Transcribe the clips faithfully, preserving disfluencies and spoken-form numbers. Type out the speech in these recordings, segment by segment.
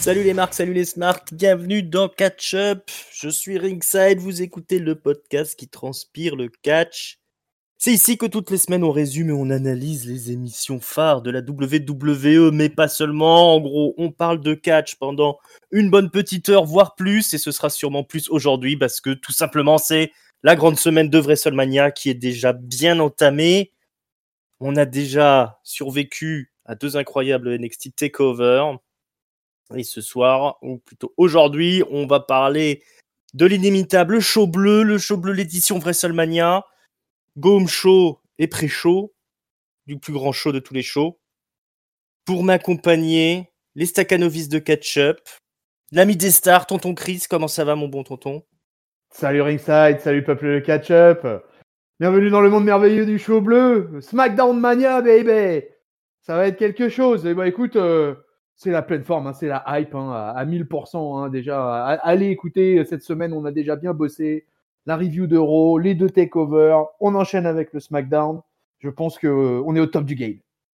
Salut les marques, salut les smarts, bienvenue dans Catch Up. Je suis Ringside, vous écoutez le podcast qui transpire le catch. C'est ici que toutes les semaines on résume et on analyse les émissions phares de la W W E, mais pas seulement. En gros, on parle de catch pendant une bonne petite heure, voire plus, et ce sera sûrement plus aujourd'hui parce que tout simplement c'est la grande semaine de WrestleMania qui est déjà bien entamée. On a déjà survécu à deux incroyables N X T Takeover. Et ce soir, ou plutôt aujourd'hui, on va parler de l'inimitable show bleu, le show bleu l'édition WrestleMania, Go Home Show et pré-show, du plus grand show de tous les shows. Pour m'accompagner, les Stakhanovis de Catch Up, l'ami des stars, tonton Chris, comment ça va mon bon tonton ? Salut Ringside, salut peuple de Catch Up. Bienvenue dans le monde merveilleux du show bleu, SmackDown Mania baby. Ça va être quelque chose. Et bah écoute, euh, c'est la pleine forme, hein, c'est la hype hein, à, à mille pour cent hein, déjà. Allez écouter, cette semaine on a déjà bien bossé. La review de Raw, les deux takeovers, on enchaîne avec le SmackDown. Je pense qu'on euh, est au top du game.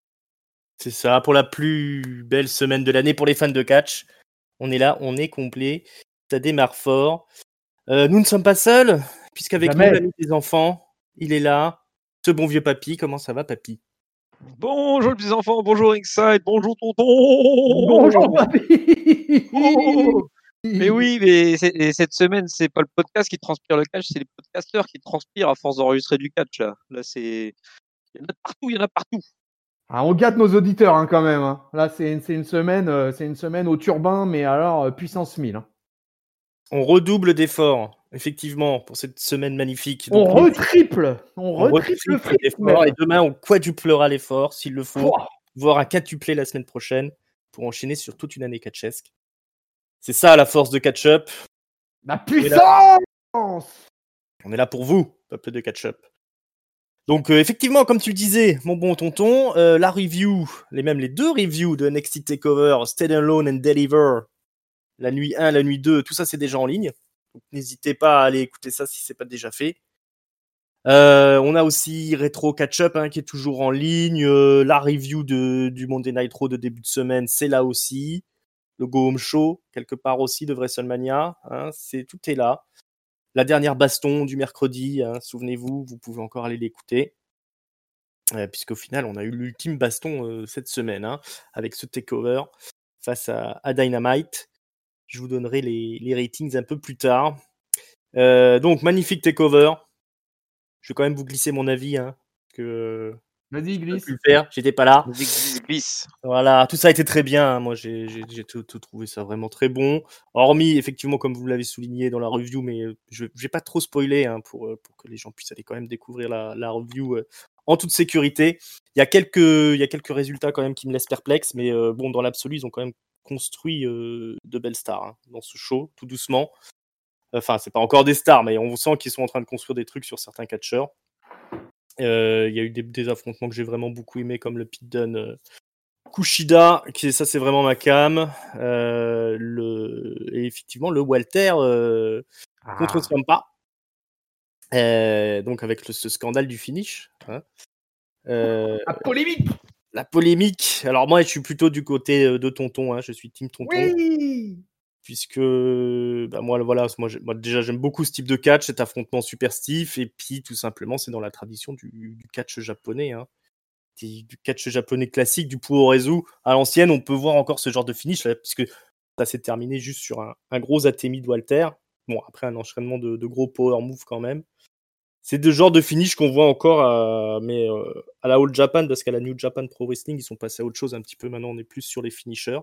C'est ça, pour la plus belle semaine de l'année pour les fans de catch. On est là, on est complet, ça démarre fort. Euh, nous ne sommes pas seuls, puisqu'avec Jamais. nous, l'ami des enfants, il est là. Ce bon vieux papy, comment ça va papy ? Bonjour les petits enfants, bonjour Ringside, bonjour tonton. Bonjour papy. Oh mais oui, mais c'est, et cette semaine, c'est pas le podcast qui transpire le catch, c'est les podcasteurs qui transpirent à force d'enregistrer du catch. Là, là c'est... Il y en a partout, il y en a partout. Ah, on gâte nos auditeurs hein, quand même. Hein. Là, c'est, c'est, une semaine, euh, c'est une semaine au turbin, mais alors euh, puissance mille. Hein. On redouble d'efforts, effectivement, pour cette semaine magnifique. Donc, on nous, retriple On, on retriple, retriple le fric, d'efforts. Et demain, on quadruplera l'effort, s'il le faut, Pouah. voire un quintuplé la semaine prochaine, pour enchaîner sur toute une année catchesque. C'est ça la force de Catch Up. La puissance On est là pour vous, peuple de Catch Up. Donc euh, effectivement, comme tu le disais, mon bon tonton, euh, la review, les même les deux reviews de N X T Takeover, Stand Alone and Deliver, la nuit un, la nuit deux, tout ça c'est déjà en ligne. Donc n'hésitez pas à aller écouter ça si c'est pas déjà fait. Euh, on a aussi Retro Catch Up hein, qui est toujours en ligne. Euh, la review de, du Monday Night Raw de début de semaine, c'est là aussi. Le Go Home Show, quelque part aussi de WrestleMania, hein, c'est, tout est là. La dernière baston du mercredi, hein, souvenez-vous, vous pouvez encore aller l'écouter. Euh, puisqu'au final, on a eu l'ultime baston euh, cette semaine, hein, avec ce takeover face à, à Dynamite. Je vous donnerai les, les ratings un peu plus tard. Euh, donc, magnifique takeover. Je vais quand même vous glisser mon avis, hein, que Vas-y, j'ai pas glisse. pu le faire, j'étais pas là. Glisse, glisse. Voilà, tout ça a été très bien. Hein. Moi, j'ai, j'ai, j'ai tout, tout trouvé ça vraiment très bon. Hormis, effectivement, comme vous l'avez souligné dans la review, mais je, je vais pas trop spoiler hein, pour, pour que les gens puissent aller quand même découvrir la, la review euh, en toute sécurité. Il y a quelques, il y a quelques résultats quand même qui me laissent perplexe, mais euh, bon, dans l'absolu, ils ont quand même construit euh, de belles stars hein, dans ce show, tout doucement. Enfin, c'est pas encore des stars, mais on sent qu'ils sont en train de construire des trucs sur certains catcheurs. Il euh, y a eu des, des affrontements que j'ai vraiment beaucoup aimés, comme le Pete Dunne euh, Kushida, qui ça c'est vraiment ma cam. Euh, le, et effectivement, le Walter euh, Ah. contre Ciampa. Euh, donc avec le, ce scandale du finish. Hein. Euh, La polémique La polémique. Alors moi, je suis plutôt du côté de tonton. Hein. Je suis team tonton. Oui Puisque bah moi voilà moi, moi déjà j'aime beaucoup ce type de catch, cet affrontement super stiff, et puis tout simplement c'est dans la tradition du, du catch japonais hein. Du catch japonais classique, du Puroresu à l'ancienne. On peut voir encore ce genre de finish là, puisque ça s'est terminé juste sur un, un gros atemi de Walter, bon après un enchaînement de, de gros power move quand même. C'est de genre de finish qu'on voit encore à, mais euh, à la All Japan, parce qu'à la New Japan Pro Wrestling ils sont passés à autre chose un petit peu. Maintenant on est plus sur les finishers.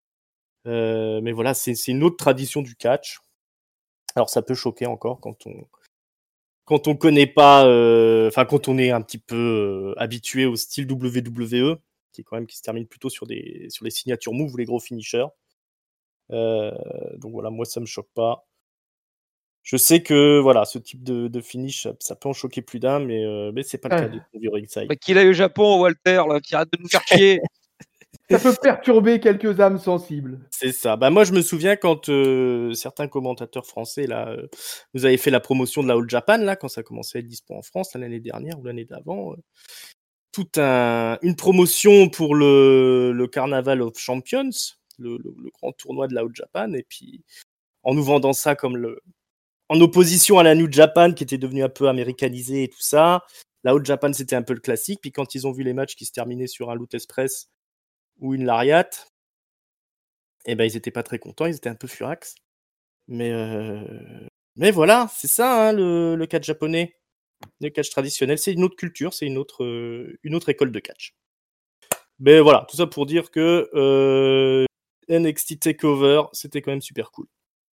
Euh, mais voilà, c'est, c'est une autre tradition du catch. Alors ça peut choquer encore quand on quand on connaît pas, enfin euh, quand on est un petit peu euh, habitué au style W W E, qui est quand même qui se termine plutôt sur des sur les signatures moves ou les gros finishers. Euh, donc voilà, moi ça me choque pas. Je sais que voilà, ce type de, de finish, ça, ça peut en choquer plus d'un, mais euh, mais c'est pas le ah. cas de du Ringside. Bah, qu'il aille au Japon, Walter, là, qui arrête de nous faire chier. Ça peut perturber quelques âmes sensibles. C'est ça. Bah moi je me souviens quand euh, certains commentateurs français là, euh, vous avez fait la promotion de la All Japan là, quand ça commençait à être dispo en France là, l'année dernière ou l'année d'avant, euh, tout un une promotion pour le le Carnaval of Champions, le, le, le grand tournoi de la All Japan, et puis en nous vendant ça comme le, en opposition à la New Japan qui était devenue un peu américanisée et tout ça. La All Japan c'était un peu le classique, puis quand ils ont vu les matchs qui se terminaient sur un Loot Express ou une Lariat, et ben ils étaient pas très contents, ils étaient un peu furax. Mais euh... mais voilà, c'est ça hein, le, le catch japonais, le catch traditionnel, c'est une autre culture, c'est une autre euh, une autre école de catch. Mais voilà, tout ça pour dire que euh, N X T Takeover, c'était quand même super cool.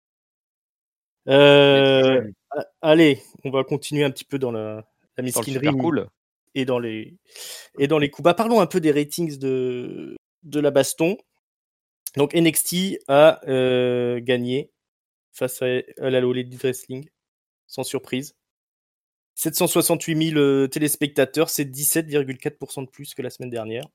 Euh, ouais. Allez, on va continuer un petit peu dans la, la mesquinerie cool. et dans les et dans les coups. Bah, parlons un peu des ratings de de la baston. Donc N X T a euh, gagné face à, à la All Elite Wrestling, sans surprise. sept cent soixante-huit mille euh, téléspectateurs, c'est dix-sept virgule quatre pour cent de plus que la semaine dernière.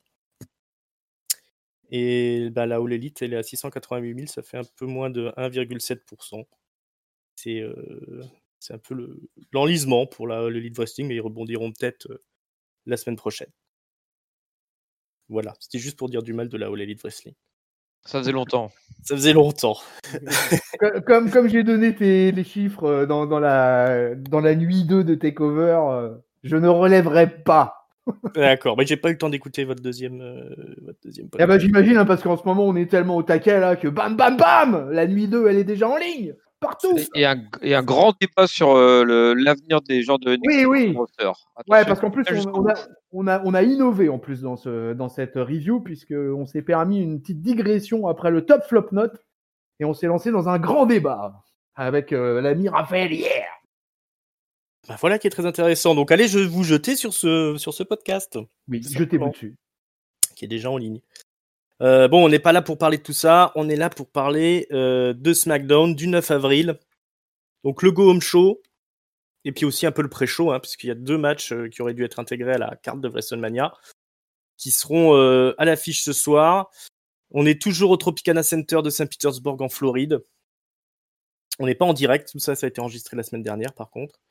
Et bah, la All Elite, elle est à six cent quatre-vingt-huit mille, ça fait un peu moins de un virgule sept pour cent. C'est, euh, c'est un peu le, l'enlisement pour la All Elite Wrestling, mais ils rebondiront peut-être euh, la semaine prochaine. Voilà, c'était juste pour dire du mal de la All Elite Wrestling. Ça faisait longtemps. Ça faisait longtemps. comme, comme, comme j'ai donné tes, les chiffres dans, dans, la, dans la nuit deux de Takeover, euh, je ne relèverai pas. D'accord, mais j'ai pas eu le temps d'écouter votre deuxième, euh, votre deuxième podcast. Eh ben, j'imagine, hein, parce qu'en ce moment, on est tellement au taquet là que bam, bam, bam, la nuit deux, elle est déjà en ligne, partout. Et un, et un grand débat sur euh, le, l'avenir des gens de N X T. Oui, oui. Ouais, parce qu'en plus, on, on, a, on, a, on a innové en plus dans, ce, dans cette review, puisqu'on s'est permis une petite digression après le top flop note, et on s'est lancé dans un grand débat avec euh, l'ami Raphaël hier. Bah voilà qui est très intéressant. Donc allez, je vais vous jeter sur ce, sur ce podcast. Oui, jetez-vous dessus. Qui est déjà en ligne. Euh, bon, on n'est pas là pour parler de tout ça. On est là pour parler euh, de SmackDown du neuf avril. Donc le Go Home Show. Et puis aussi un peu le pré-show, hein, puisqu'il y a deux matchs euh, qui auraient dû être intégrés à la carte de WrestleMania, qui seront euh, à l'affiche ce soir. On est toujours au Tropicana Center de Saint-Pétersbourg en Floride. On n'est pas en direct, tout ça, ça a été enregistré la semaine dernière par contre.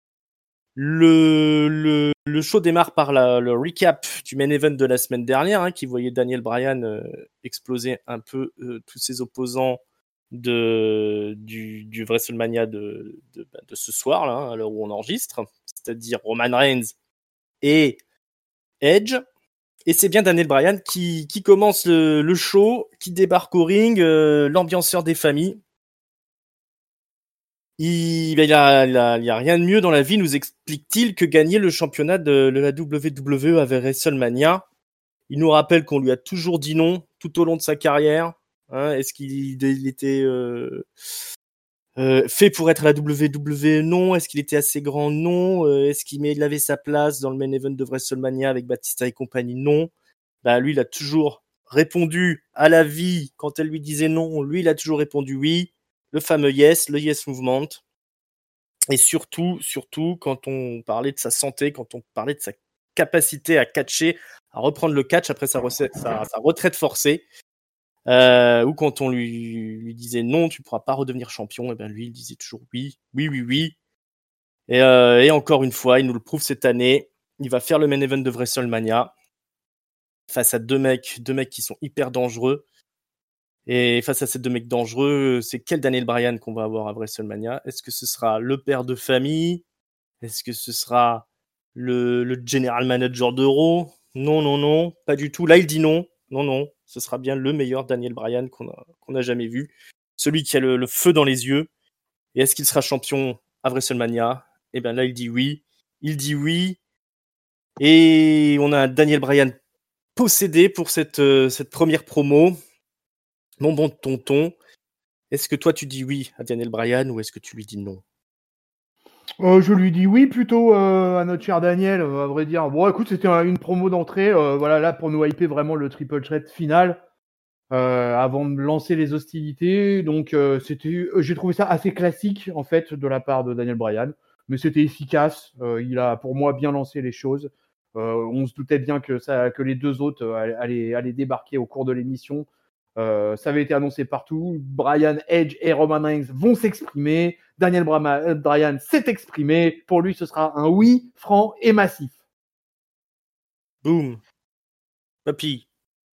Le, le, le show démarre par la, le recap du main event de la semaine dernière, hein, qui voyait Daniel Bryan euh, exploser un peu euh, tous ses opposants de, du, du WrestleMania de, de, de ce soir, là, hein, à l'heure où on enregistre, c'est-à-dire Roman Reigns et Edge. Et c'est bien Daniel Bryan qui, qui commence le, le show, qui débarque au ring, euh, l'ambianceur des familles. Il ben, il, a, il, a, il y a rien de mieux dans la vie, nous explique-t-il, que gagner le championnat de, de la W W E avec WrestleMania. Il nous rappelle qu'on lui a toujours dit non tout au long de sa carrière. Hein, est-ce qu'il il était euh, euh, fait pour être à la W W E? Non. Est-ce qu'il était assez grand? Non. Euh, est-ce qu'il, il avait sa place dans le main event de WrestleMania avec Batista et compagnie? Non. Bah, lui, il a toujours répondu à la vie quand elle lui disait non. Lui, il a toujours répondu oui. Le fameux yes, le yes movement. Et surtout, surtout, quand on parlait de sa santé, quand on parlait de sa capacité à catcher, à reprendre le catch après sa, recette, sa, sa retraite forcée, euh, ou quand on lui, lui disait non, tu ne pourras pas redevenir champion, et bien lui, il disait toujours oui, oui, oui, oui. Et, euh, et encore une fois, il nous le prouve cette année, il va faire le main event de WrestleMania face à deux mecs, deux mecs qui sont hyper dangereux. Et face à ces deux mecs dangereux, c'est quel Daniel Bryan qu'on va avoir à WrestleMania? Est-ce que ce sera le père de famille? Est-ce que ce sera le, le general manager de Raw? Non, non, non, pas du tout. Là, il dit non. Non, non, ce sera bien le meilleur Daniel Bryan qu'on a, qu'on a jamais vu. Celui qui a le, le feu dans les yeux. Et est-ce qu'il sera champion à WrestleMania? Eh bien là, il dit oui. Il dit oui. Et on a un Daniel Bryan possédé pour cette, euh, cette première promo. Mon bon tonton, est-ce que toi tu dis oui à Daniel Bryan ou est-ce que tu lui dis non? euh, Je lui dis oui plutôt euh, à notre cher Daniel, euh, à vrai dire. Bon, écoute, c'était un, une promo d'entrée, euh, voilà, là pour nous hyper vraiment le triple threat final euh, avant de lancer les hostilités. Donc, euh, c'était, j'ai trouvé ça assez classique en fait de la part de Daniel Bryan, mais c'était efficace. Euh, il a pour moi bien lancé les choses. Euh, on se doutait bien que ça, que les deux autres euh, allaient, allaient débarquer au cours de l'émission. Euh, ça avait été annoncé partout. Bryan, Edge et Roman Reigns vont s'exprimer. Daniel Bryan s'est exprimé. Pour lui, ce sera un oui franc et massif. Boum. Papy,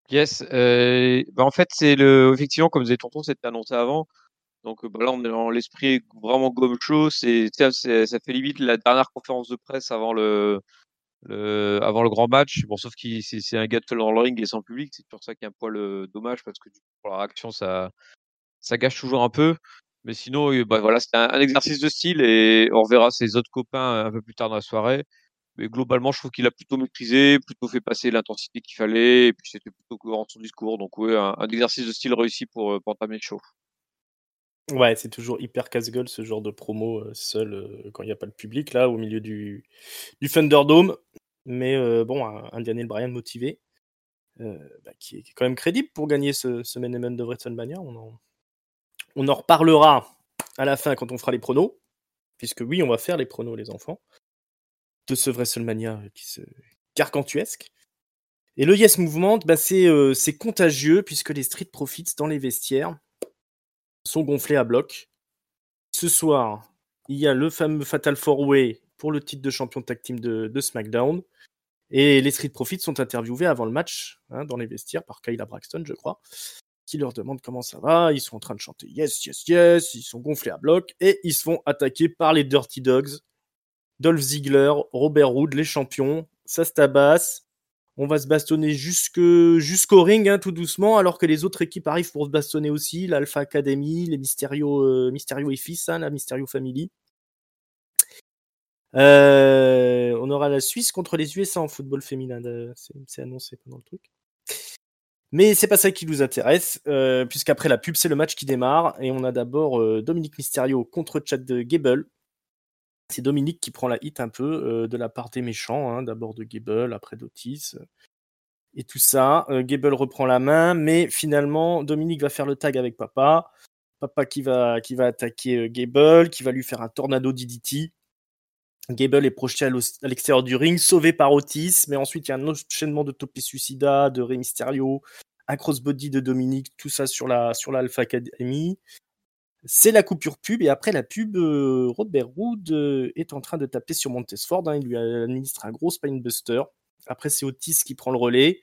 Yes, euh, bah en fait, c'est le, effectivement, comme disait Tonton, c'était annoncé avant. Donc bah là, on est dans l'esprit vraiment gomme chaud. C'est, c'est, ça fait limite la dernière conférence de presse avant le, le, avant le grand match. Bon, sauf que c'est, c'est un gars seul dans le ring et sans public. C'est pour ça qu'il y a un poil euh, dommage parce que du coup, pour la réaction, ça, ça gâche toujours un peu. Mais sinon, euh, bah voilà, c'était un, un exercice de style et on reverra ses autres copains un peu plus tard dans la soirée. Mais globalement, je trouve qu'il a plutôt maîtrisé, plutôt fait passer l'intensité qu'il fallait, et puis c'était plutôt cohérent son discours. Donc ouais, un, un exercice de style réussi pour, euh, pour entamer le show. Ouais, c'est toujours hyper casse-gueule ce genre de promo euh, seul euh, quand il n'y a pas de public là au milieu du, du Thunderdome. Mais euh, bon, un, un Daniel Bryan motivé, euh, bah, qui, est, qui est quand même crédible pour gagner ce, ce main event de WrestleMania. On en, on en reparlera à la fin quand on fera les pronos, puisque oui, on va faire les pronos les enfants de ce WrestleMania qui se gargantuesque. Et le Yes Movement, bah, c'est, euh, c'est contagieux puisque les Street Profits dans les vestiaires sont gonflés à bloc. Ce soir, il y a le fameux Fatal four way pour le titre de champion tag team de, de SmackDown. Et les Street Profits sont interviewés avant le match, hein, dans les vestiaires, par Kayla Braxton, je crois, qui leur demande comment ça va. Ils sont en train de chanter yes, yes, yes. Ils sont gonflés à bloc et ils se font attaquer par les Dirty Dogs. Dolph Ziggler, Robert Roode, les champions. Ça se tabasse. On va se bastonner jusque, jusqu'au ring, hein, tout doucement, alors que les autres équipes arrivent pour se bastonner aussi. L'Alpha Academy, les Mysterio, euh, Mysterio et fils, hein, la Mysterio Family. Euh, on aura la Suisse contre les U S A en football féminin. De, c'est, c'est annoncé pendant le truc. Mais c'est pas ça qui nous intéresse, euh, puisqu'après la pub, c'est le match qui démarre. Et on a d'abord euh, Dominic Mysterio contre Chad Gable. C'est Dominic qui prend la hit un peu euh, de la part des méchants. Hein, d'abord de Gable, après d'Otis. Euh, et tout ça. Euh, Gable reprend la main, mais finalement, Dominic va faire le tag avec Papa. Papa qui va, qui va attaquer euh, Gable, qui va lui faire un tornado D D T. Gable est projeté à l'extérieur du ring, sauvé par Otis, mais ensuite il y a un enchaînement de Tope Suicida, de Rey Mysterio, un crossbody de Dominic, tout ça sur la sur l'Alpha Academy. C'est la coupure pub, et après la pub, euh, Robert Roode euh, est en train de taper sur Montesford, hein, il lui administre un gros spinebuster. Après c'est Otis qui prend le relais.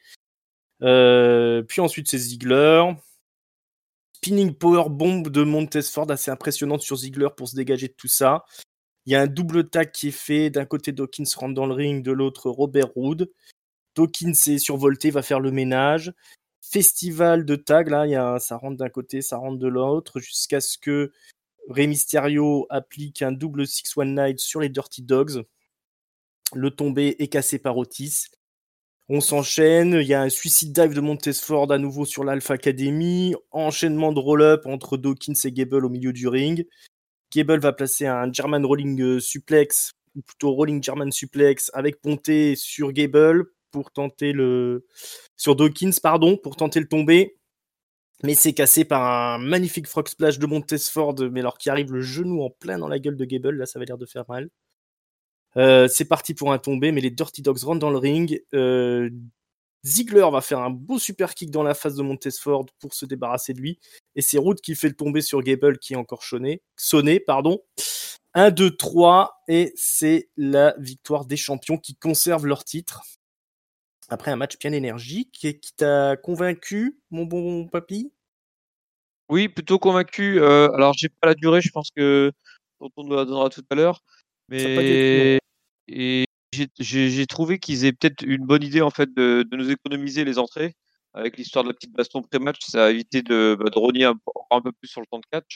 Euh, puis ensuite c'est Ziggler. Spinning power bomb de Montesford, assez impressionnante sur Ziggler pour se dégager de tout ça. Il y a un double tag qui est fait. D'un côté, Dawkins rentre dans le ring, de l'autre, Robert Roode. Dawkins est survolté, va faire le ménage. Festival de tag, là, il y a, ça rentre d'un côté, ça rentre de l'autre, jusqu'à ce que Rey Mysterio applique un double six one nine sur les Dirty Dogs. Le tombé est cassé par Otis. On s'enchaîne, il y a un suicide dive de Montesford à nouveau sur l'Alpha Academy. Enchaînement de roll-up entre Dawkins et Gable au milieu du ring. Gable va placer un German Rolling Suplex, ou plutôt Rolling German Suplex, avec Ponté sur Gable pour tenter le. sur Dawkins, pardon, pour tenter le tomber. Mais c'est cassé par un magnifique frog splash de Montesford, mais alors qui arrive le genou en plein dans la gueule de Gable, là ça va l'air de faire mal. Euh, c'est parti pour un tombé, mais les Dirty Dogs rentrent dans le ring. Euh, Ziggler va faire un beau super kick dans la face de Montesford pour se débarrasser de lui. Et c'est Roode qui fait le tomber sur Gable qui est encore sonné. sonné pardon. un, deux, trois. Et c'est la victoire des champions qui conservent leur titre. Après un match bien énergique. Et qui t'a convaincu, mon bon papy ? Oui, plutôt convaincu. Euh, alors, j'ai pas la durée, je pense que on nous la donnera tout à l'heure. Mais et j'ai, j'ai, j'ai trouvé qu'ils aient peut-être une bonne idée en fait de, de nous économiser les entrées avec l'histoire de la petite baston pré-match. Ça a évité de, bah, de rogner un, un peu plus sur le temps de catch.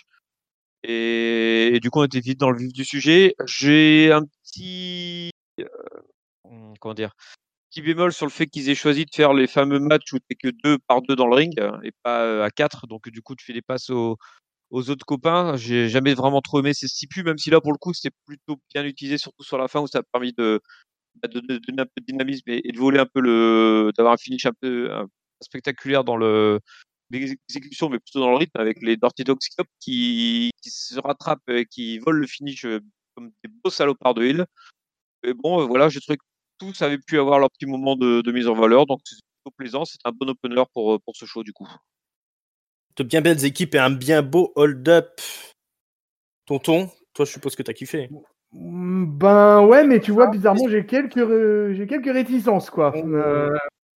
Et, et du coup, on était vite dans le vif du sujet. J'ai un petit euh, comment dire petit bémol sur le fait qu'ils aient choisi de faire les fameux matchs où t'es que deux par deux dans le ring et pas à quatre. Donc du coup, tu fais des passes aux aux autres copains. J'ai jamais vraiment trop aimé ces stipus, même si là, pour le coup, c'était plutôt bien utilisé, surtout sur la fin où ça a permis de, bah, de, de donner un peu de dynamisme et, et de voler un peu le, d'avoir un finish un peu un, spectaculaire dans le, l'exécution, mais plutôt dans le rythme avec les Dirty Dogs qui, qui se rattrapent et qui volent le finish comme des beaux salopards de Hill. Mais bon, euh, voilà, j'ai trouvé que tous avaient pu avoir leur petit moment de, de mise en valeur, donc c'est plutôt plaisant. C'est un bon opener pour, pour ce show, du coup. De bien belles équipes et un bien beau hold-up. Tonton, toi, je suppose que t'as kiffé. Ben ouais, mais tu vois, bizarrement, j'ai quelques, j'ai quelques réticences, quoi. Euh,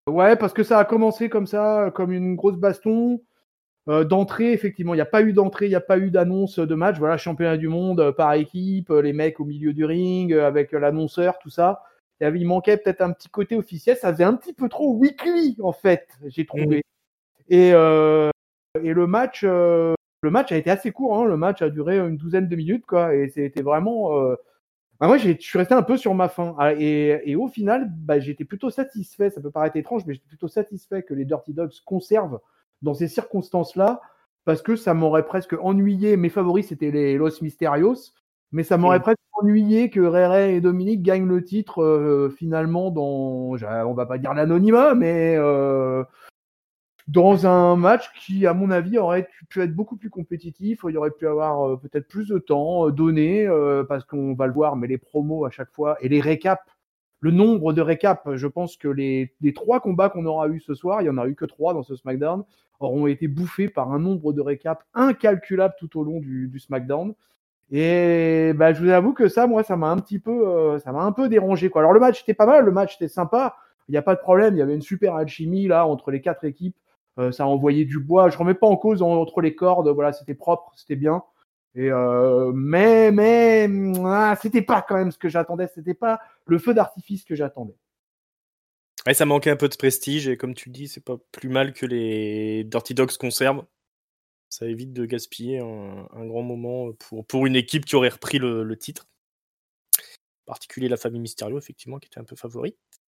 ouais, parce que ça a commencé comme ça, comme une grosse baston. Euh, d'entrée, effectivement, il n'y a pas eu d'entrée, il n'y a pas eu d'annonce de match. Voilà, championnat du monde euh, par équipe, euh, les mecs au milieu du ring, euh, avec euh, l'annonceur, tout ça. Il, y avait, il manquait peut-être un petit côté officiel. Ça faisait un petit peu trop weekly, en fait, j'ai trouvé. Mmh. Et, euh, et le match, euh, le match a été assez court. Hein. Le match a duré une douzaine de minutes, quoi. Et c'était vraiment. Euh... Bah, moi, j'ai, je suis resté un peu sur ma faim. Et, et au final, bah, j'étais plutôt satisfait. Ça peut paraître étrange, mais j'étais plutôt satisfait que les Dirty Dogs conservent dans ces circonstances-là, parce que ça m'aurait presque ennuyé. Mes favoris, c'était les Los Misterios, mais ça m'aurait mmh. presque ennuyé que Rere et Dominique gagnent le titre euh, finalement dans, on va pas dire l'anonymat, mais euh, dans un match qui, à mon avis, aurait pu être beaucoup plus compétitif. Il y aurait pu avoir euh, peut-être plus de temps donné, euh, parce qu'on va le voir, mais les promos à chaque fois et les récaps. Le nombre de récaps, je pense que les, les trois combats qu'on aura eu ce soir, il n'y en a eu que trois dans ce SmackDown, auront été bouffés par un nombre de récaps incalculable tout au long du, du SmackDown. Et bah, je vous avoue que ça, moi, ça m'a un petit peu, euh, ça m'a un peu dérangé, quoi. Alors le match était pas mal, le match était sympa, il n'y a pas de problème, il y avait une super alchimie là entre les quatre équipes, euh, ça a envoyé du bois. Je remets pas en cause entre les cordes, voilà, c'était propre, c'était bien. Et euh, mais mais ah, c'était pas quand même ce que j'attendais, c'était pas le feu d'artifice que j'attendais. Ouais, ça manquait un peu de prestige et comme tu le dis, c'est pas plus mal que les Dirty Dogs conservent. Ça évite de gaspiller un, un grand moment pour, pour une équipe qui aurait repris le, le titre. En particulier la famille Mysterio, effectivement, qui était un peu favori.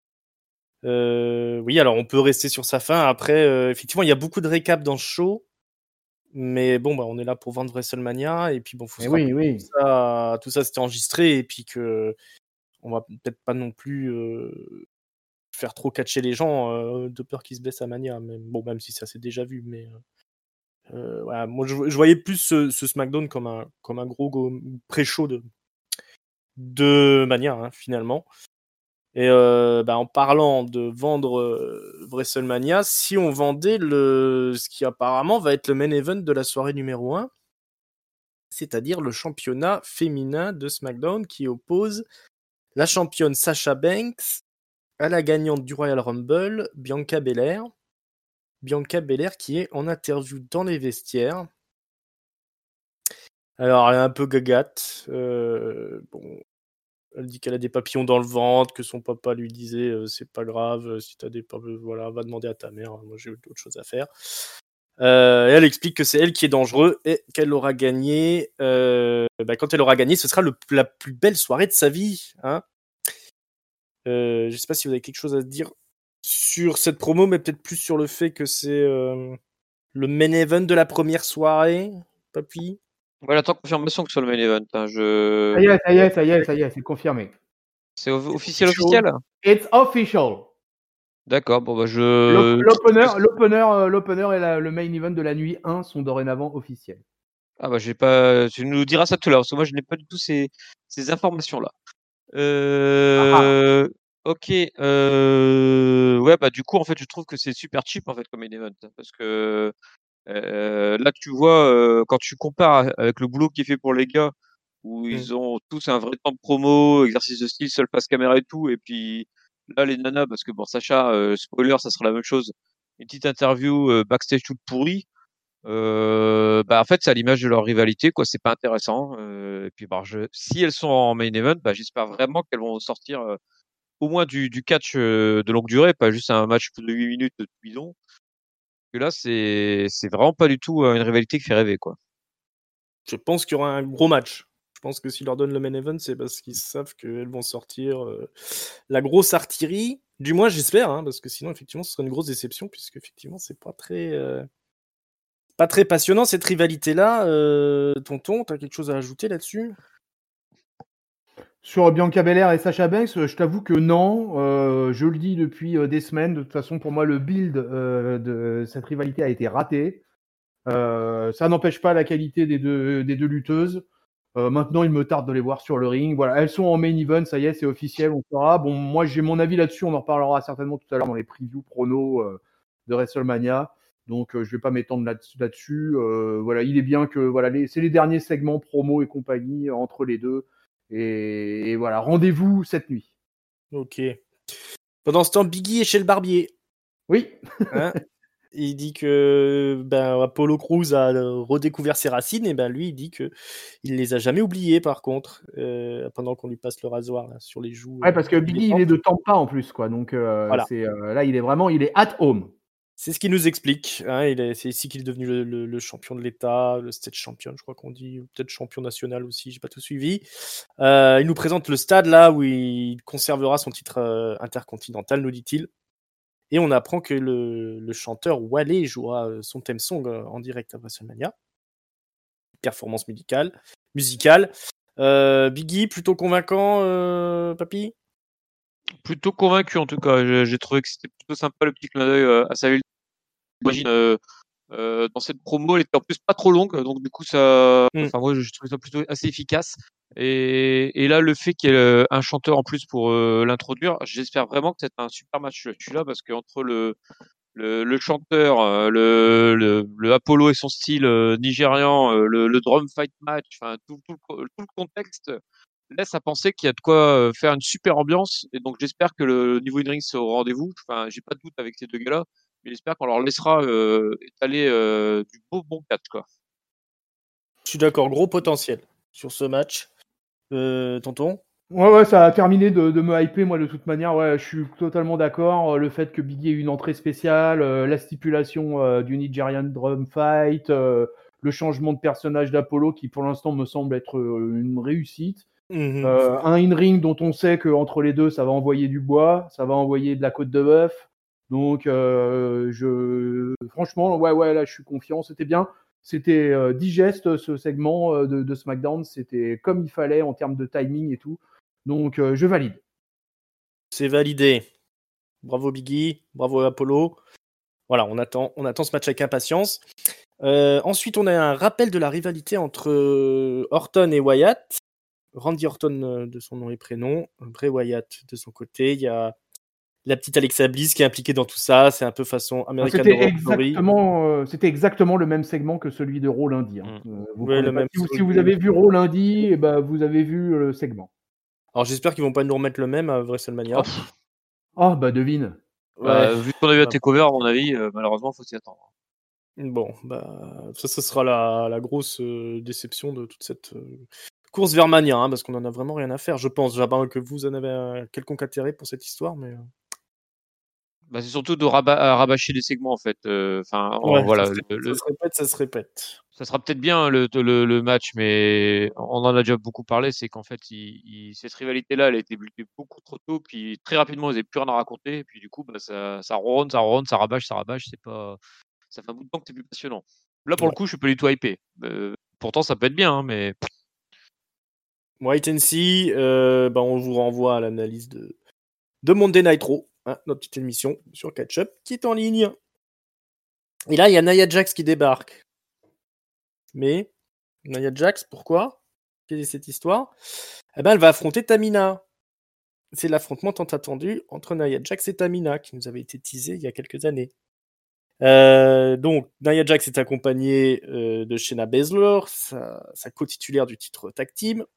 Euh, oui, alors on peut rester sur sa fin. Après, euh, effectivement, il y a beaucoup de récaps dans ce show. Mais bon, bah, on est là pour vendre WrestleMania. Et puis bon, faut se oui, oui. tout ça, tout ça c'était enregistré. Et puis que on va peut-être pas non plus euh, faire trop catcher les gens euh, de peur qu'ils se blessent à Mania. Mais bon, même si ça s'est déjà vu. Mais euh, voilà, moi, je, je voyais plus ce, ce SmackDown comme un, comme un gros, gros pré-show de, de Mania, hein, finalement. Et euh, bah, en parlant de vendre euh, WrestleMania, si on vendait le, ce qui apparemment va être le main event de la soirée numéro un, c'est-à-dire le championnat féminin de SmackDown qui oppose la championne Sasha Banks à la gagnante du Royal Rumble, Bianca Belair. Bianca Belair qui est en interview dans les vestiaires. Alors, elle est un peu gagate. Euh, bon, elle dit qu'elle a des papillons dans le ventre, que son papa lui disait euh, c'est pas grave, euh, si t'as des papillons, voilà, va demander à ta mère, moi j'ai d'autres choses à faire. Euh, et elle explique que c'est elle qui est dangereux et qu'elle aura gagné. Euh, bah, quand elle aura gagné, ce sera le, la plus belle soirée de sa vie. Hein. Euh, je sais pas si vous avez quelque chose à dire sur cette promo, mais peut-être plus sur le fait que c'est euh, le main event de la première soirée, papy. Ouais, j'attends confirmation que ce soit le main event. Hein. Je... Ça y est, ça y est, ça y est, ça y est, c'est confirmé. C'est officiel, officiel. It's official. D'accord, bon bah je. L'opener, l'opener, l'opener et la, le main event de la nuit un sont dorénavant officiels. Ah bah j'ai pas. Tu nous diras ça tout à l'heure parce que moi je n'ai pas du tout ces, ces informations là. Euh... Ah. Ok. Euh... Ouais bah du coup en fait je trouve que c'est super cheap en fait comme main event parce que euh, là tu vois euh, quand tu compares avec le boulot qui est fait pour les gars où ils mmh. ont tous un vrai temps de promo, exercice de style, seul face caméra et tout, et puis là les nanas parce que bon Sacha euh, spoiler ça sera la même chose, une petite interview euh, backstage toute pourrie. Euh, bah en fait c'est à l'image de leur rivalité quoi, c'est pas intéressant. Euh, et puis bah je, si elles sont en main event, bah j'espère vraiment qu'elles vont sortir euh, au moins du, du catch euh, de longue durée, pas juste un match de huit minutes de bidon. Que là c'est c'est vraiment pas du tout une rivalité qui fait rêver quoi. Je pense qu'il y aura un gros match. Je pense que s'ils leur donnent le main event, c'est parce qu'ils savent qu'elles vont sortir euh, la grosse artillerie. Du moins, j'espère, hein, parce que sinon, effectivement, ce serait une grosse déception, puisque effectivement, c'est pas très, euh, pas très passionnant cette rivalité-là. Euh, tonton, t'as quelque chose à ajouter là-dessus ? Sur Bianca Belair et Sasha Banks, je t'avoue que non. Euh, je le dis depuis euh, des semaines. De toute façon, pour moi, le build euh, de cette rivalité a été raté. Euh, ça n'empêche pas la qualité des deux, des deux lutteuses. Euh, maintenant, il me tarde de les voir sur le ring. Voilà, elles sont en main event, ça y est, c'est officiel, on saura. Bon, moi, j'ai mon avis là-dessus, on en reparlera certainement tout à l'heure dans les previews pronos euh, de WrestleMania. Donc, euh, je vais pas m'étendre là-dessus. là-dessus. Euh, voilà, il est bien que voilà, les, c'est les derniers segments promo et compagnie euh, entre les deux. Et, et voilà, rendez-vous cette nuit. Ok. Pendant ce temps, Biggie est chez le barbier. Oui. Hein, il dit que ben, Apollo Crews a redécouvert ses racines, et ben lui, il dit que il les a jamais oubliées, par contre, euh, pendant qu'on lui passe le rasoir là, sur les joues. Ouais, euh, parce que il Biggie, est il est entre- de Tampa en plus, quoi. Donc euh, Voilà. c'est euh, là, il est vraiment, il est at home. C'est ce qu'il nous explique. Hein, il est, c'est ici qu'il est devenu le, le- le champion de l'État, le state champion, je crois qu'on dit, ou peut-être champion national aussi, j'ai pas tout suivi. Euh, il nous présente le stade là où il conservera son titre euh, intercontinental, nous dit-il. Et on apprend que le, le chanteur Wale jouera euh, son theme song euh, en direct à WrestleMania. Performance musicale. musicale. Euh, Biggie, plutôt convaincant, euh, papy? Plutôt convaincu en tout cas. J'ai, j'ai trouvé que c'était plutôt sympa le petit clin d'œil euh, à sa ville. J'imagine euh, euh, dans cette promo, elle était en plus pas trop longue, donc du coup ça, Mm. enfin moi je trouve ça plutôt assez efficace. Et, et là le fait qu'il y ait euh, un chanteur en plus pour euh, l'introduire, j'espère vraiment que c'est un super match celui-là parce que entre le le, le chanteur, euh, le, le, le Apollo et son style euh, nigérian, euh, le, le drum fight match, enfin tout, tout, le co- tout le contexte laisse à penser qu'il y a de quoi euh, faire une super ambiance. Et donc j'espère que le niveau in-ring sera au rendez-vous. Enfin, j'ai pas de doute avec ces deux gars-là, mais j'espère qu'on leur laissera euh, étaler euh, du beau bon quatre, quoi. Je suis d'accord, gros potentiel sur ce match. Euh, tonton? Ouais, ouais, ça a terminé de, de me hyper, moi, de toute manière. Ouais, je suis totalement d'accord. Euh, Le fait que Biggie ait une entrée spéciale, euh, la stipulation euh, du Nigerian Drum Fight, euh, le changement de personnage d'Apollo qui, pour l'instant, me semble être euh, une réussite. Mhm. Euh, un in-ring dont on sait qu'entre les deux, ça va envoyer du bois, ça va envoyer de la côte de bœuf. Donc, euh, je... franchement, ouais, ouais, là, je suis confiant. C'était bien. C'était euh, digeste, ce segment euh, de, de SmackDown. C'était comme il fallait en termes de timing et tout. Donc, euh, je valide. C'est validé. Bravo Biggie, bravo Apollo. Voilà, on attend, on attend ce match avec impatience. Euh, ensuite, on a un rappel de la rivalité entre euh, Orton et Wyatt. Randy Orton euh, de son nom et prénom, Bray Wyatt de son côté. Il y a la petite Alexa Bliss qui est impliquée dans tout ça. C'est un peu façon American C'était Horror Story. exactement, euh, c'était exactement le même segment que celui de Raw lundi. Hein. Mm. Euh, vous Ouais, prenez le pas- même si, vous, si solde. vous avez vu Raw lundi, eh ben, vous avez vu le segment. Alors j'espère qu'ils vont pas nous remettre le même à WrestleMania. Oh, pff, Ah, bah devine. Ouais. bah, vu qu'on a vu à Bah, Takeover, à mon avis, euh, malheureusement, faut s'y attendre. bon, bah ça, ce sera la, la grosse euh, déception de toute cette euh, course vers Mania, hein, parce qu'on en a vraiment rien à faire, je pense. J'abats que vous en avez un quelconque intérêt pour cette histoire, mais euh, Bah, c'est surtout de rabat- à rabâcher les segments en fait. Euh, Enfin, en- ouais, ça voilà, se, le, ça le- se répète, ça se répète. ça sera peut-être bien le, le, le match, mais on en a déjà beaucoup parlé. C'est qu'en fait, il, il- cette rivalité-là, elle a été bulletée beaucoup trop tôt, puis très rapidement, ils n'avaient plus rien à raconter. Et puis du coup, bah, ça, ça ronronne, ça ronronne, ça rabâche, ça rabâche. C'est pas, ça fait un bout de temps que c'est plus passionnant. Là, pour le Ouais. coup, je suis pas du tout hypé. Euh, pourtant, ça peut être bien, hein, mais Wait and see, euh, bah, on vous renvoie à l'analyse de, de Monday Night Raw, hein, notre petite émission sur Catch-Up qui est en ligne. Et là, il y a Nia Jax qui débarque. Mais Nia Jax, pourquoi? Quelle est cette histoire? Eh ben, elle va affronter Tamina. C'est l'affrontement tant attendu entre Nia Jax et Tamina qui nous avait été teasé il y a quelques années. Euh, donc, Nia Jax est accompagnée euh, de Shayna Baszler, sa, sa co-titulaire du titre tag team,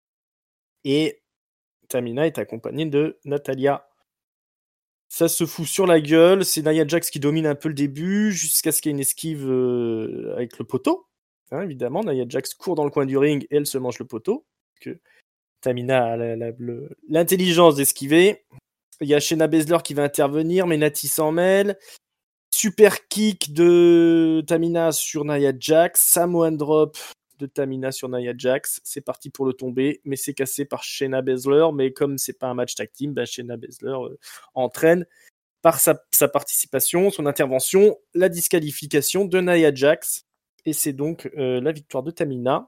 et Tamina est accompagnée de Natalya. Ça se fout sur la gueule, c'est Nia Jax qui domine un peu le début, jusqu'à ce qu'il y ait une esquive euh, avec le poteau. Hein, évidemment, Nia Jax court dans le coin du ring et elle se mange le poteau. Parce que Tamina a la, la, le, l'intelligence d'esquiver. Il y a Shayna Baszler qui va intervenir, mais Nati s'en mêle. Super kick de Tamina sur Nia Jax. Samoan drop de Tamina sur Nia Jax. C'est parti pour le tomber, mais c'est cassé par Shayna Baszler. Mais comme c'est pas un match tag team, bah Shayna Baszler euh, entraîne par sa, sa participation, son intervention, la disqualification de Nia Jax. Et c'est donc euh, la victoire de Tamina.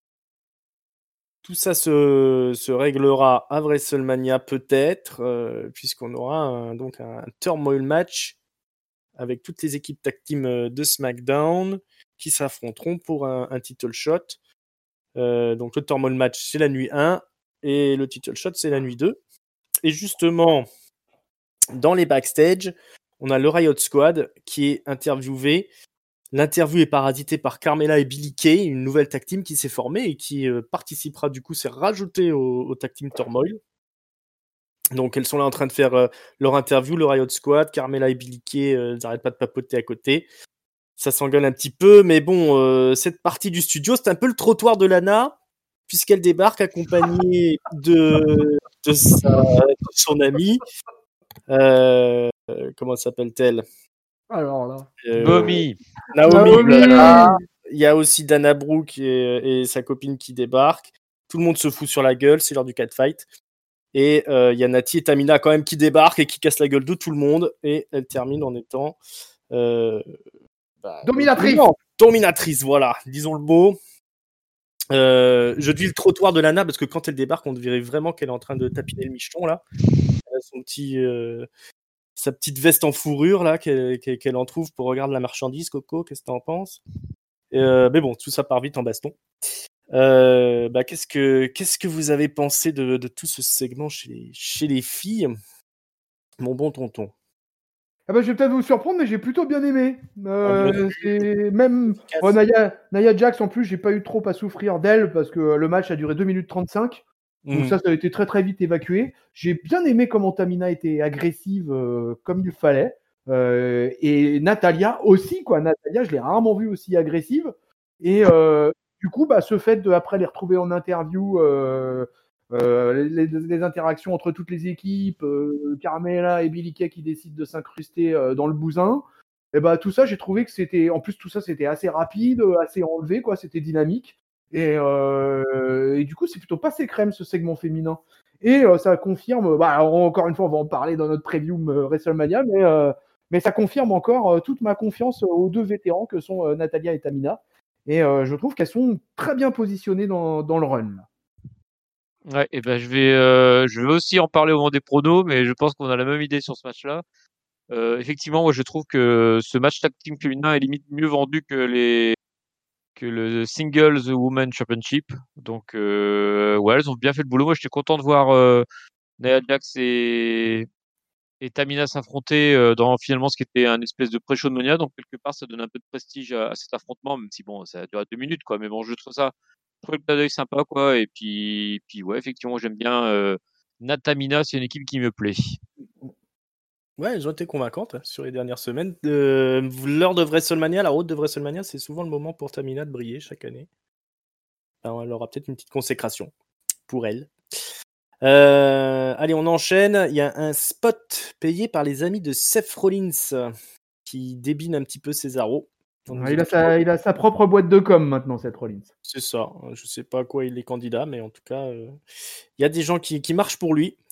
Tout ça se, se réglera à WrestleMania peut-être, euh, puisqu'on aura un, donc un turmoil match avec toutes les équipes tag team de SmackDown qui s'affronteront pour un, un title shot. Euh, donc le turmoil match, c'est la nuit un et le title shot, c'est la nuit deux. Et justement, dans les backstage, on a le Riot Squad qui est interviewé. L'interview est parasitée par Carmella et Billie Kay, une nouvelle tag team qui s'est formée et qui euh, participera du coup, s'est rajoutée au, au tag team Turmoil. Donc elles sont là en train de faire euh, leur interview, le Riot Squad, Carmella et Billie Kay, euh, elles n'arrêtent pas de papoter à côté. Ça s'engueule un petit peu, mais bon, euh, cette partie du studio, c'est un peu le trottoir de Lana, puisqu'elle débarque accompagnée de, de, sa, de son amie. Euh, comment s'appelle-t-elle? Alors là. Euh, Bomi. Naomi. Naomi. Voilà. Il y a aussi Dana Brooke et, et sa copine qui débarquent. Tout le monde se fout sur la gueule, c'est l'heure du catfight. Et il euh, y a Nati et Tamina quand même qui débarquent et qui cassent la gueule de tout le monde. Et elle termine en étant... Euh, bah, Dominatrice. Dominatrice, voilà, disons le mot. Euh, je dis le trottoir de Lana parce que quand elle débarque, on dirait vraiment qu'elle est en train de tapiner le micheton là. Elle a son petit, euh, sa petite veste en fourrure là qu'elle, qu'elle en trouve pour regarder la marchandise. Coco, qu'est-ce que t'en penses? euh, Mais bon, tout ça part vite en baston. Euh, bah, qu'est-ce que qu'est-ce que vous avez pensé de, de tout ce segment chez les, chez les filles, mon bon tonton? Ah bah, je vais peut-être vous surprendre, mais j'ai plutôt bien aimé. Euh, c'est même oh, Naya, Naya Jax, en plus, j'ai pas eu trop à souffrir d'elle parce que le match a duré deux minutes trente-cinq. Donc mmh. ça, ça a été très très vite évacué. J'ai bien aimé comment Tamina était agressive euh, comme il fallait. Euh, et Natalia aussi, quoi. Natalia, je l'ai rarement vue aussi agressive. Et euh, du coup, bah, ce fait de après les retrouver en interview, euh, euh, les, les interactions entre toutes les équipes, euh, Carmella et Billie Kay qui décident de s'incruster euh, dans le bousin, et bah tout ça, j'ai trouvé que c'était, en plus tout ça, c'était assez rapide, assez enlevé, quoi. C'était dynamique. Et, euh, et du coup, c'est plutôt passé crème ce segment féminin. Et euh, ça confirme, bah, encore une fois, on va en parler dans notre preview euh, WrestleMania, mais, euh, mais ça confirme encore euh, toute ma confiance aux deux vétérans que sont euh, Natalia et Tamina. Et euh, je trouve qu'elles sont très bien positionnées dans, dans le run. Ouais, et ben je vais, euh, je vais aussi en parler au moment des pronos, mais je pense qu'on a la même idée sur ce match-là. Euh, effectivement, moi je trouve que ce match tag team féminin est limite mieux vendu que les que le Singles Women Championship. Donc euh, ouais, elles ont bien fait le boulot. Moi, j'étais content de voir euh, Nia Jax et et Tamina s'affronter euh, dans finalement ce qui était un espèce de pré-show de Mania. Donc quelque part, ça donne un peu de prestige à, à cet affrontement, même si bon, ça a duré deux minutes, quoi. Mais bon, je trouve ça, je trouve le tas d'œil sympa, quoi. Et puis, puis ouais, effectivement, j'aime bien euh, Natamina, c'est une équipe qui me plaît. Ouais, elles ont été convaincantes hein, sur les dernières semaines. Euh, l'heure de WrestleMania, la route de WrestleMania, c'est souvent le moment pour Tamina de briller chaque année. Alors, elle aura peut-être une petite consécration pour elle. Euh, allez, on enchaîne. Il y a un spot payé par les amis de Seth Rollins qui débine un petit peu Cesaro. Ah, il, a sa, il a sa propre boîte de com maintenant, Seth Rollins. C'est ça. Je sais pas à quoi il est candidat, mais en tout cas, euh, il y a des gens qui, qui marchent pour lui.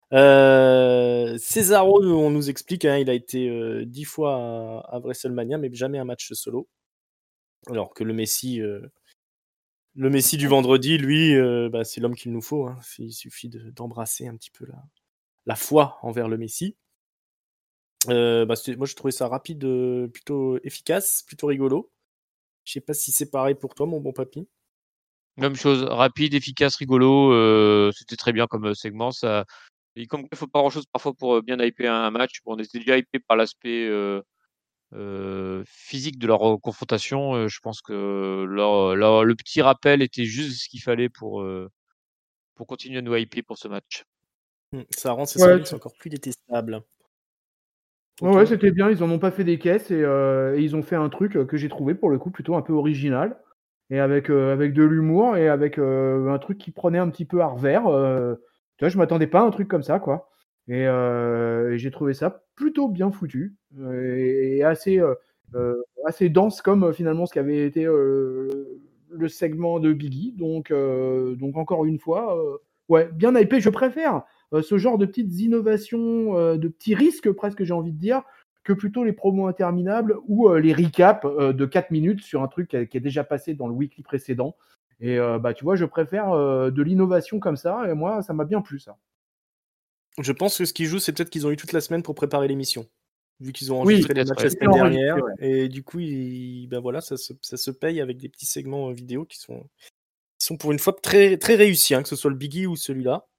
Euh, Cesaro, on nous explique, hein, il a été euh, dix fois à, à WrestleMania, mais jamais un match solo. Alors que le Messi, euh, le Messi du vendredi, lui, euh, bah, c'est l'homme qu'il nous faut. Hein. Il suffit de, d'embrasser un petit peu la, la foi envers le Messi. Euh, bah, moi, je trouvais ça rapide, euh, plutôt efficace, plutôt rigolo. Je sais pas si c'est pareil pour toi, mon bon papy. Même chose, rapide, efficace, rigolo. Euh, c'était très bien comme segment. Ça, et comme il faut pas grand chose parfois pour bien hyper un match. Bon, on était déjà hypé par l'aspect euh, euh, physique de leur confrontation. Euh, je pense que leur, leur, le petit rappel était juste ce qu'il fallait pour euh, pour continuer à nous hyper pour ce match. Ça rend ces ouais, encore plus détestables. Ouais, ouais, c'était bien. Ils en ont pas fait des caisses et, euh, et ils ont fait un truc que j'ai trouvé pour le coup plutôt un peu original et avec euh, avec de l'humour et avec euh, un truc qui prenait un petit peu à revers. Euh, tu vois, je m'attendais pas à un truc comme ça, quoi. Et, euh, et j'ai trouvé ça plutôt bien foutu et, et assez euh, assez dense comme euh, finalement ce qui avait été euh, le segment de Biggie. Donc euh, donc encore une fois, euh, ouais, bien hypé. Je préfère euh, ce genre de petites innovations, euh, de petits risques presque, j'ai envie de dire, que plutôt les promos interminables ou euh, les recaps euh, de quatre minutes sur un truc qui, a, qui est déjà passé dans le weekly précédent. Et euh, bah tu vois, je préfère euh, de l'innovation comme ça, et moi, ça m'a bien plu, ça. Je pense que ce qui joue, c'est peut-être qu'ils ont eu toute la semaine pour préparer l'émission. Vu qu'ils ont enregistré oui, les matchs la semaine dernière. Ouais. Et du coup, il, ben voilà, ça se, ça se paye avec des petits segments vidéo qui sont, qui sont pour une fois très, très réussis, hein, que ce soit le Biggie ou celui-là.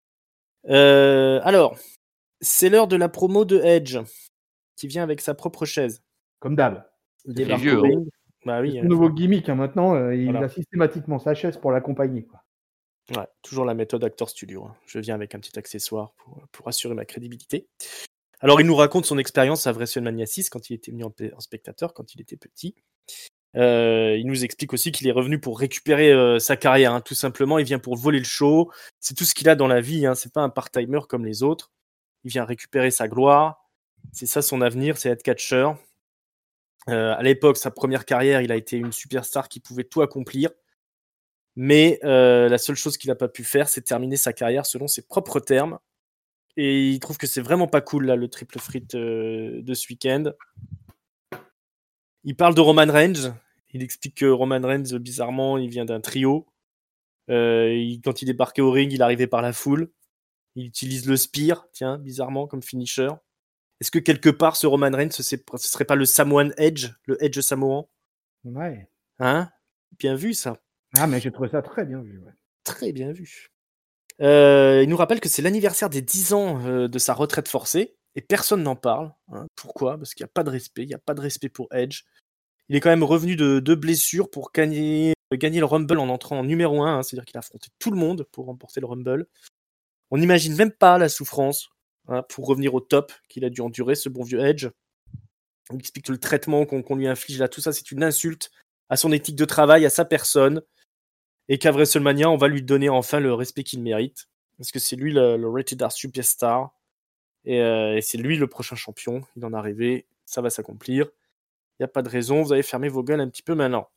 Euh, alors, c'est l'heure de la promo de Edge, qui vient avec sa propre chaise. Comme d'hab. Il débarque au ring. Bah oui, c'est son nouveau gimmick, hein, maintenant, euh, il voilà. a systématiquement sa chaise pour l'accompagner, quoi. Ouais, toujours la méthode Actor Studio. Hein. Je viens avec un petit accessoire pour, pour assurer ma crédibilité. Alors, il nous raconte son expérience à WrestleMania six quand il était venu en, en spectateur, quand il était petit. Euh, il nous explique aussi qu'il est revenu pour récupérer euh, sa carrière, hein, tout simplement. Il vient pour voler le show. C'est tout ce qu'il a dans la vie. Hein. C'est pas un part-timer comme les autres. Il vient récupérer sa gloire. C'est ça son avenir, c'est être catcheur. Euh, à l'époque, sa première carrière, il a été une superstar qui pouvait tout accomplir. Mais euh, la seule chose qu'il n'a pas pu faire, c'est terminer sa carrière selon ses propres termes. Et il trouve que c'est vraiment pas cool, là, le triple frite euh, de ce week-end. Il parle de Roman Reigns. Il explique que Roman Reigns, bizarrement, il vient d'un trio. Euh, il, quand il débarquait au ring, il arrivait par la foule. Il utilise le spear, tiens, bizarrement, comme finisher. Est-ce que quelque part, ce Roman Reigns, ce serait pas le Samoan Edge, le Edge samoan? Ouais. Hein? Bien vu, ça. Ah, mais j'ai trouvé ça très bien vu. Ouais. Très bien vu. Euh, il nous rappelle que c'est l'anniversaire des dix ans euh, de sa retraite forcée, et personne n'en parle. Hein. Pourquoi? Parce qu'il n'y a pas de respect. Il n'y a pas de respect pour Edge. Il est quand même revenu de deux blessures pour gagner, gagner le Rumble en entrant en numéro un. Hein. C'est-à-dire qu'il a affronté tout le monde pour remporter le Rumble. On n'imagine même pas la souffrance hein, pour revenir au top qu'il a dû endurer, ce bon vieux Edge. On explique que le traitement qu'on, qu'on lui inflige là, tout ça, c'est une insulte à son éthique de travail, à sa personne. Et qu'à WrestleMania, on va lui donner enfin le respect qu'il mérite. Parce que c'est lui le, le Rated R Superstar. Et, euh, et c'est lui le prochain champion. Il en est arrivé. Ça va s'accomplir. Il n'y a pas de raison. Vous avez fermé vos gueules un petit peu maintenant.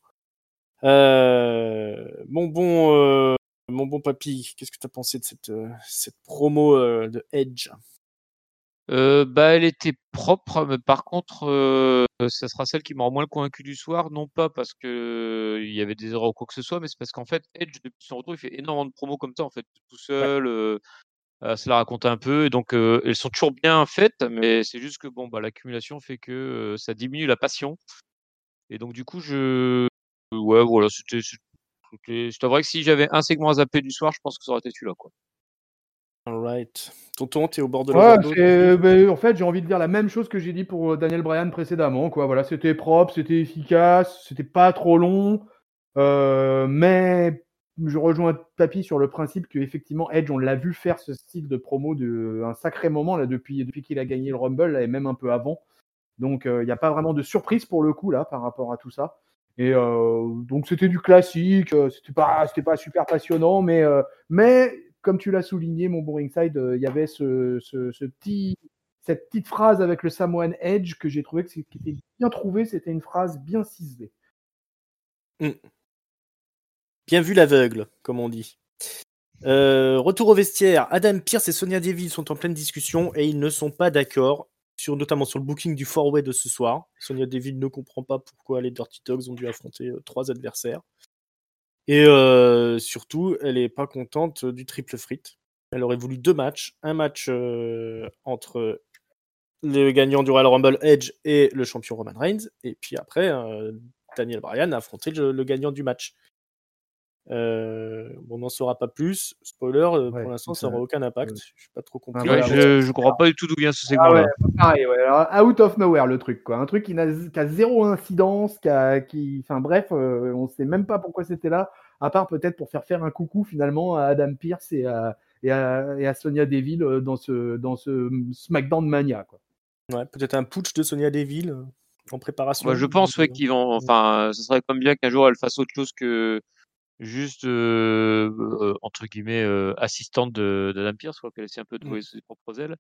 Euh, mon bon, euh, mon bon papy, qu'est-ce que tu as pensé de cette, euh, cette promo euh, de Edge? Euh, bah, elle était propre, mais par contre, euh, ça sera celle qui m'aura moins convaincu du soir, non pas parce que euh, il y avait des erreurs ou quoi que ce soit, mais c'est parce qu'en fait, Edge, depuis son retour, il fait énormément de promos comme ça, en fait, tout seul, ouais. euh, euh, ça la raconte un peu, et donc euh, elles sont toujours bien faites, mais c'est juste que bon, bah, l'accumulation fait que euh, ça diminue la passion, et donc du coup, je, ouais, voilà, c'était, c'était, je t'avouerais que si j'avais un segment à zapper du soir, je pense que ça aurait été celui-là, quoi. Alright. Tonton, t'es au bord de Ouais, l'overdose? c'est, ben, en fait, j'ai envie de dire la même chose que j'ai dit pour Daniel Bryan précédemment. Quoi. Voilà, c'était propre, c'était efficace, c'était pas trop long. Euh, mais je rejoins Papy sur le principe qu'effectivement, Edge, on l'a vu faire ce style de promo de un sacré moment là, depuis, depuis qu'il a gagné le Rumble là, et même un peu avant. Donc, il euh, n'y a pas vraiment de surprise pour le coup là par rapport à tout ça. Et euh, donc, c'était du classique. Euh, c'était pas, c'était pas super passionnant, mais, euh, mais comme tu l'as souligné, mon bon Ringside, il euh, y avait ce, ce, ce petit, cette petite phrase avec le Samoan Edge que j'ai trouvé que c'était bien trouvé. C'était une phrase bien ciselée. Mmh. Bien vu l'aveugle, comme on dit. Euh, retour au vestiaire. Adam Pearce et Sonya Deville sont en pleine discussion et ils ne sont pas d'accord, sur, notamment sur le booking du four-way de ce soir. Sonya Deville ne comprend pas pourquoi les Dirty Dogs ont dû affronter euh, trois adversaires. Et euh, surtout, elle n'est pas contente du triple frite. Elle aurait voulu deux matchs. Un match euh, entre le gagnant du Royal Rumble Edge et le champion Roman Reigns. Et puis après, euh, Daniel Bryan a affronté le, le gagnant du match. Euh, bon, on n'en saura pas plus. Spoiler, euh, Ouais, pour l'instant, ça n'aura aucun impact. Ouais. Je n'ai pas trop compris. Ouais, je ne comprends pas du tout d'où vient ce segment-là. Ah ouais, pareil, ouais. Alors, out of nowhere, le truc, quoi. Un truc qui, n'a, qui a zéro incidence, qui a, qui, enfin bref, euh, on ne sait même pas pourquoi c'était là, à part peut-être pour faire faire un coucou finalement à Adam Pearce et à, et à, et à Sonya Deville dans ce, dans ce SmackDown Mania, quoi. Ouais, peut-être un putsch de Sonya Deville euh, en préparation. Ouais, je pense ouais, qu'ils vont. Enfin, ce serait comme bien qu'un jour elle fasse autre chose que juste euh, euh, entre guillemets euh, assistante de d'Adam Pearce, quoi, qu'elle essaie un peu de voler mm. ses propres ailes.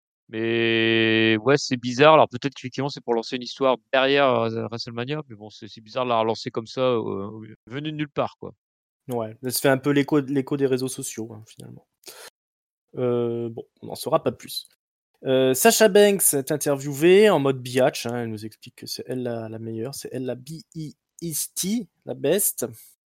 Mais ouais, c'est bizarre. Alors peut-être qu'effectivement c'est pour lancer une histoire derrière WrestleMania, mais bon, c'est, c'est bizarre de la relancer comme ça, euh, venue de nulle part, quoi. Ouais, ça se fait un peu l'écho, l'écho des réseaux sociaux, hein, finalement. Euh, bon, on n'en saura pas plus. Euh, Sasha Banks est interviewée en mode biatch. Hein, elle nous explique que c'est elle la, la meilleure, c'est elle la B E S T, la best.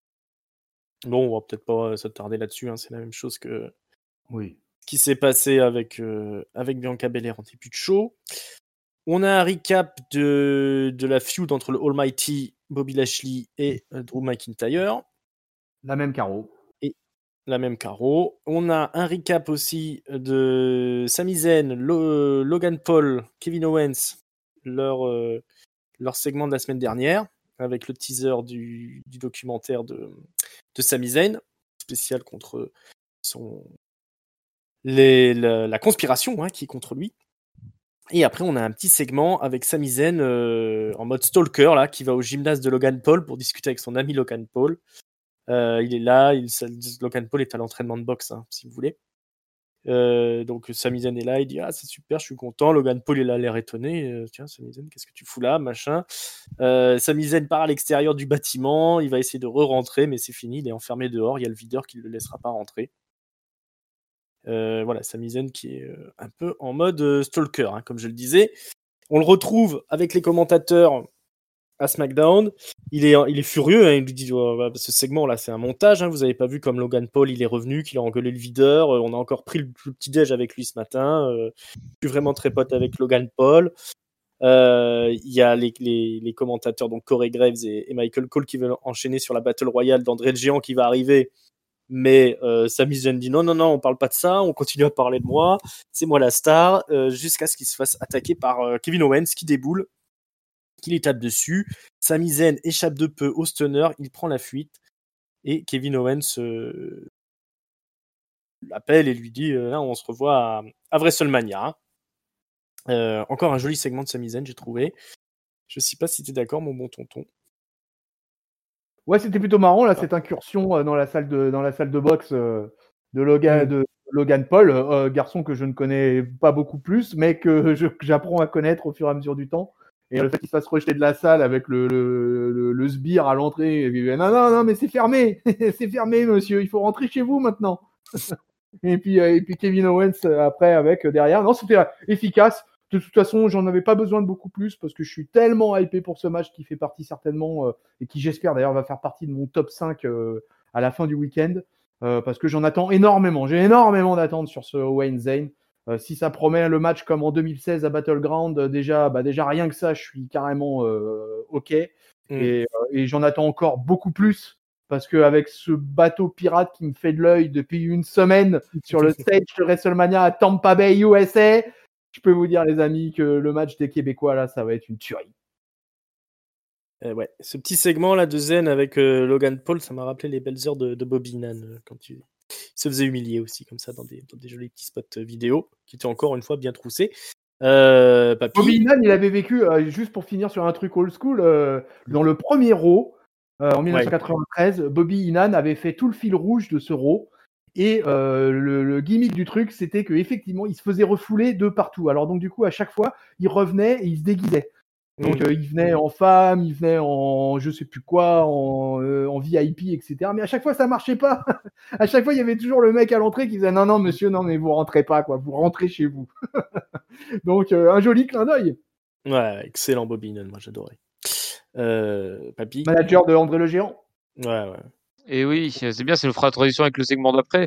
Bon, on va peut-être pas s'attarder là-dessus. Hein, c'est la même chose que oui. ce qui s'est passé avec, euh, avec Bianca Belair en début de show. On a un recap de, de la feud entre le Almighty Bobby Lashley et euh, Drew McIntyre. La même carreau. Et la même carreau. On a un recap aussi de Sami Zayn, Lo- Logan Paul, Kevin Owens, leur, euh, leur segment de la semaine dernière, avec le teaser du, du documentaire de, de Sami Zayn. spécial contre son les, la, la conspiration hein, qui est contre lui. Et après, on a un petit segment avec Sami Zayn euh, en mode stalker là, qui va au gymnase de Logan Paul pour discuter avec son ami Logan Paul. Euh, il est là, il, Logan Paul est à l'entraînement de boxe, hein, si vous voulez. Euh, donc Sami Zayn est là, il dit ah c'est super, je suis content. Logan Paul il a l'air étonné, euh, tiens Sami Zayn qu'est-ce que tu fous là, machin. Euh, Sami Zayn part à l'extérieur du bâtiment, il va essayer de re-rentrer, mais c'est fini, il est enfermé dehors, il y a le videur qui ne le laissera pas rentrer. Euh, voilà, Sami Zayn qui est euh, un peu en mode euh, stalker, hein, comme je le disais. On le retrouve avec les commentateurs à SmackDown. Il est, il est furieux, hein, il lui dit oh, ce segment là c'est un montage, hein, vous avez pas vu comme Logan Paul il est revenu, qu'il a engueulé le videur, euh, on a encore pris le, le petit déj avec lui ce matin, euh, je suis vraiment très pote avec Logan Paul. Il euh, y a les, les, les commentateurs donc Corey Graves et, et Michael Cole qui veulent enchaîner sur la Battle Royale d'André le Géant qui va arriver, mais euh, Sami Zayn dit non non non on parle pas de ça, on continue à parler de moi, c'est moi la star, euh, jusqu'à ce qu'il se fasse attaquer par euh, Kevin Owens qui déboule, qui les tape dessus. Sami Zayn échappe de peu au stunner, il prend la fuite et Kevin Owens euh, l'appelle et lui dit euh, là on se revoit à, à WrestleMania. Hein. Euh, encore un joli segment de Sami Zayn j'ai trouvé. Je sais pas si t'es d'accord mon bon tonton. Ouais, c'était plutôt marrant là, ah. cette incursion euh, dans la salle de dans la salle de boxe euh, de Logan, mmh. de Logan Paul, euh, garçon que je ne connais pas beaucoup plus, mais que, je, que j'apprends à connaître au fur et à mesure du temps. Et le fait qu'il se fasse rejeter de la salle avec le, le, le, le sbire à l'entrée, et puis, non, non, non, mais c'est fermé, c'est fermé, monsieur, il faut rentrer chez vous maintenant. et, puis, et puis Kevin Owens après avec derrière. Non, c'était efficace. De toute façon, j'en avais pas besoin de beaucoup plus parce que je suis tellement hypé pour ce match qui fait partie certainement, euh, et qui j'espère d'ailleurs va faire partie de mon top cinq euh, à la fin du week-end, euh, parce que j'en attends énormément. J'ai énormément d'attentes sur ce Owens Zayn. Euh, si ça promet le match comme en deux mille seize à Battleground, euh, déjà, bah déjà rien que ça, je suis carrément euh, ok. Mm. Et, euh, et j'en attends encore beaucoup plus parce qu'avec ce bateau pirate qui me fait de l'œil depuis une semaine sur le stage de WrestleMania à Tampa Bay, U S A, je peux vous dire les amis que le match des Québécois là, ça va être une tuerie. Euh, ouais, ce petit segment là de Zayn avec euh, Logan Paul, ça m'a rappelé les belles heures de, de Bobby Heenan euh, quand tu il se faisait humilier aussi comme ça dans des, dans des jolis petits spots vidéo qui étaient encore une fois bien troussés. Euh, Papy... Bobby Heenan, il avait vécu, euh, juste pour finir sur un truc old school, euh, dans le premier Raw, euh, en dix-neuf cent quatre-vingt-treize, ouais. Bobby Heenan avait fait tout le fil rouge de ce Raw. Et euh, le, le gimmick du truc, c'était qu'effectivement, il se faisait refouler de partout. Alors donc du coup, à chaque fois, il revenait et il se déguisait. Donc mmh. euh, il venait en femme, il venait en je sais plus quoi, en, euh, en V I P, et cetera. Mais à chaque fois, ça marchait pas. À chaque fois, il y avait toujours le mec à l'entrée qui disait non, non, monsieur, non, mais vous rentrez pas, quoi. Vous rentrez chez vous. Donc euh, un joli clin d'œil. Ouais, excellent Bobby Heenan, moi j'adorais. Euh, Papy. Manager de André le Géant. Ouais, ouais. Et oui, c'est bien, c'est le fera tradition avec le segment d'après.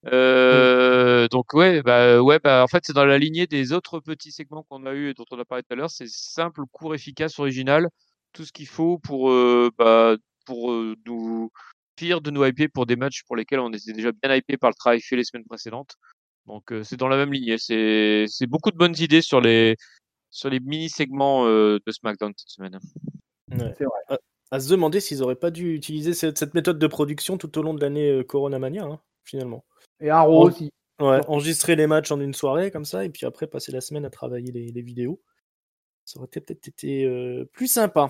Euh, mmh. Donc ouais, bah ouais, bah en fait c'est dans la lignée des autres petits segments qu'on a eu et dont on a parlé tout à l'heure. C'est simple, court, efficace, original, tout ce qu'il faut pour euh, bah pour euh, nous pire de nous hyper pour des matchs pour lesquels on était déjà bien hypé par le travail fait les semaines précédentes. Donc euh, c'est dans la même lignée. C'est c'est beaucoup de bonnes idées sur les sur les mini segments euh, de SmackDown cette semaine. Ouais. C'est vrai. À, à se demander s'ils auraient pas dû utiliser cette, cette méthode de production tout au long de l'année euh, Corona Mania, hein, finalement. Et un Raw aussi. Ouais, enregistrer les matchs en une soirée comme ça, et puis après passer la semaine à travailler les, les vidéos. Ça aurait peut-être été euh, plus sympa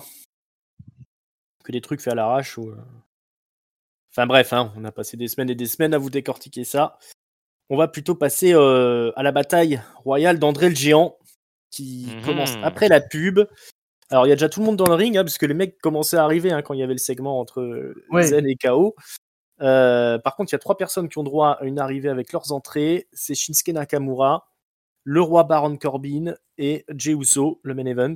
que des trucs faits à l'arrache. Ou, euh... Enfin bref, hein, on a passé des semaines et des semaines à vous décortiquer ça. On va plutôt passer euh, à la bataille royale d'André le Géant, qui mmh. commence après la pub. Alors il y a déjà tout le monde dans le ring, hein, parce que les mecs commençaient à arriver hein, quand il y avait le segment entre ouais. Zen et K O. Euh, par contre, il y a trois personnes qui ont droit à une arrivée avec leurs entrées. C'est Shinsuke Nakamura, le roi Baron Corbin et Jey Uso, le main event.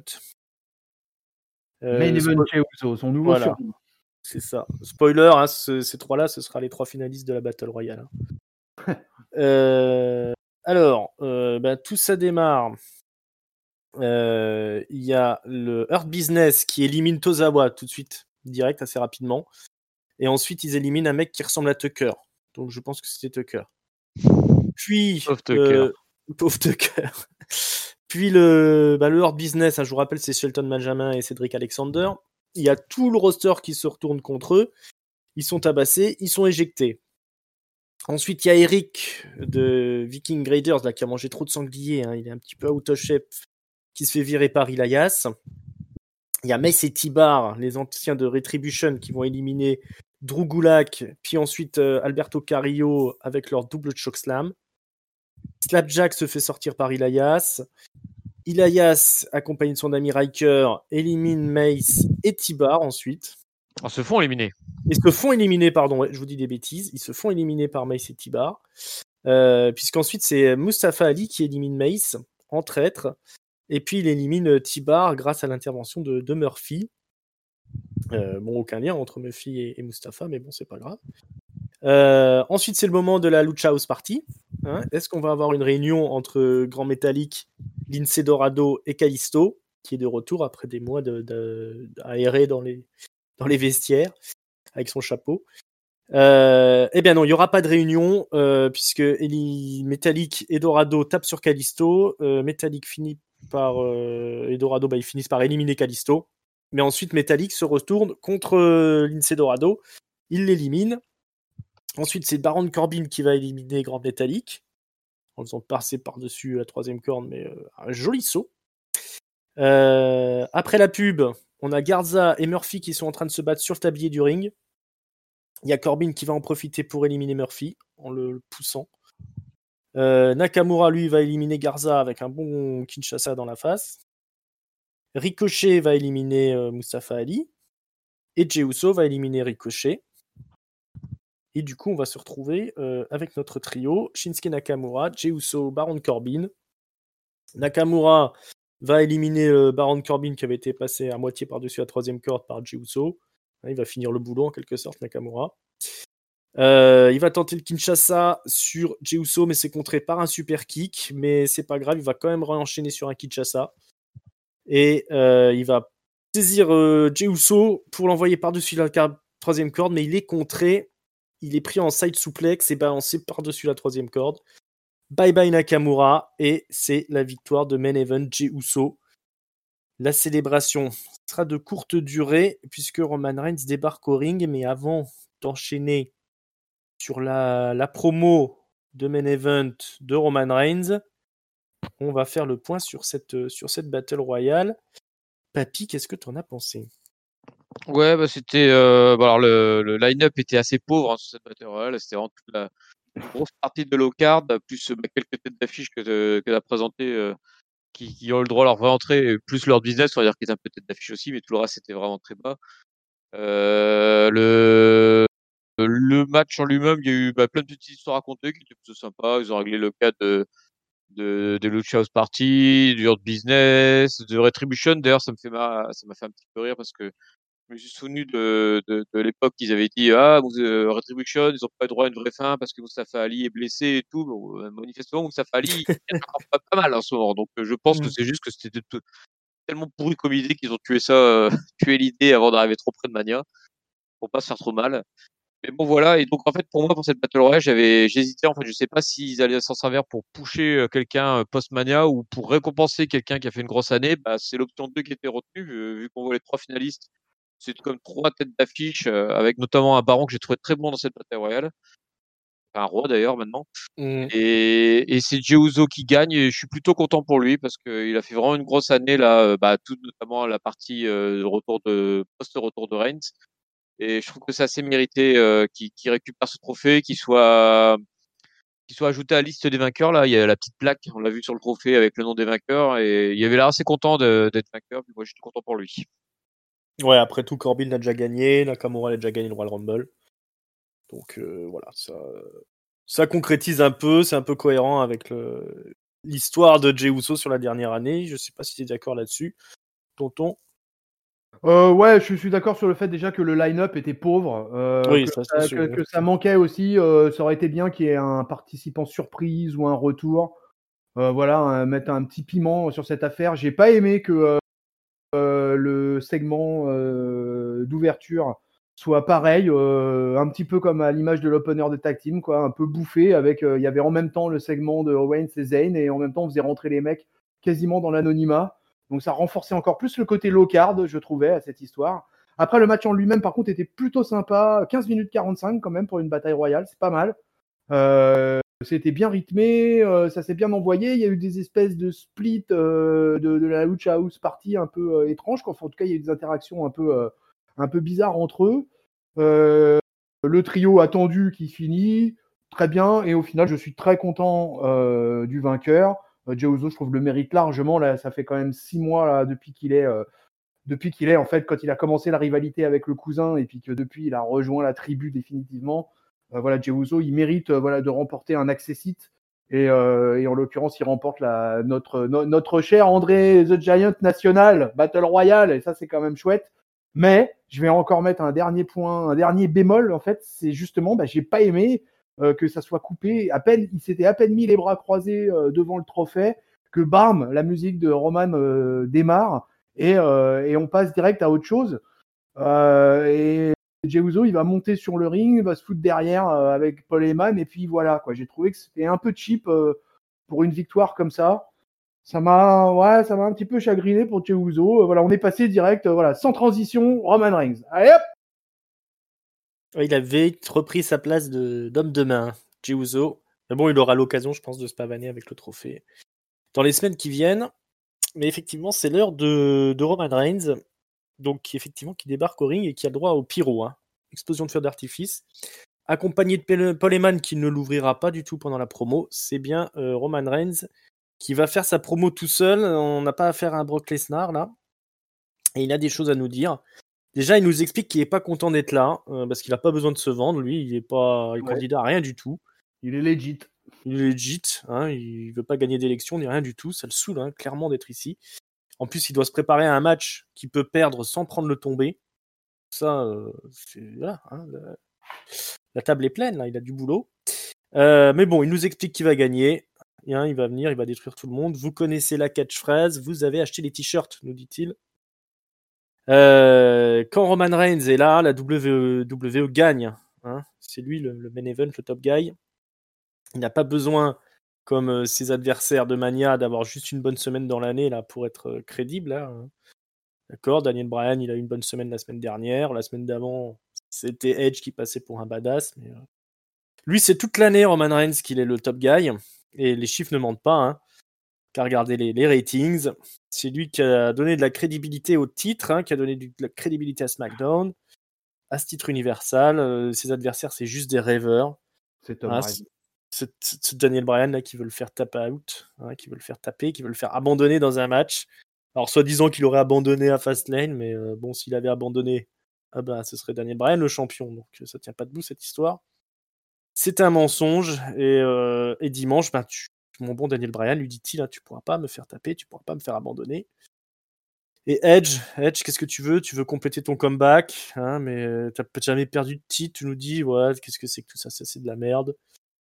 Euh, main event Jey Uso, son nouveau voilà. surnom. C'est ça. Spoiler, hein, ce, ces trois-là, ce sera les trois finalistes de la Battle Royale. Hein. euh, alors, euh, ben, tout ça démarre. Il euh, y a le Hurt Business qui élimine Tozawa tout de suite, direct, assez rapidement. Et ensuite, ils éliminent un mec qui ressemble à Tucker. Donc, je pense que c'était Tucker. Puis, pauvre Tucker. Euh, pauvre Tucker. Puis, le, bah, le Hurt Business, hein, je vous rappelle, c'est Shelton Benjamin et Cedric Alexander. Il y a tout le roster qui se retourne contre eux. Ils sont tabassés, ils sont éjectés. Ensuite, il y a Eric de Viking Raiders là, qui a mangé trop de sangliers. Hein. Il est un petit peu out of shape, qui se fait virer par Elias. Il y a Mace et T-Bar, les anciens de Retribution, qui vont éliminer Drew Gulak, puis ensuite euh, Alberto Carrillo avec leur double chokeslam. Slapjack se fait sortir par Elias. Elias, accompagné de son ami Riker, élimine Mace et T-Bar ensuite. Ils se font éliminer. Ils se font éliminer, pardon, ouais, je vous dis des bêtises. Ils se font éliminer par Mace et T-Bar. Euh, puisqu'ensuite, c'est Mustafa Ali qui élimine Mace en traître. Et puis, il élimine T-Bar grâce à l'intervention de, de Murphy. Euh, bon, aucun lien entre Murphy et, et Mustafa, mais bon, c'est pas grave. Euh, ensuite, c'est le moment de la Lucha House Party. Hein. Est-ce qu'on va avoir une réunion entre Grand Métallique, Lince Dorado et Kalisto, qui est de retour après des mois de, de, aéré dans les, dans les vestiaires, avec son chapeau. Euh, eh bien non, il n'y aura pas de réunion, euh, puisque Eli, Metallic et Dorado tapent sur Kalisto. Euh, Metallic finit par... Euh, et Dorado, bah, ils finissent par éliminer Kalisto. Mais ensuite, Metallic se retourne contre euh, Lince Dorado. Il l'élimine. Ensuite, c'est Baron Corbin qui va éliminer Grand Metallic, en faisant passer par-dessus la troisième corde, mais euh, un joli saut. Euh, après la pub, on a Garza et Murphy qui sont en train de se battre sur le tablier du ring. Il y a Corbin qui va en profiter pour éliminer Murphy, en le poussant. Euh, Nakamura, lui, va éliminer Garza avec un bon Kinshasa dans la face. Ricochet va éliminer euh, Mustafa Ali. Et Jey Uso va éliminer Ricochet. Et du coup, on va se retrouver euh, avec notre trio, Shinsuke Nakamura, Jey Uso, Baron Corbin. Nakamura va éliminer euh, Baron Corbin qui avait été passé à moitié par-dessus la troisième corde par Jey Uso. Il va finir le boulot en quelque sorte, Nakamura. Euh, il va tenter le Kinshasa sur Jey Uso, mais c'est contré par un super kick. Mais c'est pas grave, il va quand même re-enchaîner sur un Kinshasa. Et euh, il va saisir euh, Jey Uso pour l'envoyer par-dessus la troisième corde, mais il est contré. Il est pris en side suplex et balancé par-dessus la troisième corde. Bye bye Nakamura, et c'est la victoire de Main Event Jey Uso. La célébration sera de courte durée, puisque Roman Reigns débarque au ring, mais avant d'enchaîner sur la, la promo de Main Event de Roman Reigns, on va faire le point sur cette, sur cette Battle Royale. Papy, qu'est-ce que tu en as pensé ? Ouais, bah c'était. Euh, bah alors le, le line-up était assez pauvre hein, sur cette Battle Royale. C'était vraiment toute la une grosse partie de low card, plus bah, quelques têtes d'affiche que que t'as présenté, euh, qui, qui ont eu le droit à leur vraie entrée, plus leur business, on va dire qu'ils étaient un peu tête d'affiche aussi, mais tout le reste c'était vraiment très bas. Euh, le le match en lui-même, il y a eu bah, plein de petites histoires à raconter qui étaient plutôt sympas. Ils ont réglé le cas de de, de Lucha House Party, du Hurt Business, de Retribution. D'ailleurs, ça me fait ma... ça m'a fait un petit peu rire parce que je me suis souvenu de, de, de l'époque qu'ils avaient dit ah vous, euh, Retribution ils ont pas eu droit à une vraie fin parce que Mustafa Ali est blessé et tout. Bon, euh, manifestement Mustafa Ali il est encore pas, pas mal en ce moment, donc euh, je pense mm. que c'est juste que c'était tout, tellement pourri comme idée qu'ils ont tué ça, euh, tué l'idée avant d'arriver trop près de Mania pour pas se faire trop mal. Mais bon voilà, et donc en fait pour moi pour cette Battle Royale j'avais j'hésitais en fait, je sais pas s'ils allaient s'en servir pour pusher quelqu'un post-Mania ou pour récompenser quelqu'un qui a fait une grosse année. Bah c'est l'option deux qui était retenue, vu, vu qu'on voit les trois finalistes. C'est comme trois têtes d'affiche, euh, avec notamment un baron que j'ai trouvé très bon dans cette bataille royale. Enfin, un roi d'ailleurs maintenant. Mmh. Et, et c'est Jey Uso qui gagne et je suis plutôt content pour lui parce qu'il a fait vraiment une grosse année là, bah, tout notamment la partie euh, retour de post-retour de Reigns. Et je trouve que c'est assez mérité euh, qu'il, qu'il récupère ce trophée, qu'il soit qu'il soit ajouté à la liste des vainqueurs. Là, il y a la petite plaque, on l'a vu sur le trophée avec le nom des vainqueurs et il avait l'air assez content de, d'être vainqueur. Puis moi, je suis content pour lui. Ouais, après tout, Corbin l'a déjà gagné, Nakamura l'a déjà gagné le Royal Rumble. Donc euh, voilà, ça, ça concrétise un peu, c'est un peu cohérent avec le, l'histoire de Jey Uso sur la dernière année. Je sais pas si tu es d'accord là-dessus, tonton. Euh, ouais, je suis d'accord sur le fait déjà que le line-up était pauvre, euh, oui, que, ça, ça, sûr, que, ouais. que ça manquait aussi. Euh, ça aurait été bien qu'il y ait un participant surprise ou un retour. Euh, voilà, un, mettre un petit piment sur cette affaire. J'ai pas aimé que euh, euh, le segment euh, d'ouverture soit pareil, euh, un petit peu comme à l'image de l'opener de Tag Team, quoi, un peu bouffé. Avec, il euh, y avait en même temps le segment de Owens et Zayn et en même temps on faisait rentrer les mecs quasiment dans l'anonymat. Donc ça renforçait encore plus le côté low card, je trouvais, à cette histoire. Après, le match en lui-même, par contre, était plutôt sympa. quinze minutes quarante-cinq quand même pour une bataille royale, c'est pas mal. Euh, c'était bien rythmé, euh, ça s'est bien envoyé. Il y a eu des espèces de split euh, de, de la Lucha House Party un peu euh, étranges. Enfin, en tout cas, il y a eu des interactions un peu, euh, un peu bizarres entre eux. Euh, le trio attendu qui finit très bien. Et au final, je suis très content euh, du vainqueur. Euh, Jey Uso, je trouve le mérite largement. Là, ça fait quand même six mois là, depuis qu'il est, euh, depuis qu'il est en fait, quand il a commencé la rivalité avec le cousin et puis que depuis il a rejoint la tribu définitivement. Euh, voilà, Jey Uso, il mérite euh, voilà, de remporter un access hit. Et, euh, et en l'occurrence, il remporte la, notre, no, notre cher André the Giant National Battle Royale. Et ça, c'est quand même chouette. Mais je vais encore mettre un dernier point, un dernier bémol. En fait, c'est justement, bah, j'ai pas aimé euh, que ça soit coupé. À peine, il s'était à peine mis les bras croisés euh, devant le trophée que bam, la musique de Roman euh, démarre et, euh, et on passe direct à autre chose. Euh, et Jey Uso, il va monter sur le ring, il va se foutre derrière euh, avec Paul Heyman, et puis voilà, quoi. J'ai trouvé que c'était un peu cheap euh, pour une victoire comme ça. Ça m'a, ouais, ça m'a un petit peu chagriné pour Jey Uso. Euh, voilà, on est passé direct, euh, voilà, sans transition, Roman Reigns. Allez hop! Il avait repris sa place de, d'homme de main, Jey Uso. Mais bon, il aura l'occasion, je pense, de se pavaner avec le trophée dans les semaines qui viennent. Mais effectivement, c'est l'heure de, de Roman Reigns. Donc, effectivement, qui débarque au ring et qui a le droit au pyro, hein. Explosion de feu d'artifice, accompagné de Paul Heyman qui ne l'ouvrira pas du tout pendant la promo. C'est bien euh, Roman Reigns qui va faire sa promo tout seul. On n'a pas affaire à un Brock Lesnar là, et il a des choses à nous dire. Déjà, il nous explique qu'il n'est pas content d'être là euh, parce qu'il n'a pas besoin de se vendre. Lui, il est pas il Ouais. candidat à rien du tout. Il est legit. Il est legit, hein, il veut pas gagner d'élection ni rien du tout. Ça le saoule hein, clairement d'être ici. En plus, il doit se préparer à un match qu'il peut perdre sans prendre le tombé. Ça, euh, c'est, voilà, hein, la, la table est pleine, là, il a du boulot. Euh, mais bon, il nous explique qu'il va gagner. Hein, il va venir, il va détruire tout le monde. Vous connaissez la catchphrase, vous avez acheté les t-shirts, nous dit-il. Euh, quand Roman Reigns est là, la W W E gagne. Hein, c'est lui le, le main event, le top guy. Il n'a pas besoin, comme euh, ses adversaires de Mania, d'avoir juste une bonne semaine dans l'année là pour être euh, crédible. Là, hein. D'accord, Daniel Bryan, il a eu une bonne semaine la semaine dernière. La semaine d'avant, c'était Edge qui passait pour un badass. Mais, euh... lui, c'est toute l'année, Roman Reigns, qu'il est le top guy. Et les chiffres ne mentent pas. Hein. Car regardez les, les ratings. C'est lui qui a donné de la crédibilité au titre, hein, qui a donné de la crédibilité à SmackDown, à ce titre universal. Euh, ses adversaires, c'est juste des rêveurs. C'est Tom hein, Brady. c'est, c'est, c'est Daniel Bryan là, qui veut le faire taper out, hein, qui veut le faire taper, qui veut le faire abandonner dans un match. Alors, soi-disant qu'il aurait abandonné à Fastlane, mais euh, bon, s'il avait abandonné, ah ben, ce serait Daniel Bryan le champion. Donc, ça tient pas debout, cette histoire. C'est un mensonge. Et, euh, et dimanche, ben, tu, mon bon Daniel Bryan lui dit-il, hein, tu pourras pas me faire taper, tu pourras pas me faire abandonner. Et Edge, Edge, qu'est-ce que tu veux? Tu veux compléter ton comeback, hein, mais euh, t'as jamais perdu de titre. Tu nous dis, ouais, qu'est-ce que c'est que tout ça? Ça, c'est de la merde.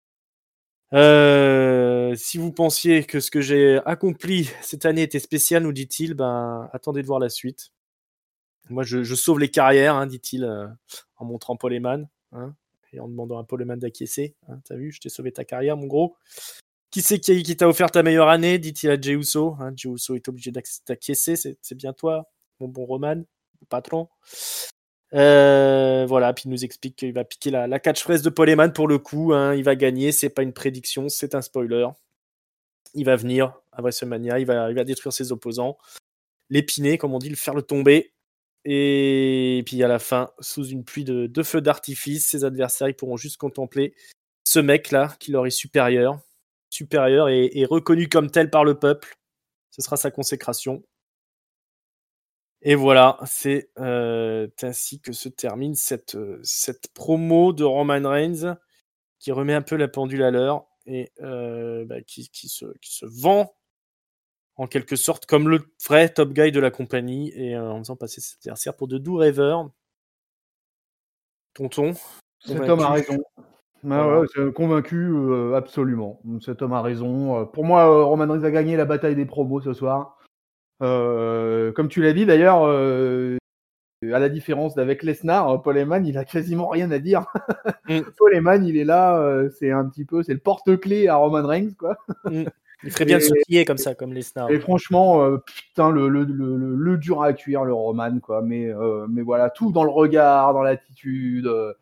Euh, si vous pensiez que ce que j'ai accompli cette année était spécial, nous dit-il, ben attendez de voir la suite. Moi, je, je sauve les carrières, hein, dit-il, euh, en montrant Paul Heyman, hein, et en demandant à Paul Heyman d'acquiescer. Hein, t'as vu, je t'ai sauvé ta carrière, mon gros. Qui c'est qui, qui t'a offert ta meilleure année? Dit-il à Jey Uso. Hein, Jey Uso est obligé d'acquiescer, c'est, c'est bien toi, mon bon Roman, le patron. Euh, voilà, puis il nous explique qu'il va piquer la, la catchphrase de Paul Heyman pour le coup. Hein, il va gagner, c'est pas une prédiction, c'est un spoiler. Il va venir à WrestleMania, il va, il va détruire ses opposants, l'épiner, comme on dit, le faire le tomber. Et puis à la fin, sous une pluie de, de feux d'artifice, ses adversaires ils pourront juste contempler ce mec-là qui leur est supérieur, supérieur et, et reconnu comme tel par le peuple. Ce sera sa consécration. Et voilà, c'est euh, ainsi que se termine cette, euh, cette promo de Roman Reigns qui remet un peu la pendule à l'heure et euh, bah, qui, qui, se, qui se vend en quelque sorte comme le vrai top guy de la compagnie et euh, en faisant passer ses adversaires pour de doux rêveurs. Tonton, cet homme a raison. Ah voilà. Ouais, c'est convaincu, euh, absolument. Cet homme a raison. Pour moi, euh, Roman Reigns a gagné la bataille des promos ce soir. Euh, comme tu l'as dit d'ailleurs, euh, à la différence d'avec Lesnar, Paul Heyman, il a quasiment rien à dire. Mm. Paul Heyman, il est là, euh, c'est un petit peu, c'est le porte-clés à Roman Reigns, quoi. Mm. Il ferait bien et, de se plier comme ça, comme Lesnar. Et franchement, euh, putain, le, le, le, le, le dur à cuire, le Roman, quoi. Mais, euh, mais voilà, tout dans le regard, dans l'attitude. Euh,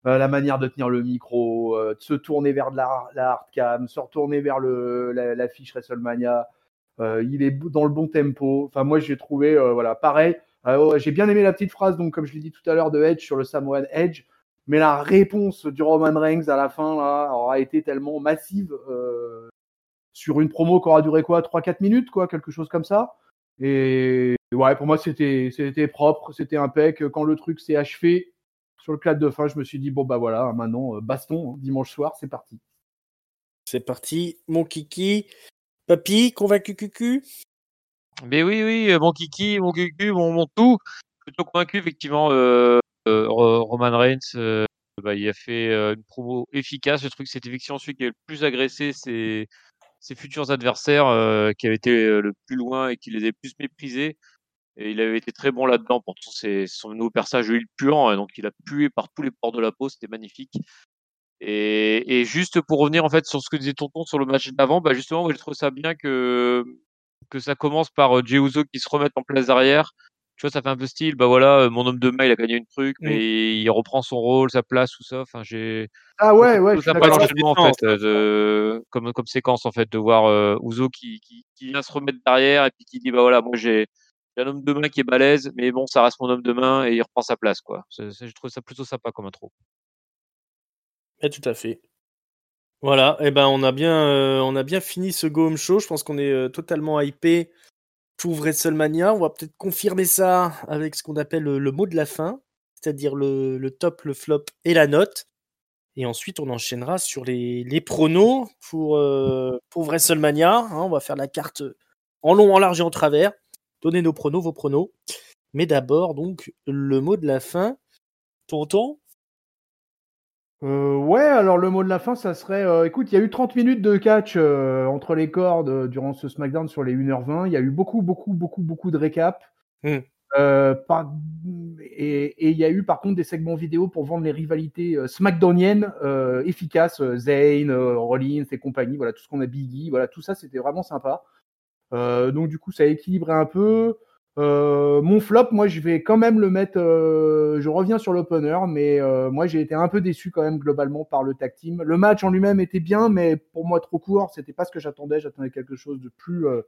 Euh, la manière de tenir le micro, euh, de se tourner vers de la, la hardcam, se retourner vers le, la, la fiche WrestleMania. Euh, il est dans le bon tempo. Enfin, moi, j'ai trouvé, euh, voilà, pareil. Euh, j'ai bien aimé la petite phrase, donc comme je l'ai dit tout à l'heure, de Edge sur le Samoan Edge. Mais la réponse du Roman Reigns à la fin là aura été tellement massive euh, sur une promo qui aura duré quoi, trois quatre minutes, quoi, quelque chose comme ça. Et ouais, pour moi, c'était, c'était propre, c'était impec. Quand le truc s'est achevé sur le clap de fin, je me suis dit bon bah voilà, maintenant baston, hein, dimanche soir, c'est parti. C'est parti, mon kiki. Papy, convaincu cucu? Mais oui, oui, mon kiki, mon cucu, mon, mon tout. Plutôt convaincu, effectivement, euh, euh, Roman Reigns, euh, bah, il a fait euh, une promo efficace. Le truc, c'est effectivement celui qui a le plus agressé ses, ses futurs adversaires, euh, qui avaient été euh, le plus loin et qui les avait plus méprisés. Et il avait été très bon là-dedans. Pourtant, c'est son nouveau personnage, huile puant, donc il a pué par tous les pores de la peau. C'était magnifique. Et, et juste pour revenir en fait sur ce que disait Tonton sur le match d'avant, bah justement, moi, je trouve ça bien que que ça commence par euh, Jey Uso qui se remette en place arrière. Tu vois, ça fait un peu style, bah voilà, euh, mon homme de main, il a gagné une truc, Mm. mais il reprend son rôle, sa place, tout ça. Enfin, j'ai Ah je trouve ouais, ça ouais, plutôt je suis sympa d'accord. l'enchaînement en Non, fait, euh, de, comme comme séquence en fait, de voir euh, Uso qui, qui qui vient se remettre derrière et puis qui dit bah voilà, moi j'ai j'ai un homme de main qui est balèze, mais bon, ça reste mon homme de main et il reprend sa place quoi. C'est, c'est- je trouve ça plutôt sympa comme intro. ouais, tout à fait. Voilà, et ben on a bien, euh, on a bien fini ce Go Home Show. Je pense qu'on est euh, totalement hypé pour WrestleMania. On va peut-être confirmer ça avec ce qu'on appelle le, le mot de la fin, c'est-à-dire le, le top, le flop et la note. Et ensuite, on enchaînera sur les, les pronos pour, euh, pour WrestleMania. Hein, on va faire la carte en long, en large et en travers. Donnez nos pronos, vos pronos. Mais d'abord, donc, le mot de la fin. Tonton? Euh, ouais, alors le mot de la fin, ça serait, euh, écoute, il y a eu trente minutes de catch euh, entre les cordes euh, durant ce SmackDown sur les une heure vingt. Il y a eu beaucoup, beaucoup, beaucoup, beaucoup de récaps. Hmm. Euh, par- Et et il y a eu par contre des segments vidéo pour vendre les rivalités euh, SmackDowniennes euh, efficaces, euh, Zayn, euh, Rollins et compagnie, voilà, tout ce qu'on a Biggie, voilà, tout ça, c'était vraiment sympa. Euh, donc du coup, ça a équilibré un peu. Euh, mon flop, moi, je vais quand même le mettre. Euh, je reviens sur l'opener, mais euh, moi, j'ai été un peu déçu quand même globalement par le tag team. Le match en lui-même était bien, mais pour moi trop court. C'était pas ce que j'attendais. J'attendais quelque chose de plus, euh,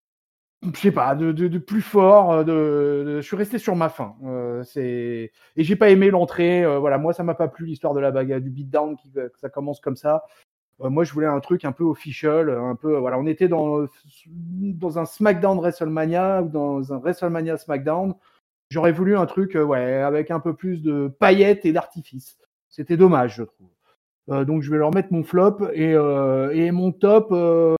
je sais pas, de, de, de plus fort. De, de- je suis resté sur ma faim. Euh, c'est et j'ai pas aimé l'entrée. Euh, voilà, moi, ça m'a pas plu l'histoire de la bagarre, du beatdown qui que ça commence comme ça. Euh, moi, je voulais un truc un peu official, un peu. Voilà, on était dans dans un SmackDown WrestleMania ou dans un WrestleMania SmackDown. J'aurais voulu un truc, euh, ouais, avec un peu plus de paillettes et d'artifice. C'était dommage, je trouve. Euh, donc, je vais leur mettre mon flop et euh, et mon top. Euh...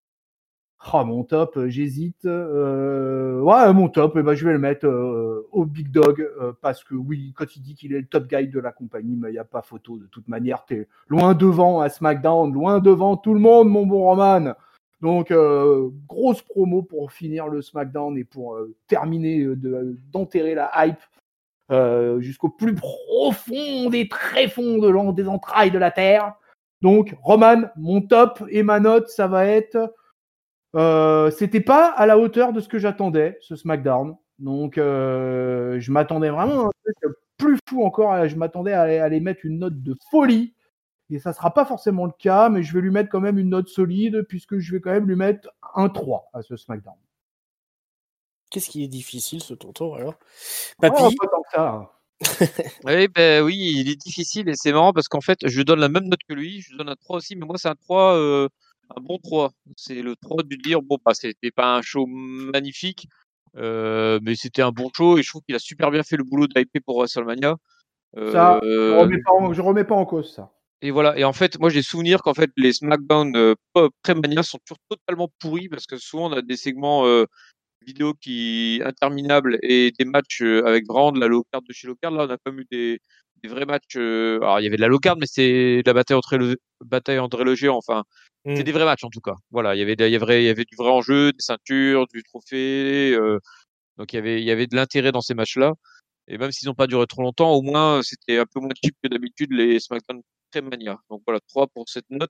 Oh, mon top, euh, j'hésite. Euh... Ouais, mon top, eh ben, je vais le mettre euh, au Big Dog euh, parce que oui, quand il dit qu'il est le top guy de la compagnie, mais il n'y a pas photo. De toute manière, t'es loin devant à SmackDown, loin devant tout le monde, mon bon Roman. Donc, euh, grosse promo pour finir le SmackDown et pour euh, terminer euh, de, d'enterrer la hype euh, jusqu'au plus profond des tréfonds de l'en- des entrailles de la Terre. Donc, Roman, mon top et ma note, ça va être euh, c'était pas à la hauteur de ce que j'attendais, ce SmackDown. Donc, euh, je m'attendais vraiment à un truc plus fou encore. Je m'attendais à, à aller mettre une note de folie. Et ça sera pas forcément le cas, mais je vais lui mettre quand même une note solide, puisque je vais quand même lui mettre un trois à ce SmackDown. Qu'est-ce qui est difficile, ce tonton, alors? Oh, Papy? pas tant que ça. Oui, ben oui, il est difficile et c'est marrant parce qu'en fait, je donne la même note que lui, je donne un trois aussi, mais moi c'est un trois, euh, un bon trois. C'est le trois du dire, bon, bah, c'était pas un show magnifique, euh, mais c'était un bon show et je trouve qu'il a super bien fait le boulot de hyper pour WrestleMania. Ça, je Euh, remets pas en, je remets pas en cause ça. et voilà. Et en fait, moi j'ai souvenir qu'en fait les SmackDown euh, pré-Mania sont toujours totalement pourris parce que souvent on a des segments euh, vidéo qui interminables et des matchs euh, avec vraiment de la low card de chez low card. Là, on a quand même eu des, des vrais matchs. Euh, alors, il y avait de la low card, mais c'est de la bataille entre le, bataille André le Géant. Enfin, c'était Hmm. des vrais matchs en tout cas. Voilà, il y avait, de- il y avait, il y avait du vrai enjeu, des ceintures, du trophée. Euh, donc, il y avait, il y avait de l'intérêt dans ces matchs-là. Et même s'ils n'ont pas duré trop longtemps, au moins, c'était un peu moins cheap que d'habitude les SmackDown très mania. Donc voilà, trois pour cette note.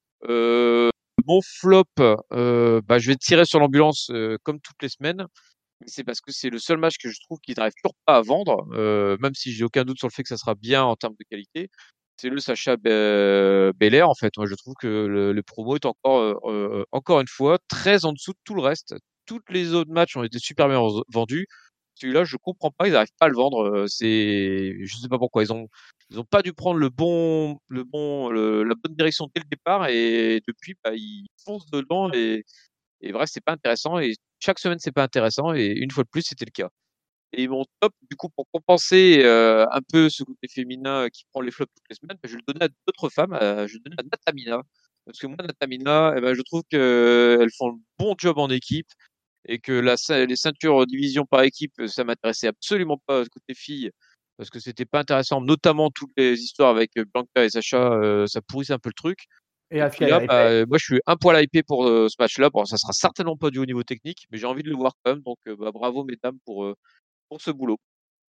Euh, mon flop, euh, bah, je vais tirer sur l'ambulance euh, comme toutes les semaines. mais c'est parce que c'est le seul match que je trouve qu'ils n'arrivent toujours pas à vendre, euh, même si j'ai aucun doute sur le fait que ça sera bien en termes de qualité. C'est le Sacha Be- Belair, en fait. Moi, je trouve que le, le promo est encore, euh, euh, encore une fois très en dessous de tout le reste. Tous les autres matchs ont été super bien vendus. Celui-là, je comprends pas, ils n'arrivent pas à le vendre. euh, C'est, je sais pas pourquoi. Ils ont, ils ont pas dû prendre le bon, le bon, le- la bonne direction dès le départ et depuis, bah, ils foncent dedans et, et vrai, c'est pas intéressant. Et chaque semaine, c'est pas intéressant et une fois de plus, c'était le cas. Et mon top, du coup, pour compenser euh, un peu ce côté féminin euh, qui prend les flops toutes les semaines, bah, je vais le donner à d'autres femmes. euh, je vais le donner à Natamina. Parce que moi, Natamina, eh ben, je trouve qu'elles font le bon job en équipe et que la, ce- les ceintures division par équipe, ça m'intéressait absolument pas côté filles parce que c'était pas intéressant, notamment toutes les histoires avec euh, Blanca et Sacha, euh, ça pourrissait un peu le truc. Et Et puis là, Asuka et bah, moi, je suis un poil hypé pour euh, ce match-là. Bon, ça sera certainement pas du haut niveau technique, mais j'ai envie de le voir quand même. Donc, euh, bah, bravo mesdames pour euh, pour ce boulot.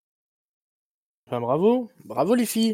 Enfin, bravo, bravo les filles.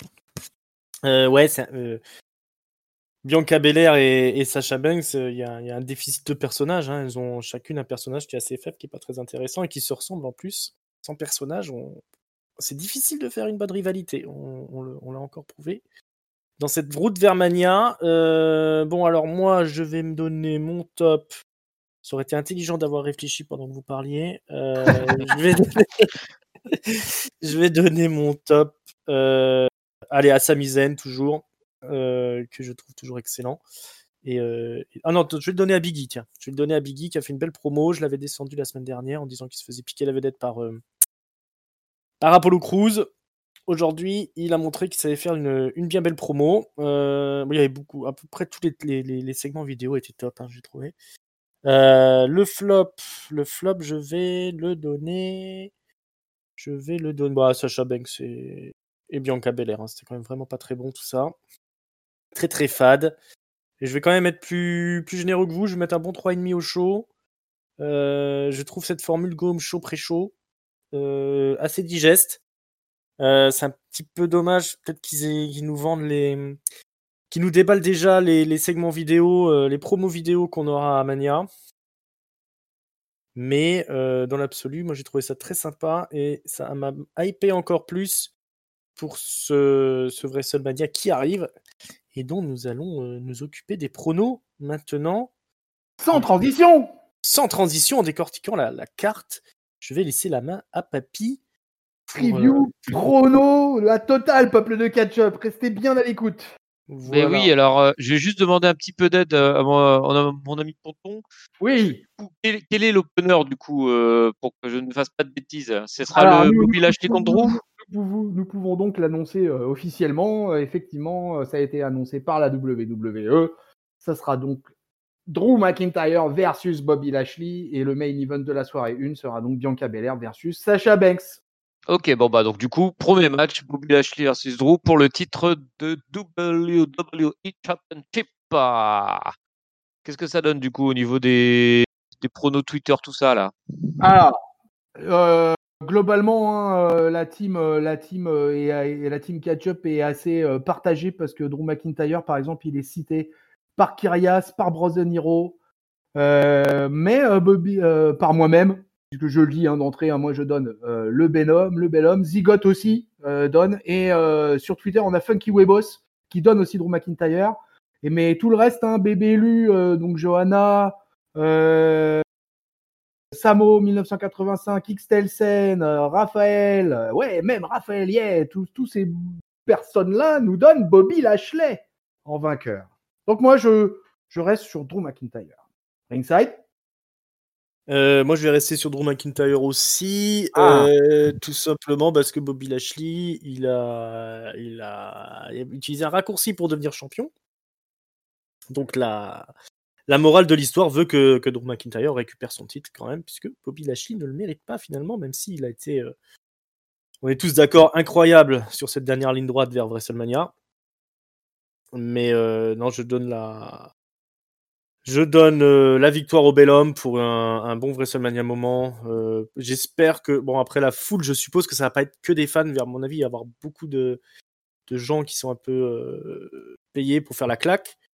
Euh, ouais, c'est, euh, Bianca Belair et, et Sasha Banks, il euh, y, y, a un déficit de personnages. Hein. Elles ont chacune un personnage qui est assez faible, qui est pas très intéressant et qui se ressemble en plus. Sans personnage, on... c'est difficile de faire une bonne rivalité. On, on, on l'a encore prouvé. Dans cette route vers Mania, euh, bon alors moi je vais me donner mon top. Ça aurait été intelligent d'avoir réfléchi pendant que vous parliez. Euh, je, vais donner... je vais donner mon top. Euh... Allez, à Sami Zayn toujours. Euh, que je trouve toujours excellent. Et euh... ah non, je vais le donner à Biggie, tiens. Je vais le donner à Biggie qui a fait une belle promo. Je l'avais descendu la semaine dernière en disant qu'il se faisait piquer la vedette par, euh... par Apollo Crews. Aujourd'hui, il a montré qu'il savait faire une, une bien belle promo. Euh... Bon, il y avait beaucoup, à peu près tous les, les, les, les segments vidéo étaient top, hein, j'ai trouvé. Euh... Le flop, le flop, je vais le donner. Je vais le donner bah, à Sasha Banks et, et Bianca Belair. Hein. C'était quand même vraiment pas très bon tout ça. Très très fade. Et je vais quand même être plus, plus généreux que vous. Je vais mettre un bon trois virgule cinq au show. Euh, je trouve cette formule Go Home Show pré-show euh, assez digeste. Euh, c'est un petit peu dommage peut-être qu'ils, aient, qu'ils nous vendent les... qu'ils nous déballent déjà les, les segments vidéo, euh, les promos vidéo qu'on aura à Mania. Mais euh, dans l'absolu, moi j'ai trouvé ça très sympa et ça m'a hypé encore plus pour ce, ce WrestleMania qui arrive et dont nous allons euh, nous occuper des pronos maintenant. Sans transition Sans transition, en décortiquant la, la carte, je vais laisser la main à Papy. Pour, Preview, euh, prono, la totale, peuple de catch-up. Restez bien à l'écoute. Mais voilà. oui, alors euh, je vais juste demander un petit peu d'aide euh, à, mon, à mon ami Tonton. Oui. Quel, quel est l'opener du coup euh, pour que je ne fasse pas de bêtises? Ce sera Alors, le nous, Bobby nous, Lashley nous, contre nous, Drew? nous, nous pouvons, nous pouvons donc l'annoncer euh, officiellement. Euh, effectivement, euh, ça a été annoncé par la W W E. Ça sera donc Drew McIntyre versus Bobby Lashley. Et le main event de la soirée une sera donc Bianca Belair versus Sasha Banks. Ok, bon bah donc du coup, premier match, Bobby Lashley versus Drew pour le titre de W W E Championship. Ah. Qu'est-ce que ça donne du coup au niveau des, des pronos Twitter, tout ça là? Alors, euh, globalement, hein, euh, la team, euh, la team euh, et, et la team catch-up est assez euh, partagée parce que Drew McIntyre, par exemple, il est cité par Kyrias, par Brozen Hero, euh, mais euh, Bobby, euh, par moi-même, puisque je le dis hein, d'entrée, hein, moi je donne euh, le bel homme, le bel homme, Zigot aussi euh, donne, et euh, sur Twitter on a Funky Webos qui donne aussi Drew McIntyre, et mais tout le reste, hein, Bébé Lu, euh, donc Johanna, euh, Samo mille neuf cent quatre-vingt-cinq, Xtelsen, euh, Raphaël, euh, ouais, même Raphaël, yeah, tous, tous ces personnes-là nous donnent Bobby Lashley en vainqueur. Donc moi, je, je reste sur Drew McIntyre. Ringside. Euh, moi, je vais rester sur Drew McIntyre aussi, Ah. euh, tout simplement parce que Bobby Lashley, il a, il a, il a utilisé un raccourci pour devenir champion. Donc la, la morale de l'histoire veut que, que Drew McIntyre récupère son titre quand même, puisque Bobby Lashley ne le mérite pas finalement, même s'il a été, euh, on est tous d'accord, incroyable sur cette dernière ligne droite vers WrestleMania. Mais euh, non, je donne la, je donne euh, la victoire au bel homme pour un, un bon WrestleMania moment. Euh, j'espère que, bon, après la foule, je suppose que ça va pas être que des fans, vers mon avis, il va y avoir beaucoup de, de gens qui sont un peu euh, payés pour faire la claque.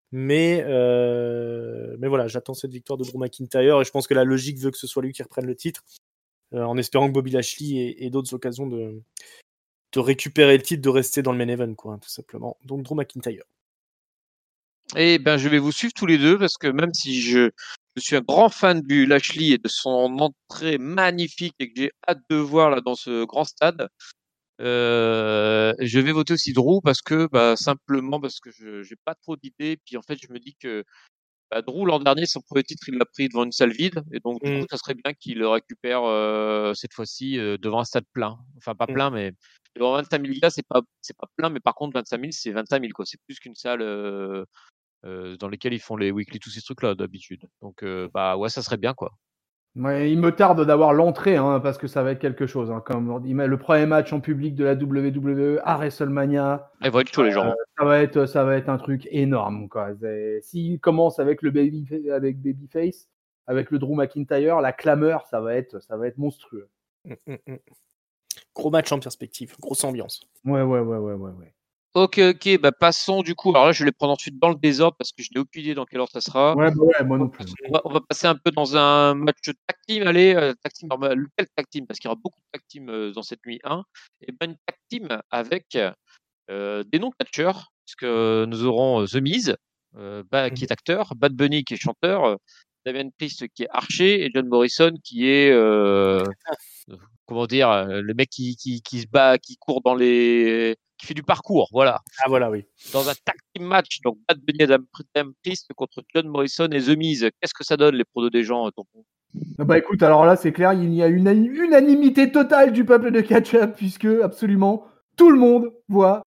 Mais, euh, mais voilà, j'attends cette victoire de Drew McIntyre et je pense que la logique veut que ce soit lui qui reprenne le titre, euh, en espérant que Bobby Lashley ait, ait d'autres occasions de, de récupérer le titre, de rester dans le main event, quoi, tout simplement. Donc Drew McIntyre. Et ben, je vais vous suivre tous les deux parce que même si je, je suis un grand fan du Lashley et de son entrée magnifique et que j'ai hâte de voir là dans ce grand stade, euh, je vais voter aussi Drew parce que bah, simplement parce que je j'ai pas trop d'idées. Puis en fait, je me dis que bah, Drew l'an dernier, son premier titre, il l'a pris devant une salle vide et donc du Mm. coup, ça serait bien qu'il le récupère euh, cette fois-ci euh, devant un stade plein. Enfin, pas Mm. plein, mais devant vingt-cinq mille gars, c'est pas c'est pas plein, mais par contre vingt-cinq mille, c'est vingt-cinq mille quoi. C'est plus qu'une salle. Euh, euh, dans lesquels ils font les weekly, tous ces trucs-là d'habitude. Donc, euh, bah ouais, ça serait bien quoi. Ouais, il me tarde d'avoir l'entrée, hein, parce que ça va être quelque chose. Hein, comme on dit, mais le premier match en public de la W W E à WrestleMania, Ils vont être chauds les gens. euh, ça va être, ça va être un truc énorme, quoi. C'est- S'il commence avec le baby, avec Babyface, avec le Drew McIntyre, la clameur, ça va être, ça va être monstrueux. Mm, mm, mm. Gros match en perspective, grosse ambiance. Ouais, ouais, ouais, ouais, ouais, ouais. Ok, ok, bah passons du coup. Alors là, je vais les prendre ensuite dans le désordre parce que je n'ai aucune idée dans quel ordre ça sera. Ouais, bah ouais, moi non plus. On va, on va passer un peu dans un match tag team. Allez, euh, tag team, alors, lequel tag team? Parce qu'il y aura beaucoup de tag team euh, dans cette nuit un. Et ben une tag team avec euh, des noms catcheurs, puisque nous aurons euh, The Miz, euh, bah, qui est acteur, Bad Bunny qui est chanteur, euh, Damien Priest qui est archer et John Morrison qui est euh, comment dire, euh, le mec qui, qui, qui se bat, qui court dans les, qui fait du parcours, voilà. Ah voilà, oui. Dans un tag team match, donc Bad Bunny et Damien Priest contre John Morrison et The Miz. Qu'est-ce que ça donne les pronos des gens, tonton? Bah écoute, alors là, c'est clair, il y a une unanimité totale du peuple de catch-up, puisque absolument tout le monde voit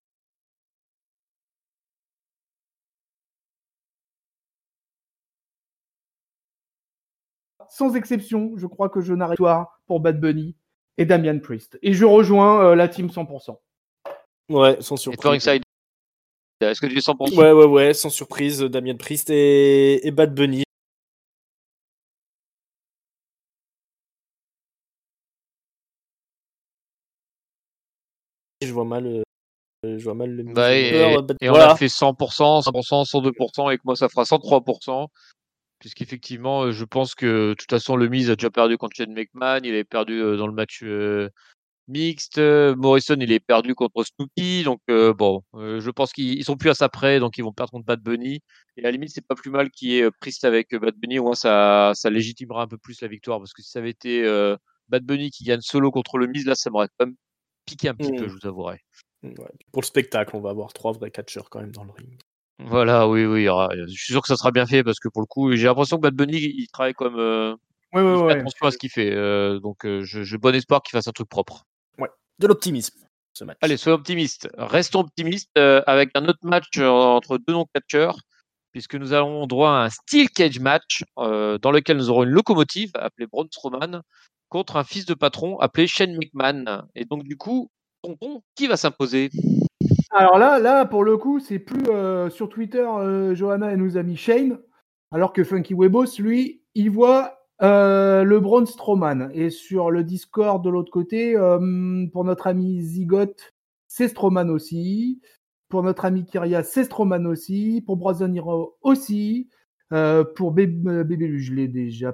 sans exception, je crois que je n'arrête pas pour Bad Bunny et Damian Priest. Et je rejoins euh, la team cent pour cent. Ouais, sans Et surprise. toi, Ringside, est-ce que tu es cent pour cent? Ouais, ouais, ouais, sans surprise, Damien Priest et, et Bad Bunny. Je vois mal, euh, je vois mal le Bah, et, peur, Bad- et on voilà. a fait cent pour cent, cent pour cent, cent deux pour cent, et que moi ça fera cent trois pour cent. Puisqu'effectivement, euh, je pense que de toute façon, le Miz a déjà perdu contre Shane McMahon, il avait perdu euh, dans le match euh, mixte. Morrison, il est perdu contre Snoopy. Donc, euh, bon, euh, je pense qu'ils ils sont plus à ça près, donc ils vont perdre contre Bad Bunny. Et à la limite, c'est pas plus mal qu'il y ait euh, Priest avec euh, Bad Bunny. Au moins, ça, ça légitimera un peu plus la victoire. Parce que si ça avait été euh, Bad Bunny qui gagne solo contre le Miz, là, ça m'aurait quand même piqué un petit Mmh. peu, je vous avouerai. Ouais. Pour le spectacle, on va avoir trois vrais catcheurs quand même dans le ring. Voilà, oui, oui. il y aura- Je suis sûr que ça sera bien fait parce que pour le coup, j'ai l'impression que Bad Bunny, il travaille comme. Euh, Ouais, il ouais, fait ouais. attention à ce qu'il fait. Euh, donc, euh, je- j'ai bon espoir qu'il fasse un truc propre. Ouais, de l'optimisme, ce match. Allez, soyons optimistes. Restons optimistes euh, avec un autre match euh, entre deux non-catcheurs, puisque nous avons droit à un Steel Cage match euh, dans lequel nous aurons une locomotive appelée Braun Strowman contre un fils de patron appelé Shane McMahon. Et donc, du coup, tonton, qui va s'imposer? Alors là, là, pour le coup, c'est plus euh, sur Twitter, euh, Johanna elle nous a mis Shane, alors que Funky Webos, lui, il voit euh, le Braun Strowman. Et sur le Discord de l'autre côté, euh, pour notre ami Zigote, c'est Strowman aussi. Pour notre ami Kyria, c'est Strowman aussi. Pour Brazen Hero aussi. Euh, pour Bébé, je l'ai déjà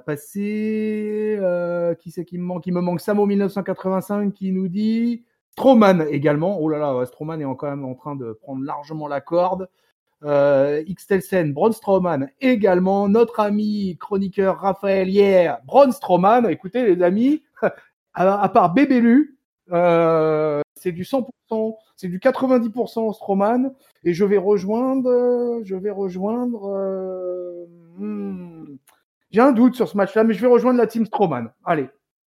passé. Euh, qui c'est qui me manque? Il me manque Samo mille neuf cent quatre-vingt-cinq qui nous dit Strowman également. Oh là là, Strowman est quand même en train de prendre largement la corde. Euh, Xtelsen, Braun Strowman également. Notre ami chroniqueur Raphaël Hier, Braun Strowman. Écoutez les amis, à, à part Bébélu, euh, c'est du cent pour cent, c'est du quatre-vingt-dix pour cent Strowman. Et je vais rejoindre, je vais rejoindre. Euh, hmm, j'ai un doute sur ce match-là, mais je vais rejoindre la team Strowman. Allez.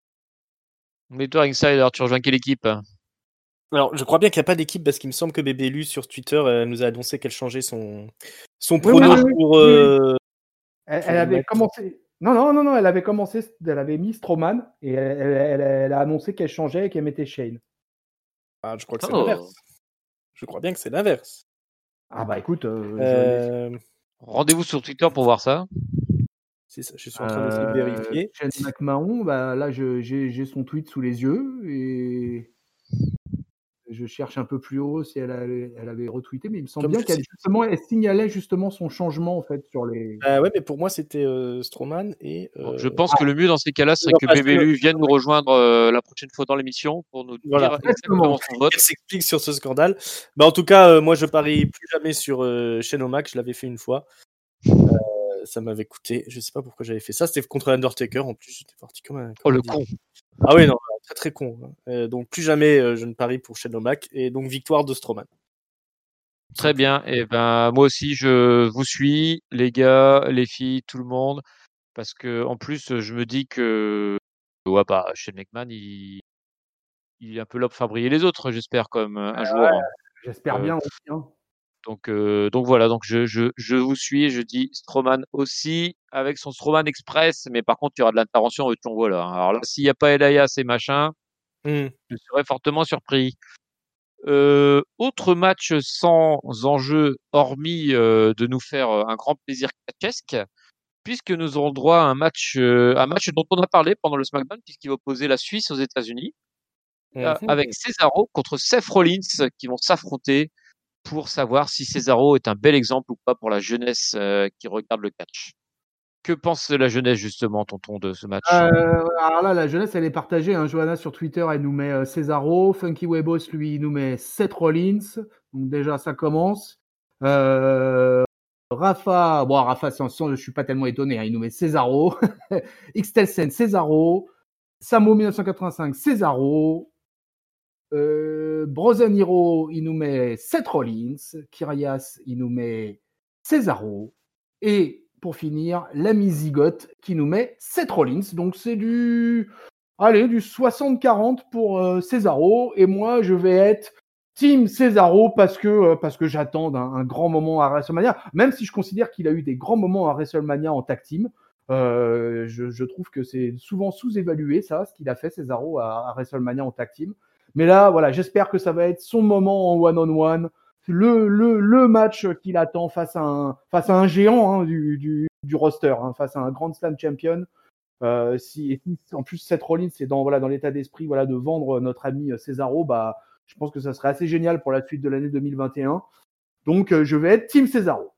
Mais toi, Insider, tu rejoins quelle équipe? Alors, je crois bien qu'il n'y a pas d'équipe parce qu'il me semble que Bébélu sur Twitter euh, nous a annoncé qu'elle changeait son, son prono oui, oui, oui, pour. oui. Euh, Elle, pour elle avait mettre- commencé. Non, non, non, non, elle avait commencé, elle avait mis Strowman et elle, elle- elle- elle a annoncé qu'elle changeait et qu'elle mettait Shane. Ah, je crois que c'est Oh. l'inverse. Je crois bien que c'est l'inverse. Ah bah écoute, euh, je- Euh, Rendez-vous sur Twitter pour voir ça. c'est ça, je suis en train d'essayer de Euh, vérifier. Shane McMahon, bah là je- j'ai j'ai son tweet sous les yeux et je cherche un peu plus haut si elle avait, elle avait retweeté, mais il me semble Comme bien je qu'elle sais- justement, elle signalait justement son changement en fait sur les. Euh, ouais, mais pour moi, c'était euh, Strowman et. Bon, euh, je pense que le mieux dans ces cas-là serait non, que pas Bébélu vienne nous rejoindre euh, la prochaine fois dans l'émission pour nous Voilà. dire exactement son vote. Qu'elle s'explique sur ce scandale. Bah, en tout cas, euh, moi, je parie plus jamais sur euh, Shane O'Mac. Je l'avais fait une fois. Euh, ça m'avait coûté. Je sais pas pourquoi j'avais fait ça. C'était contre Undertaker. En plus, j'étais parti comme un. Oh comme un le débile. con. Ah oui, non, très très con. hein. Euh, donc plus jamais euh, je ne parie pour Shane O'Mac. Et donc victoire de Strowman. Très bien. Et ben moi aussi je vous suis, les gars, les filles, tout le monde, parce que en plus je me dis que ouais bah Shane McMahon il il est un peu là pour faire briller les autres, j'espère comme euh, un jour. J'espère Euh, bien aussi. hein. Donc, euh, donc voilà, donc je, je, je vous suis, je dis Strowman aussi, avec son Strowman Express, mais par contre, il y aura de l'intervention, euh, on voit là. Alors là, s'il n'y a pas Elias et machin, Hmm. je serais fortement surpris. Euh, autre match sans enjeu, hormis euh, de nous faire euh, un grand plaisir catchesque, puisque nous aurons droit à un match, euh, un match dont on a parlé pendant le SmackDown, puisqu'il va opposer la Suisse aux États-Unis, euh, Mhm. avec Cesaro contre Seth Rollins, qui vont s'affronter pour savoir si Cesaro est un bel exemple ou pas pour la jeunesse euh, qui regarde le catch. Que pense la jeunesse justement, tonton, de ce match? Euh, alors là, la jeunesse, elle est partagée. Hein. Johanna sur Twitter, elle nous met euh, Cesaro. Funky Webos, lui, il nous met Seth Rollins. Donc déjà, ça commence. Euh, Rafa, bon, Rafa, sans, sans, je suis pas tellement étonné. Hein. Il nous met Cesaro. Xtelsen, Cesaro. Samo mille neuf cent quatre-vingt-cinq, Cesaro. Euh, Brozen Hero, il nous met Seth Rollins. Kyrias, il nous met Cesaro. Et pour finir, l'ami Zigote qui nous met Seth Rollins. Donc c'est du, allez, du soixante quarante pour euh, Cesaro. Et moi, je vais être Team Cesaro parce que, euh, parce que j'attends un, un grand moment à WrestleMania. Même si je considère qu'il a eu des grands moments à WrestleMania en tag team. Euh, je, je trouve que c'est souvent sous-évalué, ça, ce qu'il a fait, Cesaro, à, à WrestleMania en tag team. Mais là, voilà, j'espère que ça va être son moment en one-on-one. Le, le, le match qu'il attend face à un, face à un géant hein, du, du, du roster, hein, face à un Grand Slam champion. Euh, si, si en plus Seth Rollins est dans, voilà, dans l'état d'esprit voilà, de vendre notre ami Cesaro, bah, je pense que ça serait assez génial pour la suite de l'année deux mille vingt et un. Donc, euh, je vais être Team Cesaro.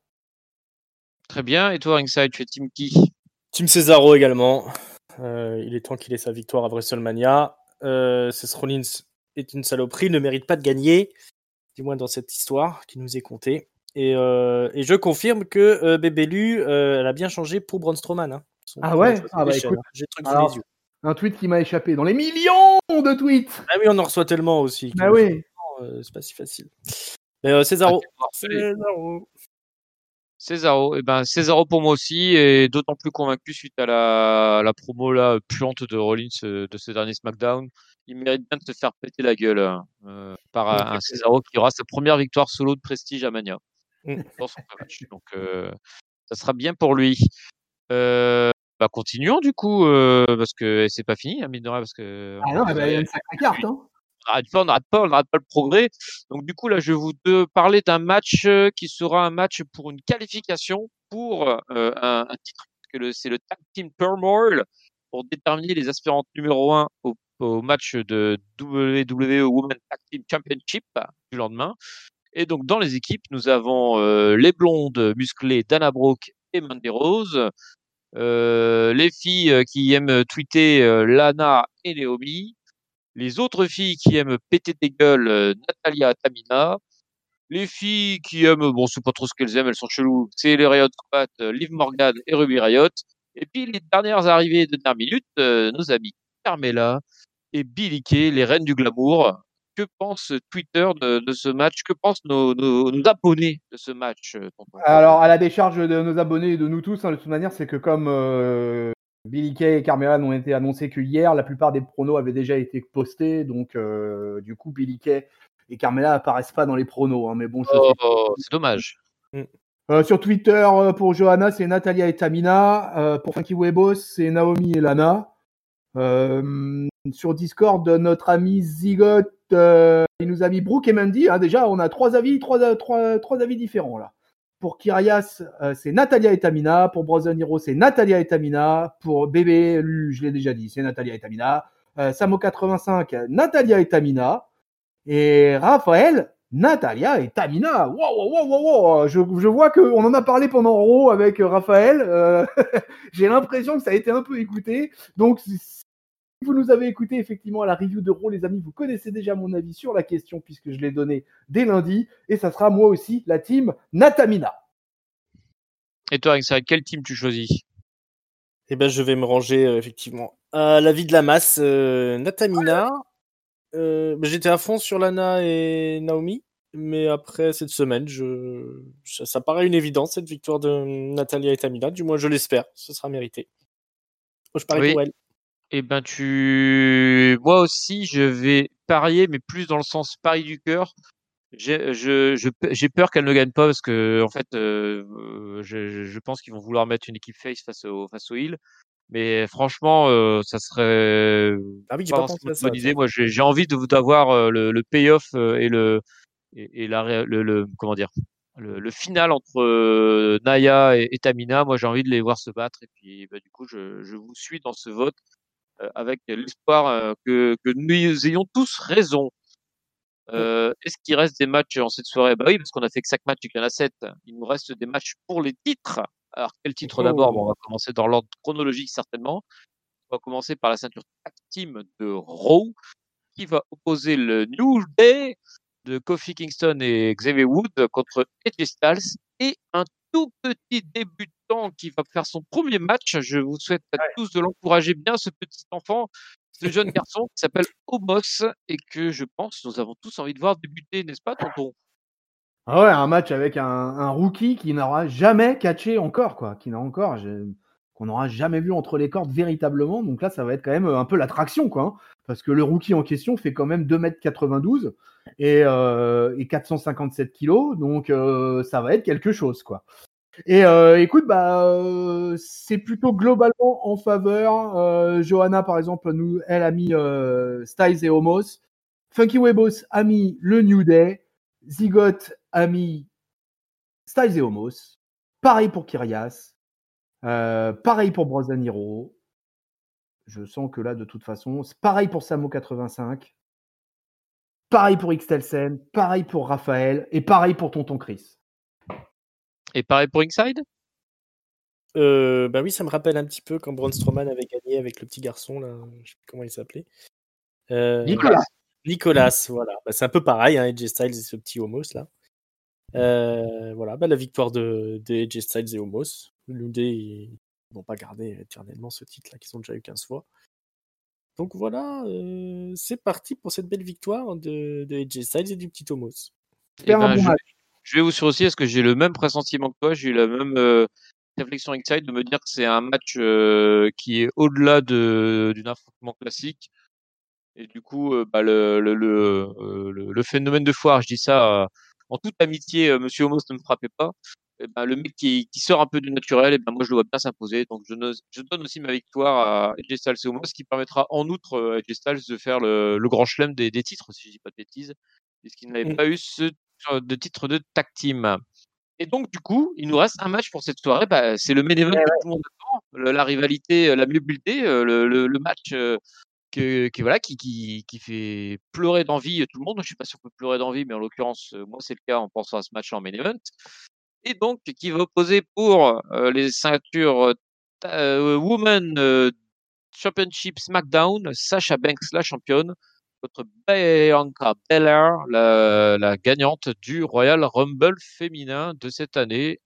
Très bien. Et toi, Ringside, tu es team qui? Team Cesaro également. Euh, il est temps qu'il ait sa victoire à WrestleMania. Euh, Seth Rollins est une saloperie, ne mérite pas de gagner, du moins dans cette histoire qui nous est contée. Et, euh, et je confirme que euh, Bébélu, euh, elle a bien changé pour Braun Strowman. Hein. Ah ouais ah bah écoute, hein. J'ai le truc alors, sous les yeux. Un tweet qui m'a échappé dans les millions de tweets. Ah oui, on en reçoit tellement aussi. Bah oui. Euh, c'est pas si facile. Mais euh, Cesaro. Ah, Cesaro. Cesaro. Et ben Cesaro pour moi aussi, et d'autant plus convaincu suite à la, la promo là puante de Rollins euh, de ce dernier SmackDown. Il mérite bien de se faire péter la gueule euh, par un, un Cesaro qui aura sa première victoire solo de prestige à Mania Mm. dans son match. Donc euh, ça sera bien pour lui. Euh, bah continuons du coup euh, parce que c'est pas fini, hein, mine de rien, parce que Ah non, bah, il y a une sacrée carte. Hein. on n'arrête pas, on n'arrête pas, on n'arrête pas le progrès. Donc du coup là, je vais vous de parler d'un match qui sera un match pour une qualification pour euh, un, un titre, que le, c'est le Tag Team Turmoil pour déterminer les aspirantes numéro un au, au match de W W E Women's Tag Team Championship du lendemain. Et donc dans les équipes, nous avons euh, les blondes musclées Dana Brooke et Mandy Rose, euh, les filles qui aiment tweeter euh, Lana et Naomi, les autres filles qui aiment péter des gueules, euh, Natalia et Tamina, les filles qui aiment, bon, c'est pas trop ce qu'elles aiment, elles sont cheloues, c'est les Riot Squad, euh, Liv Morgan et Ruby Riot, et puis les dernières arrivées de dernière minute, euh, nos amis Carmella et Billie Kay, les reines du glamour. Que pense Twitter de, de ce match? Que pensent nos, nos, nos abonnés de ce match, tonton? Alors, à la décharge de nos abonnés et de nous tous, hein, de toute manière, c'est que comme euh, Billie Kay et Carmella n'ont été annoncés que hier, la plupart des pronos avaient déjà été postés. Donc, euh, du coup, Billie Kay et Carmella apparaissent pas dans les pronos. Hein, mais bon, je oh, sais. oh, c'est dommage. Euh, sur Twitter, euh, pour Johanna, c'est Natalia et Tamina. Euh, pour Funky Webos, c'est Naomi et Lana. Euh, sur Discord, notre ami Zigote, euh, il nous a mis Brooke et Mandy. Hein, déjà, on a trois avis, trois, trois, trois avis différents là. Pour Kyrias, euh, c'est Natalia et Tamina. Pour Brozen Hero, c'est Natalia et Tamina. Pour Bébé, lui, je l'ai déjà dit, c'est Natalia et Tamina. Euh, Samo quatre-vingt-cinq, Natalia et Tamina. Et Raphaël, Natalia et Tamina. Wow, wow, wow, wow, wow. Je, je vois qu'on en a parlé pendant Raw avec Raphaël. Euh, j'ai l'impression que ça a été un peu écouté. Donc, si vous nous avez écouté effectivement à la review de Raw, les amis, vous connaissez déjà mon avis sur la question puisque je l'ai donné dès lundi. Et ça sera moi aussi la team Natamina. Et toi, Ringside, quel team tu choisis? Eh ben, je vais me ranger euh, effectivement à l'avis de la masse. Euh, Natamina. Euh, bah, j'étais à fond sur Lana et Naomi, mais après cette semaine, je... ça, ça paraît une évidence cette victoire de Natalia et Tamina. Du moins, je l'espère. Ce sera mérité. Moi, je parie Oui. pour elle. Eh ben, tu. Moi aussi, je vais parier, mais plus dans le sens pari du cœur. J'ai, je, je, j'ai peur qu'elle ne gagne pas parce que, en fait, euh, je, je pense qu'ils vont vouloir mettre une équipe face face au, face au heel. Mais franchement, euh, ça serait Ah oui, j'ai pas pas forcément pensé à une ça. bonne idée. Tiens. Moi, j'ai, j'ai envie de d'avoir euh, le, le payoff euh, et le et, et la ré- le, le comment dire le, le final entre euh, Naya et, et Tamina. Moi, j'ai envie de les voir se battre et puis bah, du coup, je, je vous suis dans ce vote euh, avec l'espoir euh, que que nous ayons tous raison. Euh, est-ce qu'il reste des matchs en cette soirée? Bah oui, parce qu'on a fait que cinq matchs et qu'il y en a sept. Il nous reste des matchs pour les titres. Alors, quel titre d'abord? Bon, on va commencer dans l'ordre chronologique certainement. On va commencer par la ceinture tag team de Raw, qui va opposer le New Day de Kofi Kingston et Xavier Wood contre A J Styles et un tout petit débutant qui va faire son premier match. Je vous souhaite à tous de l'encourager bien, ce petit enfant, ce jeune garçon qui s'appelle Omos et que je pense nous avons tous envie de voir débuter, n'est-ce pas, tonton? Ah ouais, un match avec un, un rookie qui n'aura jamais catché encore, quoi, qui n'a encore, je- qu'on n'aura jamais vu entre les cordes véritablement. Donc là, ça va être quand même un peu l'attraction, quoi, hein, parce que le rookie en question fait quand même deux mètres quatre-vingt-douze et, euh, et quatre cent cinquante-sept kilos, donc euh, ça va être quelque chose, quoi. Et euh, écoute, bah, euh, c'est plutôt globalement en faveur. Euh, Johanna, par exemple, nous, elle a mis euh, Styles et Homos. Funky Webos a mis le New Day. Zigot a mis Styles et Homos. Pareil pour Kyrias. Euh, pareil pour Brosaniro. Je sens que là, de toute façon, c'est pareil pour Samo quatre-vingt-cinq. Pareil pour Xtelsen. Pareil pour Raphaël. Et pareil pour Tonton Chris. Et pareil pour Ringside? Euh, bah oui, ça me rappelle un petit peu quand Braun Strowman avait gagné avec le petit garçon, là, je sais plus comment il s'appelait. Euh, Nicolas. Nicolas, voilà. Bah, c'est un peu pareil, hein, A J Styles et ce petit Homos, là. Euh, voilà, bah, la victoire de, de A J Styles et Homos. Le New Day, ils vont pas garder éternellement ce titre-là qu'ils ont déjà eu quinze fois. Donc voilà, euh, c'est parti pour cette belle victoire de, de A J Styles et du petit Homos. Eh un ben, bon je, match. je vais vous sur aussi, est-ce que j'ai le même pressentiment que toi? J'ai eu la même euh, réflexion Ringside de me dire que c'est un match euh, qui est au-delà de, d'un affrontement classique. Et du coup, euh, bah, le, le, le, euh, le, le phénomène de foire, je dis ça euh, en toute amitié, euh, Monsieur Homos, ne me frappez pas. Eh ben, le mec qui, qui sort un peu du naturel, et ben, moi je le vois bien s'imposer. Donc je, ne- je donne aussi ma victoire à A J Styles et Homos, ce qui permettra en outre euh, à A J Styles de faire le, le grand chelem des, des titres, si je dis pas de bêtises, puisqu'il n'avait Mm. pas eu ce genre de titre de tag team. Et donc, du coup, il nous reste un match pour cette soirée. Bah, c'est le main event Ouais, que tout le monde attend, le- la rivalité, euh, la mieux buildée, euh, le, le, le match euh, que, que voilà, qui, qui, qui fait pleurer d'envie euh, tout le monde. Je suis pas sûr qu'on peut pleurer d'envie, mais en l'occurrence, euh, moi, c'est le cas en pensant à ce match en main event. Et donc, qui va opposer pour euh, les ceintures euh, ta- euh, Women euh, Championship SmackDown, Sasha Banks, la championne, contre Bianca Belair, la, la gagnante du Royal Rumble féminin de cette année.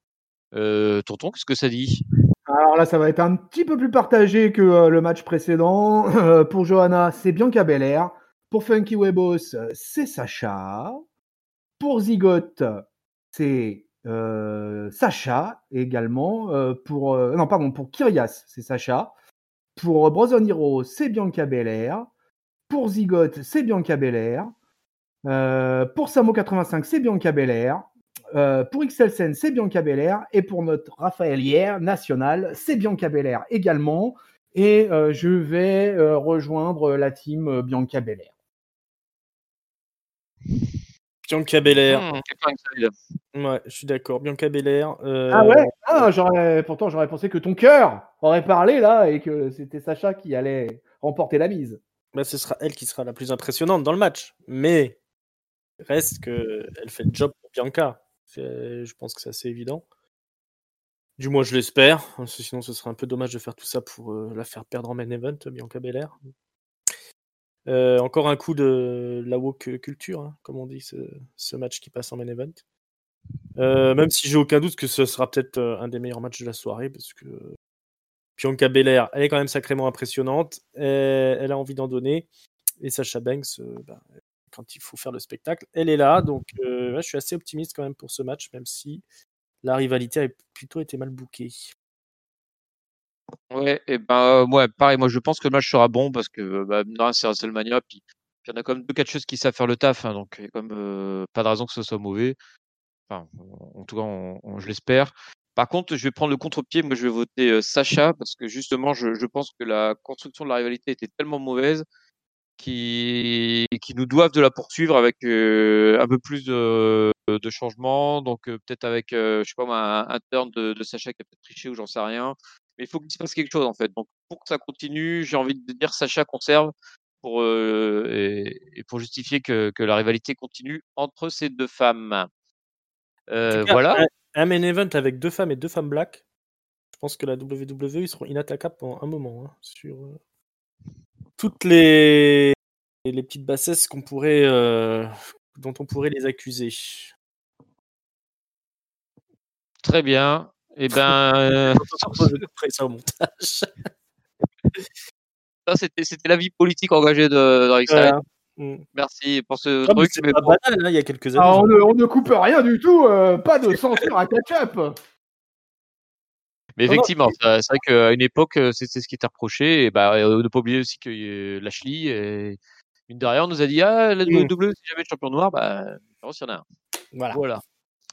Euh, tonton, qu'est-ce que ça dit? Alors là, ça va être un petit peu plus partagé que euh, le match précédent. Euh, pour Johanna, c'est Bianca Belair. Pour Funky Webos, euh, c'est Sacha. Pour Zigot, c'est euh, Sacha également. Euh, pour, euh, non, pardon, pour Kyrias, c'est Sacha. Pour Broson Hero, c'est Bianca Belair. Pour Zigot, c'est Bianca Belair. Euh, pour Samo quatre-vingt-cinq, c'est Bianca Belair. Euh, pour Xtelsen, c'est Bianca Belair. Et pour notre Raphaël hier national, c'est Bianca Belair également. Et euh, je vais euh, rejoindre la team euh, Bianca Belair. Bianca Belair. Mmh, quelqu'un Ringside. Ouais, je suis d'accord. Bianca Belair. Euh... Ah ouais ah, j'aurais, pourtant, j'aurais pensé que ton cœur aurait parlé là et que c'était Sacha qui allait remporter la mise. bah, ce sera elle qui sera la plus impressionnante dans le match. Mais reste qu'elle fait le job pour Bianca. C'est- Je pense que c'est assez évident. Du moins, je l'espère. Parce que sinon, ce serait un peu dommage de faire tout ça pour euh, la faire perdre en main event, Bianca Belair. Euh, encore un coup de la woke culture, hein, comme on dit, ce, ce match qui passe en main event. Euh, même si j'ai aucun doute que ce sera peut-être euh, un des meilleurs matchs de la soirée, parce que Bianca Belair, elle est quand même sacrément impressionnante. Elle, elle a envie d'en donner. Et Sasha Banks, euh, bah, quand il faut faire le spectacle, elle est là. Donc, euh, ouais, je suis assez optimiste quand même pour ce match, même si la rivalité a plutôt été mal bookée. Ouais, et ben, ouais, pareil, moi je pense que le match sera bon parce que bah, mine de rien, c'est WrestleMania, puis puis il y en a quand même deux catcheuses qui savent faire le taf, hein, donc il y a quand même euh, pas de raison que ce soit mauvais. Enfin, en tout cas, on- on- je l'espère. Par contre, je vais prendre le contre-pied. Moi, je vais voter euh, Sacha parce que justement, je, je pense que la construction de la rivalité était tellement mauvaise qu'ils qu'ils nous doivent de la poursuivre avec euh, un peu plus de, de changements. Donc, euh, peut-être avec, euh, je sais pas moi, un, un turn de, de Sacha qui a peut-être triché ou j'en sais rien. Mais il faut qu'il se passe quelque chose en fait. Donc, pour que ça continue, j'ai envie de dire Sacha conserve pour, euh, et, et pour justifier que, que la rivalité continue entre ces deux femmes. En tout Euh, cas, voilà. un, un main event avec deux femmes et deux femmes black, je pense que la W W E, ils seront inattaquables pendant un moment. Hein, sur euh, toutes les, les petites bassesses qu'on pourrait, euh, dont on pourrait les accuser. Très bien. Eh ben, euh, Quand on sur propose ce- de couper ça au montage. ça, c'était, c'était la vie politique engagée de, de Ringside. Voilà. Mm. Merci pour ce Ah, mais truc. c'est Mais pas bon. banal, hein, il y a quelques années. Ah, on, j'aurais- ne, on ne coupe rien du tout, euh, pas de censure à catch-up. Mais Non, non, effectivement, ça- c'est vrai qu'à une époque, euh, c'était ce qui était reproché. Et bah, euh, on ne pas oublier aussi que euh, Lashley, et, mine de rien, on nous a dit, ah, la Mm. W W E, c'est jamais le champion noir. Bah, il y en a un. Voilà. Voilà.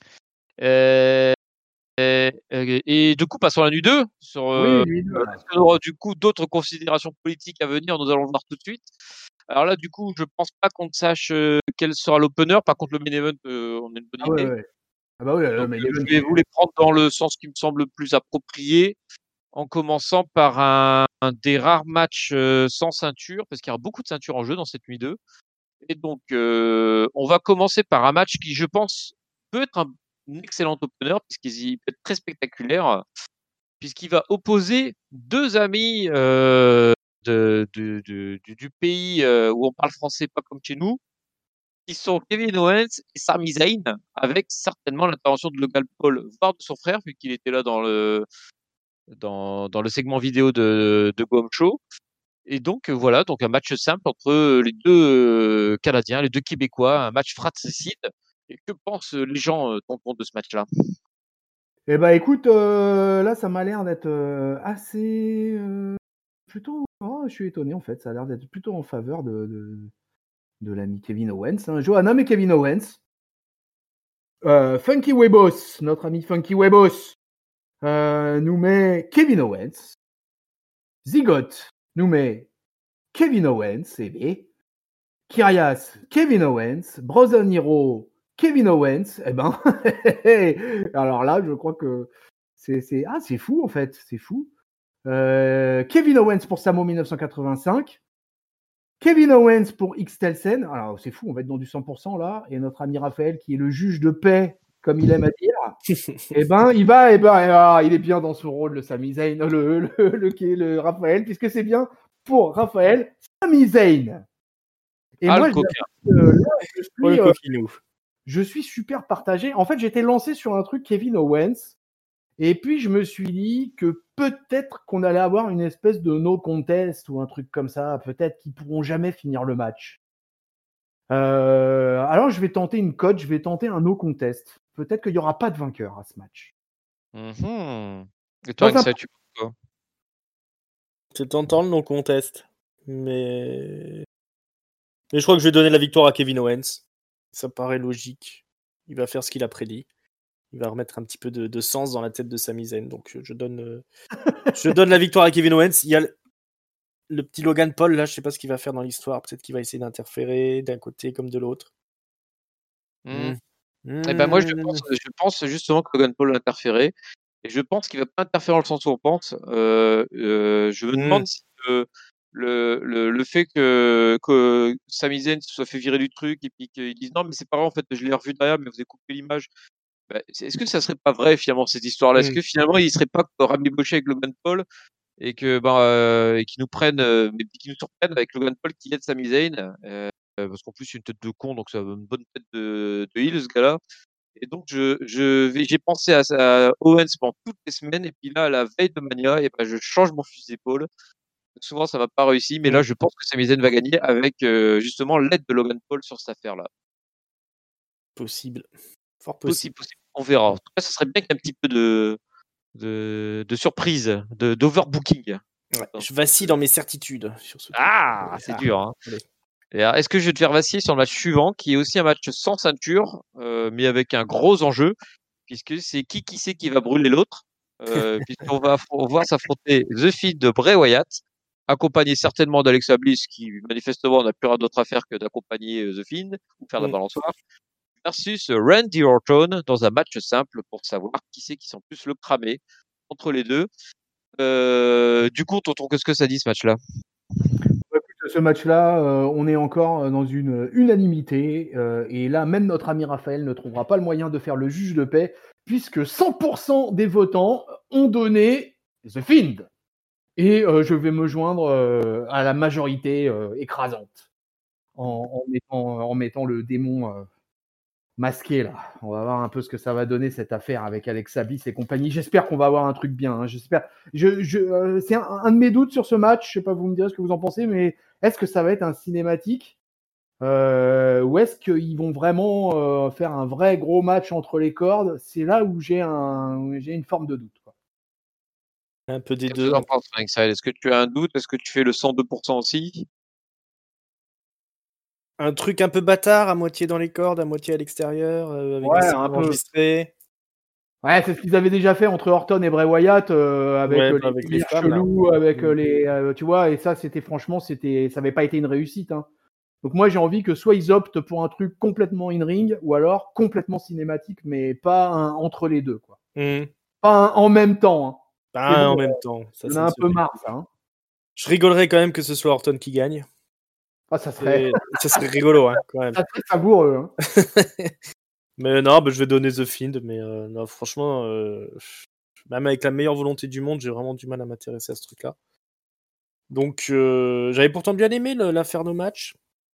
Euh, euh, et du coup, passons à la nuit deux. Sur, euh, Oui, lui, deux, là. est-ce qu'on aura du coup d'autres considérations politiques à venir? Nous allons le voir tout de suite. Alors là, du coup, je pense pas qu'on sache euh, quel sera l'opener. Par contre, le main event, euh, on a une bonne Ah ouais, idée. ouais. Ah bah oui, le Donc, main euh, event, je vais vous les prendre dans le sens qui me semble le plus approprié, en commençant par un, un des rares matchs euh, sans ceinture, parce qu'il y aura beaucoup de ceintures en jeu dans cette nuit deux. Et donc, euh, on va commencer par un match qui, je pense, peut être un, un excellent opener, puisqu'il peut être très spectaculaire, puisqu'il va opposer deux amis euh, de, de- de- du, du pays euh, où on parle français pas comme chez nous, qui sont Kevin Owens et Sami Zayn, avec certainement l'intervention de Logan Paul, voire de son frère, vu qu'il était là dans le, dans, dans le segment vidéo de, de Go Home Show. Et donc, euh, voilà, donc un match simple entre les deux euh, Canadiens, les deux Québécois, un match fratricide. Et que pensent euh, les gens euh, tonton, de ce match-là? Eh bah écoute, euh, là ça m'a l'air d'être euh, assez euh, plutôt. Oh, je suis étonné en fait, ça a l'air d'être plutôt en faveur de, de, de l'ami Kevin Owens. Hein. Johanna et Kevin Owens. Euh, Funky Webos, notre ami Funky Webos, euh, nous met Kevin Owens. Zigot nous met Kevin Owens, et B. Kyrias, Kevin Owens. Brozen Hero, Kevin Owens. Eh ben, alors là, je crois que c'est, c'est... Ah, c'est fou en fait, c'est fou. Euh, Kevin Owens pour Samo mille neuf cent quatre-vingt-cinq. Kevin Owens pour X Telsen. Alors, c'est fou, on va être dans du cent pour cent là. Et notre ami Raphaël, qui est le juge de paix, comme il aime à dire, eh ben, il va, eh ben, ah, il est bien dans son rôle, le Sami Zayn, le, le, le, le, le Raphaël, puisque c'est bien pour Raphaël, Sami Zayn. Et Ah, moi, le coquin. je, euh, là, je suis, Oh, le euh, coquinou. je suis super partagé. En fait, j'étais lancé sur un truc Kevin Owens. Et puis, je me suis dit que peut-être qu'on allait avoir une espèce de no contest ou un truc comme ça. Peut-être qu'ils pourront jamais finir le match. Euh, alors, je vais tenter une cote, je vais tenter un no contest. Peut-être qu'il n'y aura pas de vainqueur à ce match. Mhm. Et toi, Dans un... Ringside, tu penses quoi? C'est tentant le non-contest. Mais... mais je crois que je vais donner la victoire à Kevin Owens. Ça paraît logique. Il va faire ce qu'il a prédit. Il va remettre un petit peu de, de sens dans la tête de Sami Zayn. Donc je donne, euh, je donne la victoire à Kevin Owens. Il y a le, le petit Logan Paul là, je sais pas ce qu'il va faire dans l'histoire. Peut-être qu'il va essayer d'interférer d'un côté comme de l'autre. Mhm. Mm. Eh ben moi, je Mm. pense, je pense justement que Logan Paul a interféré. Et je pense qu'il va pas interférer dans le sens où on pense. Euh, euh, je me Mm. demande si le, le, le, le fait que, que Sami Zayn se soit fait virer du truc et puis qu'ils disent non, mais c'est pas vrai, en fait, je l'ai revu derrière, mais vous avez coupé l'image. Bah, est-ce que ça serait pas vrai finalement cette histoire-là? Est-ce Mm. que finalement il serait pas rabiboché avec Logan Paul et que ben euh, et qu'ils nous prennent, euh, mais qu'ils nous surprennent avec Logan Paul qui aide Sami Zayn, euh, parce qu'en plus c'est une tête de con, donc ça a une bonne tête de, de heel ce gars-là. Et donc je je vais j'ai pensé à, à Owens pendant toutes les semaines et puis là à la veille de Mania et ben je change mon fusil d'épaule. Souvent ça m'a pas réussi, mais là Mm. je pense que Sami Zayn va gagner avec euh, justement l'aide de Logan Paul sur cette affaire-là. Possible. Fort Possible, possible. possible. On verra. En tout cas, ça serait bien qu'il y ait un petit peu de de, de surprise, de d'overbooking. Ouais, Attends. je vacille dans mes certitudes sur ce truc. Ah, c'est Ah, dur. Hein. allez. Et alors, est-ce que je vais te faire vaciller sur le match suivant, qui est aussi un match sans ceinture, euh, mais avec un gros enjeu, puisque c'est qui qui sait qui va brûler l'autre, euh, puisqu'on va on va voir s'affronter The Fiend de Bray Wyatt, accompagné certainement d'Alexa Bliss, qui manifestement n'a plus rien d'autre à faire que d'accompagner euh, The Fiend ou faire la Mm. balançoire, versus Randy Orton dans un match simple pour savoir qui c'est qui sent plus le cramer entre les deux. Euh, du coup, tonton, qu'est-ce que ça dit ce match-là? Écoute, ce match-là, euh, on est encore dans une unanimité. Euh, et là, même notre ami Raphaël ne trouvera pas le moyen de faire le juge de paix, puisque cent pour cent des votants ont donné The Fiend. Et euh, je vais me joindre euh, à la majorité euh, écrasante en, en, mettant, en mettant le démon euh, masqué là. On va voir un peu ce que ça va donner cette affaire avec Alexa Bliss et compagnie. J'espère qu'on va avoir un truc bien. Hein. J'espère. Je, je, euh, c'est un, un de mes doutes sur ce match. Je sais pas, vous me direz ce que vous en pensez, mais est-ce que ça va être un cinématique euh, ou est-ce qu'ils vont vraiment euh, faire un vrai gros match entre les cordes? C'est là où j'ai un, j'ai une forme de doute. Quoi. Un peu des Qu'est-ce que deux. tu en penses, Frank? Est-ce que tu as un doute? Est-ce que tu fais le cent deux pour cent aussi? Un truc un peu bâtard, à moitié dans les cordes, à moitié à l'extérieur, euh, avec Ouais, des un segments peu. enregistrés. Ouais, c'est ce qu'ils avaient déjà fait entre Orton et Bray Wyatt euh, avec Ouais, euh, bah, les avec les lumières femmes, là. chelous, avec euh, Mm. les, euh, tu vois, et ça, c'était franchement, c'était, ça avait pas été une réussite. Hein. Donc moi, j'ai envie que soit ils optent pour un truc complètement in-ring, ou alors complètement cinématique, mais pas un entre les deux, quoi. Mm. Pas un en même temps. Hein. C'est Bah, bon, en euh, même temps, ça on c'est a le un peu secret. marre, ça. Hein. Je rigolerais quand même que ce soit Orton qui gagne. Ah, ça serait, Et ça serait rigolo, hein, quand même. ça serait savoureux. Hein. Mais non, bah, je vais donner The Fiend, mais euh, non, franchement, euh, même avec la meilleure volonté du monde, j'ai vraiment du mal à m'intéresser à ce truc-là. Donc, euh, j'avais pourtant bien aimé le- l'Inferno match.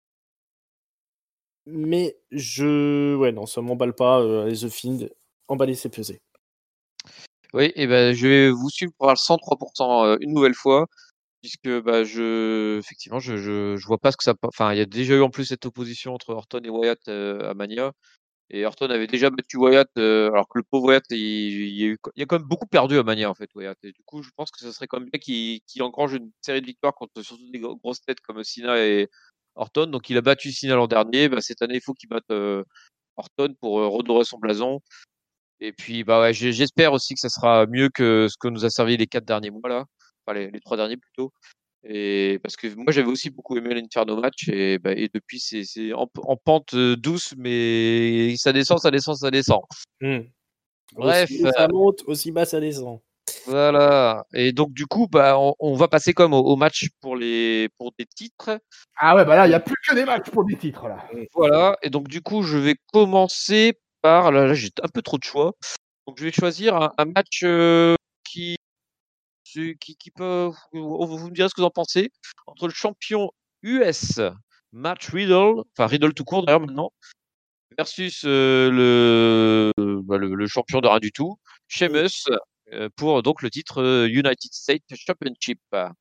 Mais je. Ouais, non, ça m'emballe pas. Euh, allez, The Fiend, emballer, c'est peser. Oui, et ben je vais vous suivre pour avoir le cent trois pour cent euh, une nouvelle fois, puisque bah je effectivement je, je je vois pas ce que ça peut- enfin il y a déjà eu en plus cette opposition entre Orton et Wyatt euh, à Mania. Et Orton avait déjà battu Wyatt, euh, alors que le pauvre Wyatt, il, il, y a eu, il a quand même beaucoup perdu à Mania, en fait, Wyatt. Et du coup, je pense que ce serait quand même bien qu'il qu'il engrange une série de victoires contre surtout des gros- grosses têtes comme Cena et Orton. Donc, il a battu Cena l'an dernier. Bah, cette année, il faut qu'il batte euh, Orton pour euh, redorer son blason. Et puis, bah ouais, j'ai- j'espère aussi que ça sera mieux que ce que nous a servi les quatre derniers mois, là. Enfin, les, les trois derniers plutôt. Et parce que moi j'avais aussi beaucoup aimé l'Inferno match et, bah, et depuis c'est c'est en, en pente euh, douce mais ça descend, ça descend, ça descend. Hmm. Bref, Aussi haut, euh, ça monte, aussi bas, ça descend. voilà. Et donc du coup bah on, on va passer comme au, au match pour les pour des titres. Ah ouais, bah là, il y a plus que des matchs pour des titres là. Voilà. Et donc du coup je vais commencer par là, là j'ai un peu trop de choix. Donc je vais choisir un, un match euh, qui qui qui peut vous, vous me direz ce que vous en pensez entre le champion U S Matt Riddle, enfin Riddle tout court d'ailleurs maintenant, versus euh, le, bah, le le champion de rien du tout, Sheamus, euh, pour donc le titre euh, United States Championship.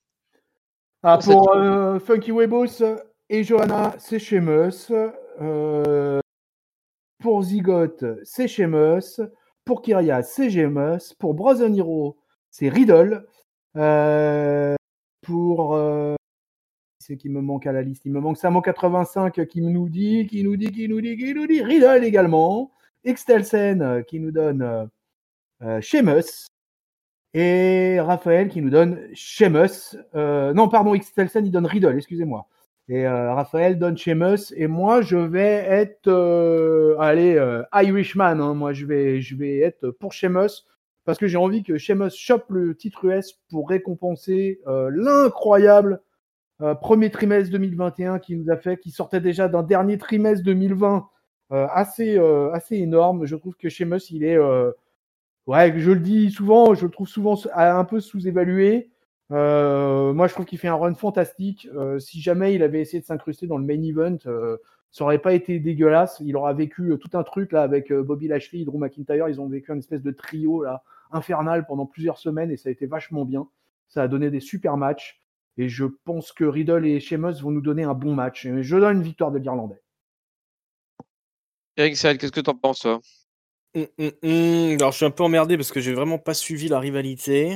Ah, Pour cette pour euh, Funky Webos et Johanna, c'est Sheamus. Euh, pour Zigote, c'est Sheamus. Pour Kyria, c'est Sheamus. Pour Brazen Hero, c'est Riddle. Euh, pour euh, c'est qui me manque à la liste. Il me manque Samo quatre-vingt-cinq qui nous dit, qui nous dit, qui nous dit, qui nous dit Riddle également. Extelsen qui nous donne euh, Sheamus. Et Raphaël qui nous donne Sheamus. Euh, non, pardon, Extelsen, il donne Riddle, excusez-moi. Et euh, Raphaël donne Sheamus. Et moi, je vais être, euh, allez, euh, Irishman. Hein, moi, je vais, je vais être pour Sheamus parce que j'ai envie que Sheamus chope le titre U S pour récompenser euh, l'incroyable euh, premier trimestre deux mille vingt et un qu'il nous a fait, qui sortait déjà d'un dernier trimestre deux mille vingt euh, assez, euh, assez énorme. Je trouve que Sheamus, il est, euh, ouais, je le dis souvent, je le trouve souvent un peu sous-évalué. Euh, moi, je trouve qu'il fait un run fantastique. Euh, si jamais il avait essayé de s'incruster dans le main event, euh, ça aurait pas été dégueulasse. Il aura vécu euh, tout un truc là avec euh, Bobby Lashley et Drew McIntyre. Ils ont vécu une espèce de trio là infernal pendant plusieurs semaines et ça a été vachement bien. Ça a donné des super matchs. Et je pense que Riddle et Sheamus vont nous donner un bon match. Et je donne une victoire de l'Irlandais. Eric Saad, qu'est-ce que t'en penses, toi? Hum, hum, hum. Alors, je suis un peu emmerdé parce que j'ai vraiment pas suivi la rivalité.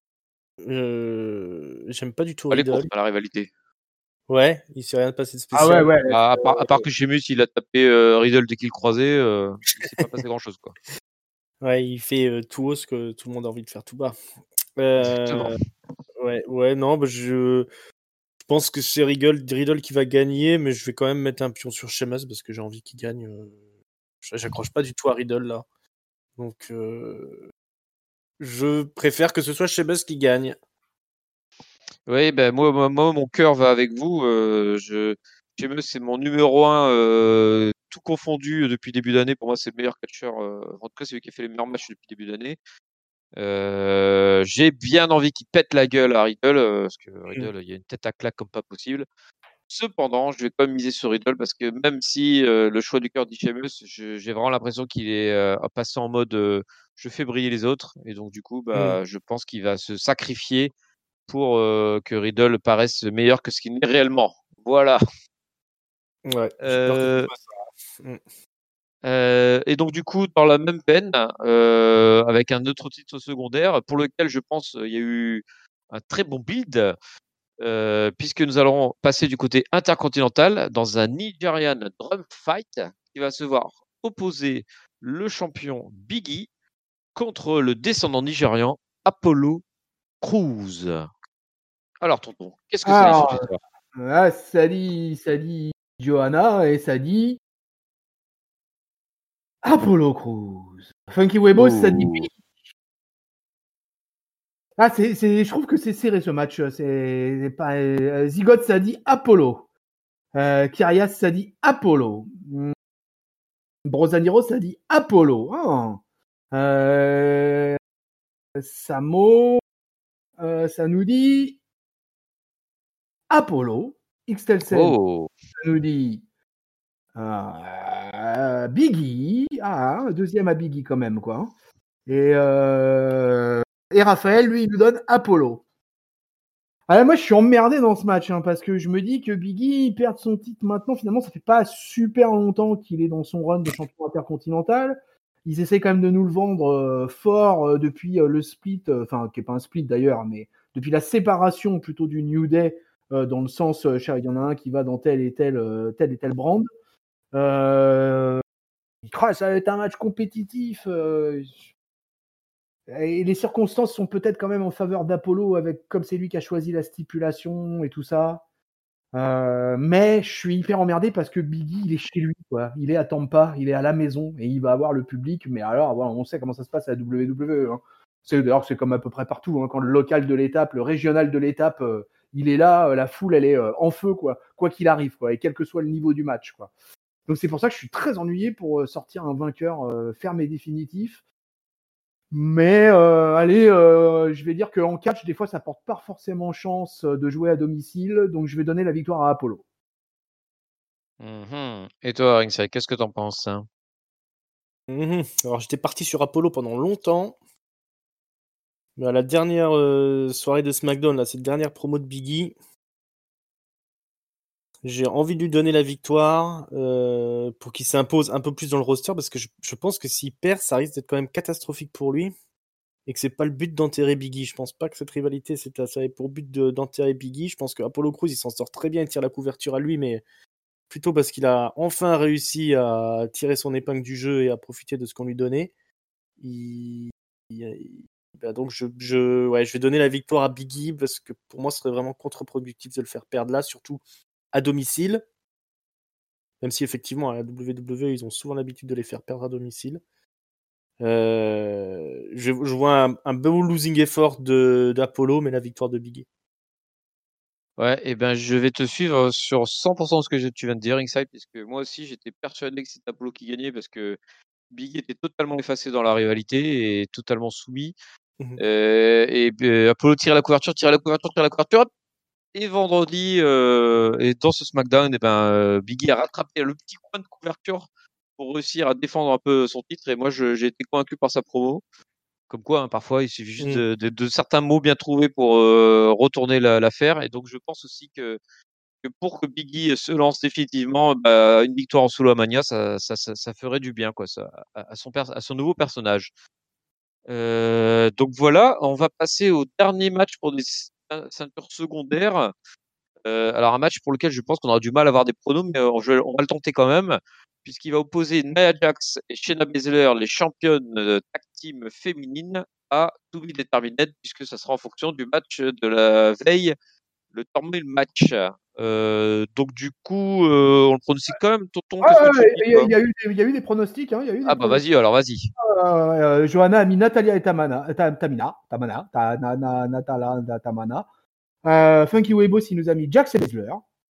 Euh... J'aime pas du tout Elle est Riddle. courte, la rivalité. Ouais, il s'est rien passé de spécial. Ah ouais, ouais. Bah, à, part, à part que Sheamus, il a tapé euh, Riddle dès qu'il le croisait, euh, il s'est pas passé grand-chose, quoi. Ouais, il fait euh, tout haut ce que tout le monde a envie de faire tout bas. Euh... Exactement. Ouais, ouais, non, bah, je... je pense que c'est Riddle, Riddle qui va gagner, mais je vais quand même mettre un pion sur Sheamus parce que j'ai envie qu'il gagne. Euh... J'accroche pas du tout à Riddle là. Donc, euh... je préfère que ce soit Sheamus qui gagne. Oui, ben moi, moi, moi, mon cœur va avec vous. Euh, je, Sheamus, c'est mon numéro un, euh, tout confondu euh, depuis le début d'année. Pour moi, c'est le meilleur catcheur. Euh, en tout cas, c'est lui qui a fait les meilleurs matchs depuis le début d'année. Euh, j'ai bien envie qu'il pète la gueule à Riddle, euh, parce que Riddle, il y a une tête à claque comme pas possible. Cependant, je vais quand même miser sur Riddle parce que même si euh, le choix du cœur dit Sheamus, je- j'ai vraiment l'impression qu'il est euh, passé en mode euh, je fais briller les autres. Et donc, du coup, bah, Mm. je pense qu'il va se sacrifier pour euh, que Riddle paraisse meilleur que ce qu'il n'est réellement. Voilà. Ouais, j'ai peur que Euh, ce soit ça. Mm. euh, et donc, du coup, dans la même peine, euh, avec un autre titre secondaire, pour lequel je pense il y a eu un très bon build, euh, puisque nous allons passer du côté intercontinental dans un Nigerian Drum Fight qui va se voir opposer le champion Biggie contre le descendant nigérian Apollo Crews. Alors, tonton, qu'est-ce que ça dit sur Alors, Twitter? ah, ça dit, ça dit Johanna et ça dit Apollo Crews. Funky Webos, ça dit Oh. Ah, c'est, c'est, je trouve que c'est serré ce match. C'est, c'est pas euh, Zigote, ça dit Apollo. Euh, Kyrias, ça dit Apollo. Mm. Brosaniro, ça dit Apollo. Oh. Euh, Samo, euh, ça nous dit Apollo. Xtelsen, Oh. ça nous dit euh, Biggie. Ah, deuxième à Biggie quand même, quoi. Et, euh, et Raphaël, lui, il nous donne Apollo. Alors moi, je suis emmerdé dans ce match hein, parce que je me dis que Biggie perd son titre maintenant. Finalement, ça fait pas super longtemps qu'il est dans son run de champion intercontinental. Ils essaient quand même de nous le vendre euh, fort euh, depuis euh, le split, enfin, euh, qui n'est pas un split d'ailleurs, mais depuis la séparation plutôt du New Day, euh, dans le sens, euh, il y en a un qui va dans tel et tel, euh, tel et tel brand. Euh, ça va être un match compétitif. Euh, et les circonstances sont peut-être quand même en faveur d'Apollo, avec comme c'est lui qui a choisi la stipulation et tout ça. Euh, mais je suis hyper emmerdé parce que Biggie, il est chez lui, quoi. Il est à Tampa, il est à la maison et il va avoir le public. Mais alors, voilà, on sait comment ça se passe à la W W E. Hein. C'est, d'ailleurs, c'est comme à peu près partout. Hein, quand le local de l'étape, le régional de l'étape, euh, il est là, euh, la foule, elle est euh, en feu, quoi. Quoi qu'il arrive, quoi. Et quel que soit le niveau du match, quoi. Donc c'est pour ça que je suis très ennuyé pour euh, sortir un vainqueur euh, ferme et définitif. Mais euh, allez, euh, je vais dire qu'en catch, des fois, ça porte pas forcément chance de jouer à domicile, donc je vais donner la victoire à Apollo. Mm-hmm. Et toi, Ringside, qu'est-ce que t'en penses hein? Mm-hmm. Alors j'étais parti sur Apollo pendant longtemps, mais à la dernière euh, soirée de SmackDown, là, cette dernière promo de Biggie, j'ai envie de lui donner la victoire euh, pour qu'il s'impose un peu plus dans le roster, parce que je, je pense que s'il perd, ça risque d'être quand même catastrophique pour lui. Et que c'est pas le but d'enterrer Biggie. Je pense pas que cette rivalité c'est ça avait pour but de, d'enterrer Biggie. Je pense que Apollo Crews il s'en sort très bien, il tire la couverture à lui, mais plutôt parce qu'il a enfin réussi à tirer son épingle du jeu et à profiter de ce qu'on lui donnait. Il, il, il, bah donc je, je, ouais, je vais donner la victoire à Biggie parce que pour moi ce serait vraiment contre-productif de le faire perdre là, surtout à domicile. Même si effectivement à la W W E ils ont souvent l'habitude de les faire perdre à domicile. Euh, je, je vois un, un beau losing effort de, d'Apollo, mais la victoire de Biggie. Ouais, et ben je vais te suivre sur cent pour cent de ce que je- tu viens de dire, Ringside, puisque moi aussi j'étais persuadé que c'était Apollo qui gagnait parce que Biggie était totalement effacé dans la rivalité et totalement soumis. Mhm. Euh, et euh, Apollo tirait la couverture, tirait la couverture, tirait la couverture. Hop. Et vendredi, euh, et dans ce SmackDown, et ben euh, Biggie a rattrapé le petit coin de couverture pour réussir à défendre un peu son titre. Et moi, je- j'ai été convaincu par sa promo. Comme quoi, hein, parfois, il suffit juste Mhm. de, de- de certains mots bien trouvés pour euh, retourner la- l'affaire. Et donc, je pense aussi que, que pour que Biggie se lance définitivement, bah, une victoire en solo à Mania, ça, ça, ça, ça ferait du bien, quoi, ça, à, à son pers- à son nouveau personnage. Euh, donc voilà, on va passer au dernier match pour des ceint- ceintures secondaires. Euh, alors un match pour lequel je pense qu'on aura du mal à avoir des pronos, mais euh, je- on va le tenter quand même, puisqu'il va opposer Nia Jax et Shayna Baszler, les championnes euh, tag team féminines, à To Be Determined, puisque ça sera en fonction du match de la veille, le Turmoil match. Euh, donc du coup, euh, on le pronostique quand même. Tonton, Ouais, qu'est-ce que ouais, tu me dis, il y, a- toi? il y a eu des- il y a eu des pronostics, hein, il y a eu des Ah bah pronostics. vas-y, alors vas-y. Euh, euh, Johanna a mis Natalia et Tamana, euh, Ta- Tamina, Tamana, Ta- na- na- Natala, na- Tamana. Euh, Funky Webos, il nous a mis Jax et Baszler.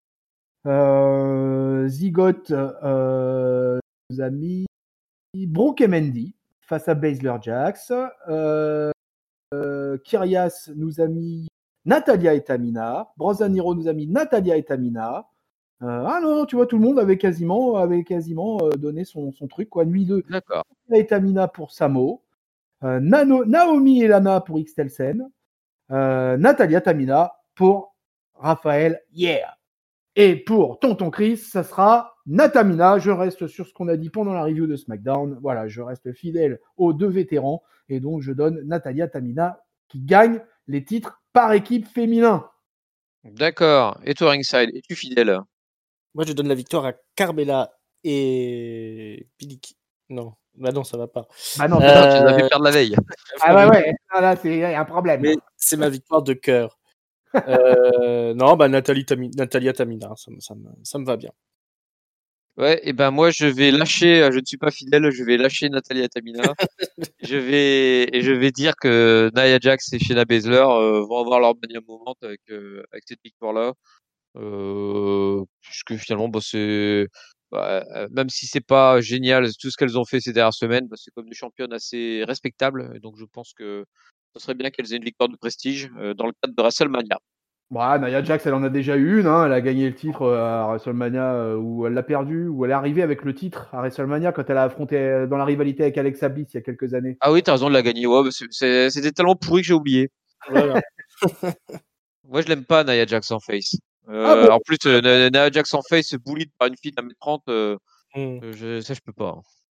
Euh, Zigot euh, nous a mis Brooke et Mendy face à Baszler Jax. Euh, euh, Kyrias nous a mis Natalia et Tamina. Bronzaniro nous a mis Natalia et Tamina. Euh, ah non, tu vois, tout le monde avait quasiment, avait quasiment euh, donné son, son truc. Quoi. Nuit deux, D'accord. Natalia et Tamina pour Samo. Euh, Nano, Naomi et Lana pour Xtelsen. Euh, Natalia Tamina pour Raphaël Yeah. Et pour Tonton Chris, ça sera Natamina. Je reste sur ce qu'on a dit pendant la review de SmackDown. Voilà, je reste fidèle aux deux vétérans. Et donc, je donne Natalia Tamina qui gagne les titres par équipe féminin. D'accord. Et toi, Ringside, es-tu fidèle? Moi, je donne la victoire à Carmella et Piliki. Non, bah non, ça va pas. Bah non, Ah, tu les as fait Euh, perdre la veille. ah ouais, ouais, là, là c'est il y a un problème. Mais c'est ma victoire de cœur. Euh, non, bah Nathalie Tami- Natalia Tamina, ça, me- ça, me, ça me va bien. Ouais, et ben moi je vais lâcher, je ne suis pas fidèle, je vais lâcher Natalia Tamina. Je vais et je vais dire que Nia Jax et Shayna Baszler euh, vont avoir leur mania moment avec euh, avec cette victoire-là. Euh, puisque finalement, bah, c'est bah, euh, même si c'est pas génial tout ce qu'elles ont fait ces dernières semaines, bah, c'est comme des championnes assez respectables. Et donc je pense que ce serait bien qu'elles aient une victoire de prestige euh, dans le cadre de WrestleMania. Ouais, Nia Jax, elle en a déjà eu une. Hein. Elle a gagné le titre à WrestleMania euh, où elle l'a perdu, où elle est arrivée avec le titre à WrestleMania quand elle a affronté euh, dans la rivalité avec Alexa Bliss il y a quelques années. Ah oui, t'as raison de la gagner. Ouais, bah, c'est- c'est- c'était tellement pourri que j'ai oublié. Voilà. Moi, je l'aime pas, Nia Jax en face. Ah Euh, bon? en plus, euh, Nia Nia Jax en face, bullied par une fille d'un mètre trente, euh, Hmm. euh, je, ça, je peux pas.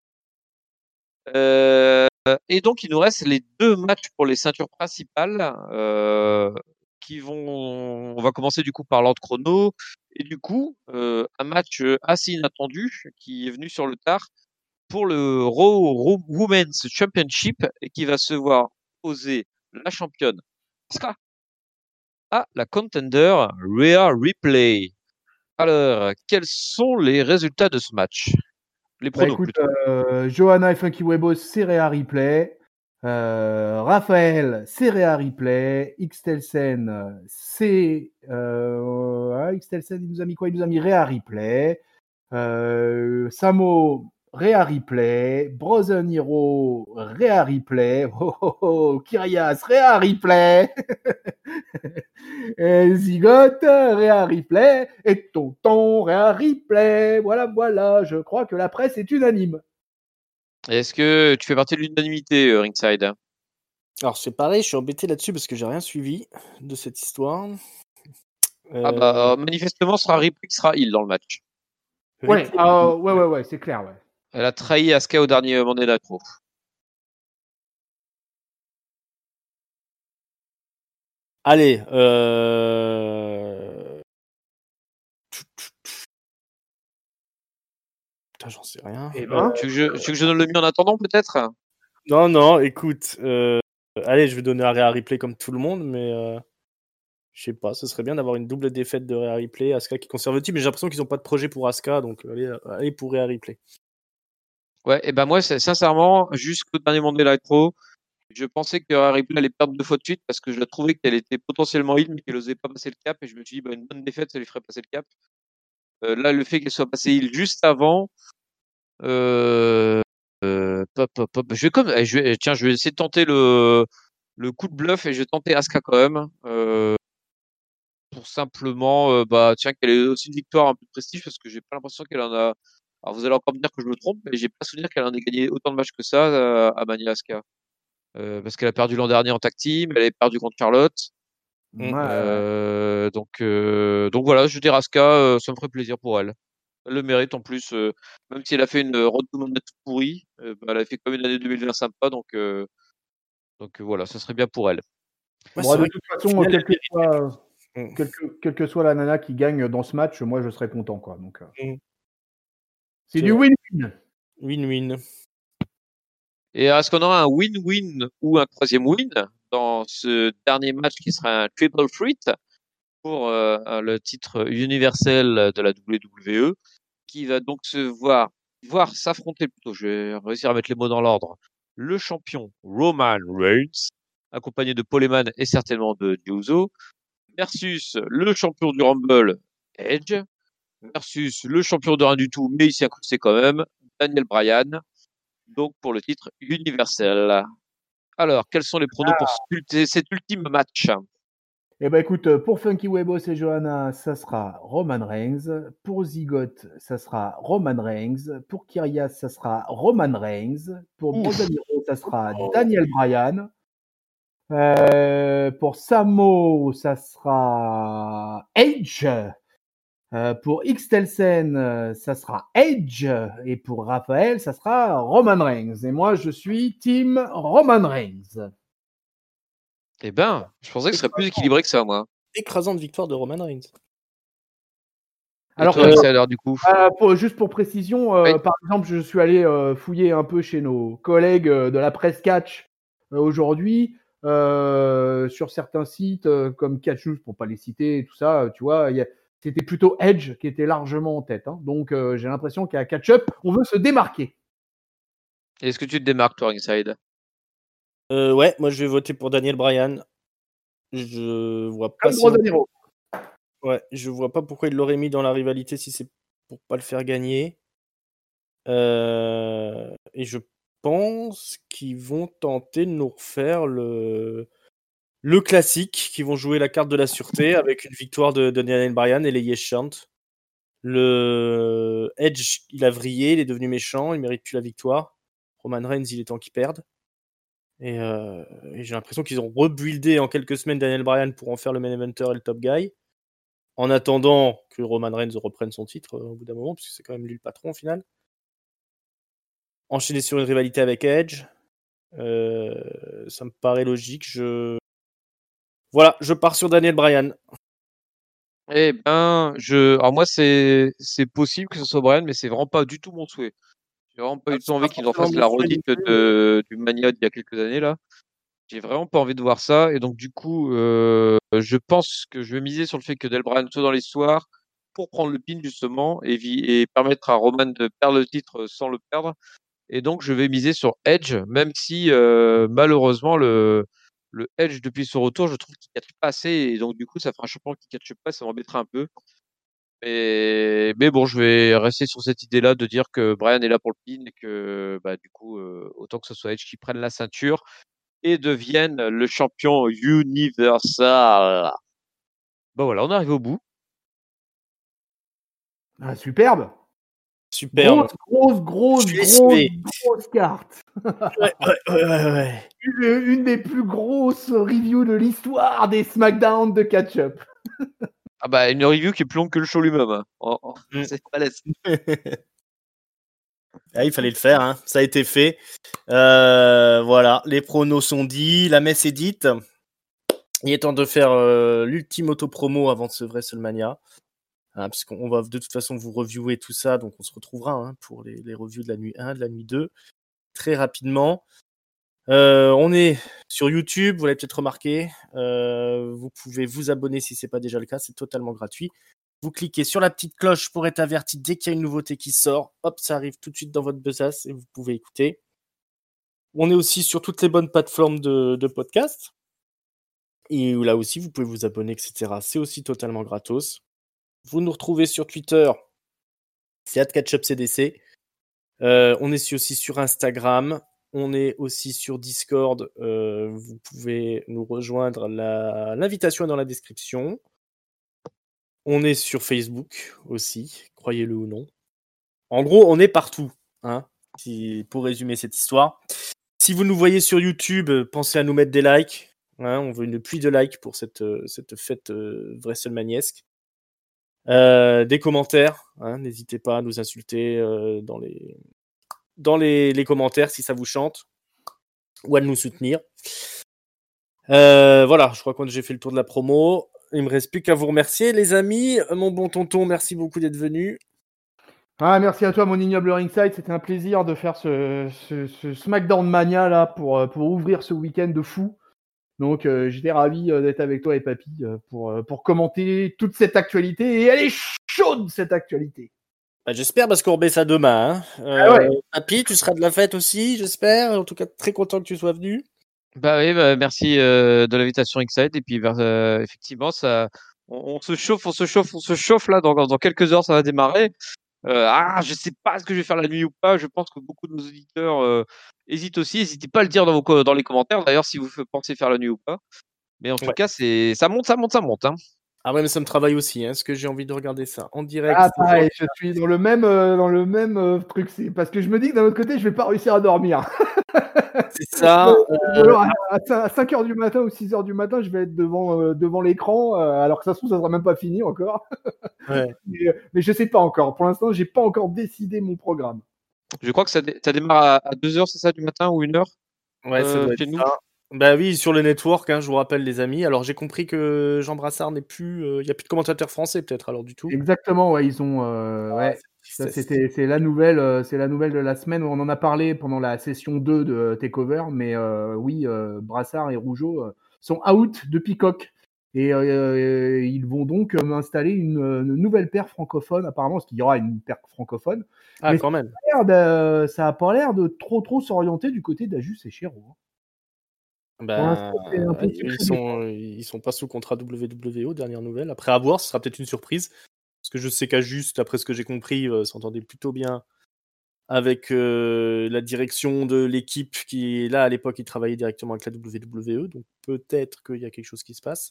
Euh, et donc, il nous reste les deux matchs pour les ceintures principales, euh, qui vont. On va commencer du coup par l'ordre chrono. Et du coup, euh, un match euh, assez inattendu qui est venu sur le tard pour le Raw, Raw Women's Championship et qui va se voir poser la championne Asuka à la contender Rhea Ripley. Alors, quels sont les résultats de ce match? Les Bah pronos écoute, plutôt. euh, Johanna et Funky Webos, c'est Rhea Ripley. Euh, Raphaël, c'est Rhea Ripley. Xtelsen, c'est. Euh, ah, Xtelsen, il nous a mis quoi? Il nous a mis Rhea Ripley. Euh, Samo, Rhea Ripley. Brozen Hero, Rhea Ripley. Oh, oh, oh, Kyrias, Rhea Ripley. Et Zigote, Rhea Ripley. Et Tonton, Rhea Ripley. Voilà, voilà. Je crois que la presse est unanime. Est-ce que tu fais partie de l'unanimité, euh, Ringside? Alors, c'est pareil, je suis embêté là-dessus parce que j'ai rien suivi de cette histoire. Ah Euh, bah, euh, manifestement, ce sera Ripley qui sera heal dans le match. Ouais, Ripley. euh, ouais, ouais, ouais, c'est clair, ouais. Elle a trahi Asuka au dernier Monday Night Raw. Allez, euh... Putain, j'en sais rien. Eh ben, Tu veux que je, tu veux que je donne le mien en attendant, peut-être? Non, non, écoute, euh... allez, je vais donner à Rhea Ripley comme tout le monde, mais euh... je sais pas, ce serait bien d'avoir une double défaite de Rhea Ripley, Asuka qui conserve le titre, mais j'ai l'impression qu'ils n'ont pas de projet pour Asuka, donc allez, allez pour Rhea Ripley. Ouais, et ben moi, c'est- sincèrement, jusqu'au dernier Monday Night Raw, Je pensais que Ripley allait perdre deux fois de suite parce que je la trouvais qu'elle était potentiellement heal, mais qu'elle n'osait pas passer le cap. Et je me suis dit, bah, une bonne défaite, ça lui ferait passer le cap. Euh, là, le fait qu'elle soit passée heal juste avant, euh, euh, pop, pop, pop. Je vais comme, eh, je vais, tiens, je vais essayer de tenter le, le coup de bluff et je vais tenter Asuka quand même. Euh, pour simplement, euh, bah, tiens, qu'elle ait aussi une victoire un peu de prestige parce que j'ai pas l'impression qu'elle en a. Alors, vous allez encore me dire que je me trompe, mais j'ai pas souvenir qu'elle en ait gagné autant de matchs que ça euh, à Mania Asuka. Euh, parce qu'elle a perdu l'an dernier en tag team, elle a perdu contre Charlotte. Mm. Ouais, ouais. Euh, donc, euh, donc voilà, je dirais Asuka, euh, ça me ferait plaisir pour elle. Elle le mérite en plus, euh, même si elle a fait une road to Monday toute pourrie, euh, bah, elle a fait quand même une année deux mille vingt sympa, donc, euh, donc euh, voilà, ça serait bien pour elle. Ouais, Bon, c'est de vrai toute qu'au façon, final, quelle que, elle soit, mérite. quelle, que, quelle que soit la nana qui gagne dans ce match, moi je serais content. Quoi. Donc, euh, Mm. c'est C'est du vrai. win-win. Win-win. Et est-ce qu'on aura un win-win ou un troisième win dans ce dernier match qui sera un triple threat pour euh, le titre universel de la W W E, qui va donc se voir, voir s'affronter plutôt, je vais réussir à mettre les mots dans l'ordre, le champion Roman Reigns, accompagné de Paul Heyman et certainement de Uso, versus le champion du Rumble, Edge, versus le champion de rien du tout, mais il s'y est incrusté quand même, Daniel Bryan, donc pour le titre universel. Alors, quels sont les pronos pour cet ultime match? Eh ben écoute, pour Funky Webos et Johanna, ça sera Roman Reigns. Pour Zigot, ça sera Roman Reigns. Pour Kyrias, ça sera Roman Reigns. Pour Brosaniro, ça sera Daniel Bryan. Euh, pour Samo, ça sera Edge. Euh, pour Xtelsen, ça sera Edge. Et pour Raphaël, ça sera Roman Reigns. Et moi, je suis team Roman Reigns. Eh ben, je pensais que ce serait plus équilibré que ça, moi. Écrasante victoire de Roman Reigns. Et Alors, toi, euh, Axel, alors du coup euh, pour, juste pour précision, euh, oui. par exemple, je suis allé euh, fouiller un peu chez nos collègues euh, de la presse catch euh, aujourd'hui euh, sur certains sites euh, comme Catch News, pour pas les citer, tout ça. Tu vois, y a, c'était plutôt Edge qui était largement en tête. Hein. Donc, euh, j'ai l'impression qu'à Catch Up, on veut se démarquer. Est-ce que tu te démarques, toi, Ringside? euh, Ouais, moi je vais voter pour Daniel Bryan. Je vois pas. Comme Brosaniro. Ouais, je vois pas pourquoi il l'aurait mis dans la rivalité si c'est pour pas le faire gagner. Euh, et je pense qu'ils vont tenter de nous refaire le, le classique, qu'ils vont jouer la carte de la sûreté avec une victoire de, de Daniel Bryan et les Yes Chant. Le Edge, il a vrillé, il est devenu méchant, il mérite plus la victoire. Roman Reigns, il est temps qu'il perde. Et, euh, et j'ai l'impression qu'ils ont rebuildé en quelques semaines Daniel Bryan pour en faire le main eventer et le top guy. En attendant que Roman Reigns reprenne son titre euh, au bout d'un moment, parce que c'est quand même lui le patron au final. Enchaîner sur une rivalité avec Edge, euh, ça me paraît logique. Je... Voilà, je pars sur Daniel Bryan. Eh ben, je, alors moi, c'est, c'est possible que ce soit Bryan, mais c'est vraiment pas du tout mon souhait. J'ai vraiment pas Ah, du tout c'est envie pas qu'ils en forcément fassent mon la souhait non redite plus, mais- de, du Mania d'il y a quelques années, là. J'ai vraiment pas envie de voir ça. Et donc, du coup, euh, je pense que je vais miser sur le fait que Del Bryan soit dans l'histoire pour prendre le pin, justement, et, vi- et permettre à Roman de perdre le titre sans le perdre. Et donc, je vais miser sur Edge, même si, euh, malheureusement, le, le Edge, depuis son retour, je trouve qu'il ne catche pas assez. Et donc, du coup, ça fera un champion qui ne catche pas, ça m'embêtera un peu. Mais, mais bon, je vais rester sur cette idée-là de dire que Bryan est là pour le pin et que, bah, du coup, euh, autant que ce soit Edge qui prenne la ceinture et devienne le champion universal. Bah voilà, on arrive au bout. Ah, superbe. Superbe. Grosse, grosse, grosse, Je suis grosse, lessivé. grosse carte. Ouais, ouais, ouais, ouais, ouais. Une, une des plus grosses reviews de l'histoire des SmackDown de catch-up. Ah bah, une review qui est plus longue que le show lui-même. Hein. Oh, oh, Mm. c'est balèze. Ah, il fallait le faire, hein. Ça a été fait. Euh, voilà, les pronos sont dits, la messe est dite. Il est temps de faire euh, l'ultime auto-promo avant ce WrestleMania. Hein, puisqu'on va de toute façon vous reviewer tout ça, donc on se retrouvera hein, pour les, les reviews de la nuit un, de la nuit deux, très rapidement. Euh, on est sur YouTube, vous l'avez peut-être remarqué. Euh, vous pouvez vous abonner si ce n'est pas déjà le cas, c'est totalement gratuit. Vous cliquez sur la petite cloche pour être averti dès qu'il y a une nouveauté qui sort. Hop, ça arrive tout de suite dans votre besace et vous pouvez écouter. On est aussi sur toutes les bonnes plateformes de, de podcast. Et là aussi, vous pouvez vous abonner, et cetera. C'est aussi totalement gratos. Vous nous retrouvez sur Twitter, c'est arobase catchupcdc. Euh, on est aussi sur Instagram. On est aussi sur Discord. Euh, vous pouvez nous rejoindre. La... L'invitation est dans la description. On est sur Facebook aussi, croyez-le ou non. En gros, on est partout, hein, si, pour résumer cette histoire. Si vous nous voyez sur YouTube, pensez à nous mettre des likes. Hein, on veut une pluie de likes pour cette, cette fête euh, WrestleManiesque. Euh, des commentaires, hein, n'hésitez pas à nous insulter euh, dans, les, dans les, les commentaires si ça vous chante, ou à nous soutenir. Euh, voilà, je crois que j'ai fait le tour de la promo. Il me reste plus qu'à vous remercier, les amis. Mon bon tonton, merci beaucoup d'être venu. Ah, merci à toi, mon ignoble ringside. C'était un plaisir de faire ce, ce, ce SmackDown Mania là pour, pour ouvrir ce week-end de fou. Donc, euh, j'étais ravi euh, d'être avec toi et Papy euh, pour, euh, pour commenter toute cette actualité. Et elle est chaude, cette actualité. Bah, j'espère, parce qu'on remet ça demain. Hein. Euh, ah ouais. Papy, tu seras de la fête aussi, j'espère. En tout cas, très content que tu sois venu. Bah oui, bah, merci euh, de l'invitation Ringside. Et puis, euh, effectivement, ça, on, on se chauffe, on se chauffe, on se chauffe là. Dans, dans quelques heures, ça va démarrer. Euh, ah, je sais pas ce que je vais faire la nuit ou pas. Je pense que beaucoup de nos auditeurs euh, hésitent aussi. N'hésitez pas à le dire dans, vos, dans les commentaires, d'ailleurs, si vous pensez faire la nuit ou pas. Mais en tout ouais. cas, c'est ça monte, ça monte, ça monte. Hein. Ah ouais, mais ça me travaille aussi, hein, parce que j'ai envie de regarder ça en direct. Ah pareil, je suis dans le même, euh, dans le même euh, truc. C'est parce que je me dis que d'un autre côté, je vais pas réussir à dormir. C'est ça. euh... Alors, à cinq heures du matin ou six heures du matin, je vais être devant, euh, devant l'écran, euh, alors que ça se trouve, ça sera même pas fini encore. Ouais. mais, mais je sais pas encore. Pour l'instant, j'ai pas encore décidé mon programme. Je crois que ça, dé- ça démarre à, à deux heures, c'est ça, du matin ou une heure Ouais, ça euh, doit être chez nous. ça. Bah oui, sur le network, hein, je vous rappelle, les amis. Alors, j'ai compris que Jean Brassard n'est plus... Il euh, n'y a plus de commentateurs français, peut-être, alors, du tout. Exactement, ouais, ils ont... Euh, ah, ouais. Ça, c'était, c'est la nouvelle, euh, c'est la nouvelle de la semaine. On en a parlé pendant la session deux de Takeover, mais euh, oui, euh, Brassard et Rougeau euh, sont out de Peacock. Et euh, ils vont donc euh, installer une, une nouvelle paire francophone, apparemment, parce qu'il y aura une paire francophone. Ah, mais quand même. Ça n'a bah, pas l'air de trop trop s'orienter du côté d'Ajus et Chéreau. Hein. Ben, ouais, ils, sont, ils sont pas sous contrat W W E, dernière nouvelle. Après, à voir, ce sera peut-être une surprise. Parce que je sais qu'Ajus, après ce que j'ai compris, euh, s'entendait plutôt bien avec euh, la direction de l'équipe qui, là, à l'époque, il travaillait directement avec la W W E. Donc peut-être qu'il y a quelque chose qui se passe.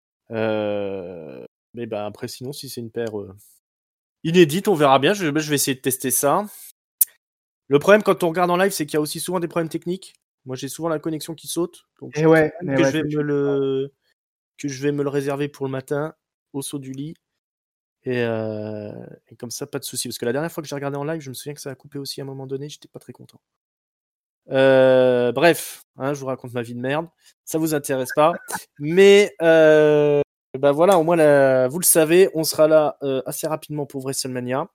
Euh... Mais ben, après, sinon, si c'est une paire euh, inédite, on verra bien. Je, je vais essayer de tester ça. Le problème, quand on regarde en live, c'est qu'il y a aussi souvent des problèmes techniques. Moi, j'ai souvent la connexion qui saute. Donc, je et ouais, que, ouais, je vais me le... que je vais me le réserver pour le matin, au saut du lit. Et, euh... et comme ça, pas de souci. Parce que la dernière fois que j'ai regardé en live, je me souviens que ça a coupé aussi à un moment donné. J'étais pas très content. Euh... Bref, hein, je vous raconte ma vie de merde. Ça vous intéresse pas. Mais euh... ben voilà, au moins, la... vous le savez, on sera là euh, assez rapidement pour WrestleMania.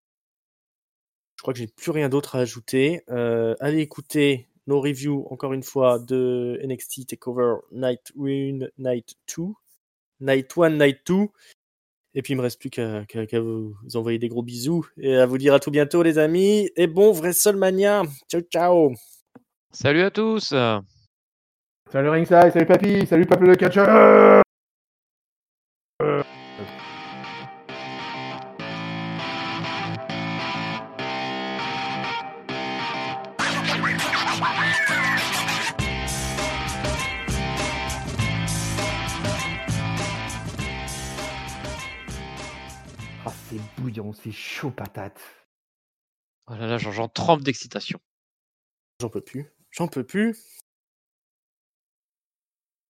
Je crois que j'ai plus rien d'autre à ajouter. Euh, allez écouter nos reviews, encore une fois, de N X T TakeOver Night un, Night deux. Night un, Night deux. Et puis, il me reste plus qu'à, qu'à, qu'à vous envoyer des gros bisous et à vous dire à tout bientôt, les amis. Et bon, WrestleMania. Ciao, ciao. Salut à tous. Salut Ringside, salut Papy, salut Peuple le Catcheur. Ah, c'est bouillant, c'est chaud patate. Oh là là, j'en, j'en trempe d'excitation. J'en peux plus. J'en peux plus.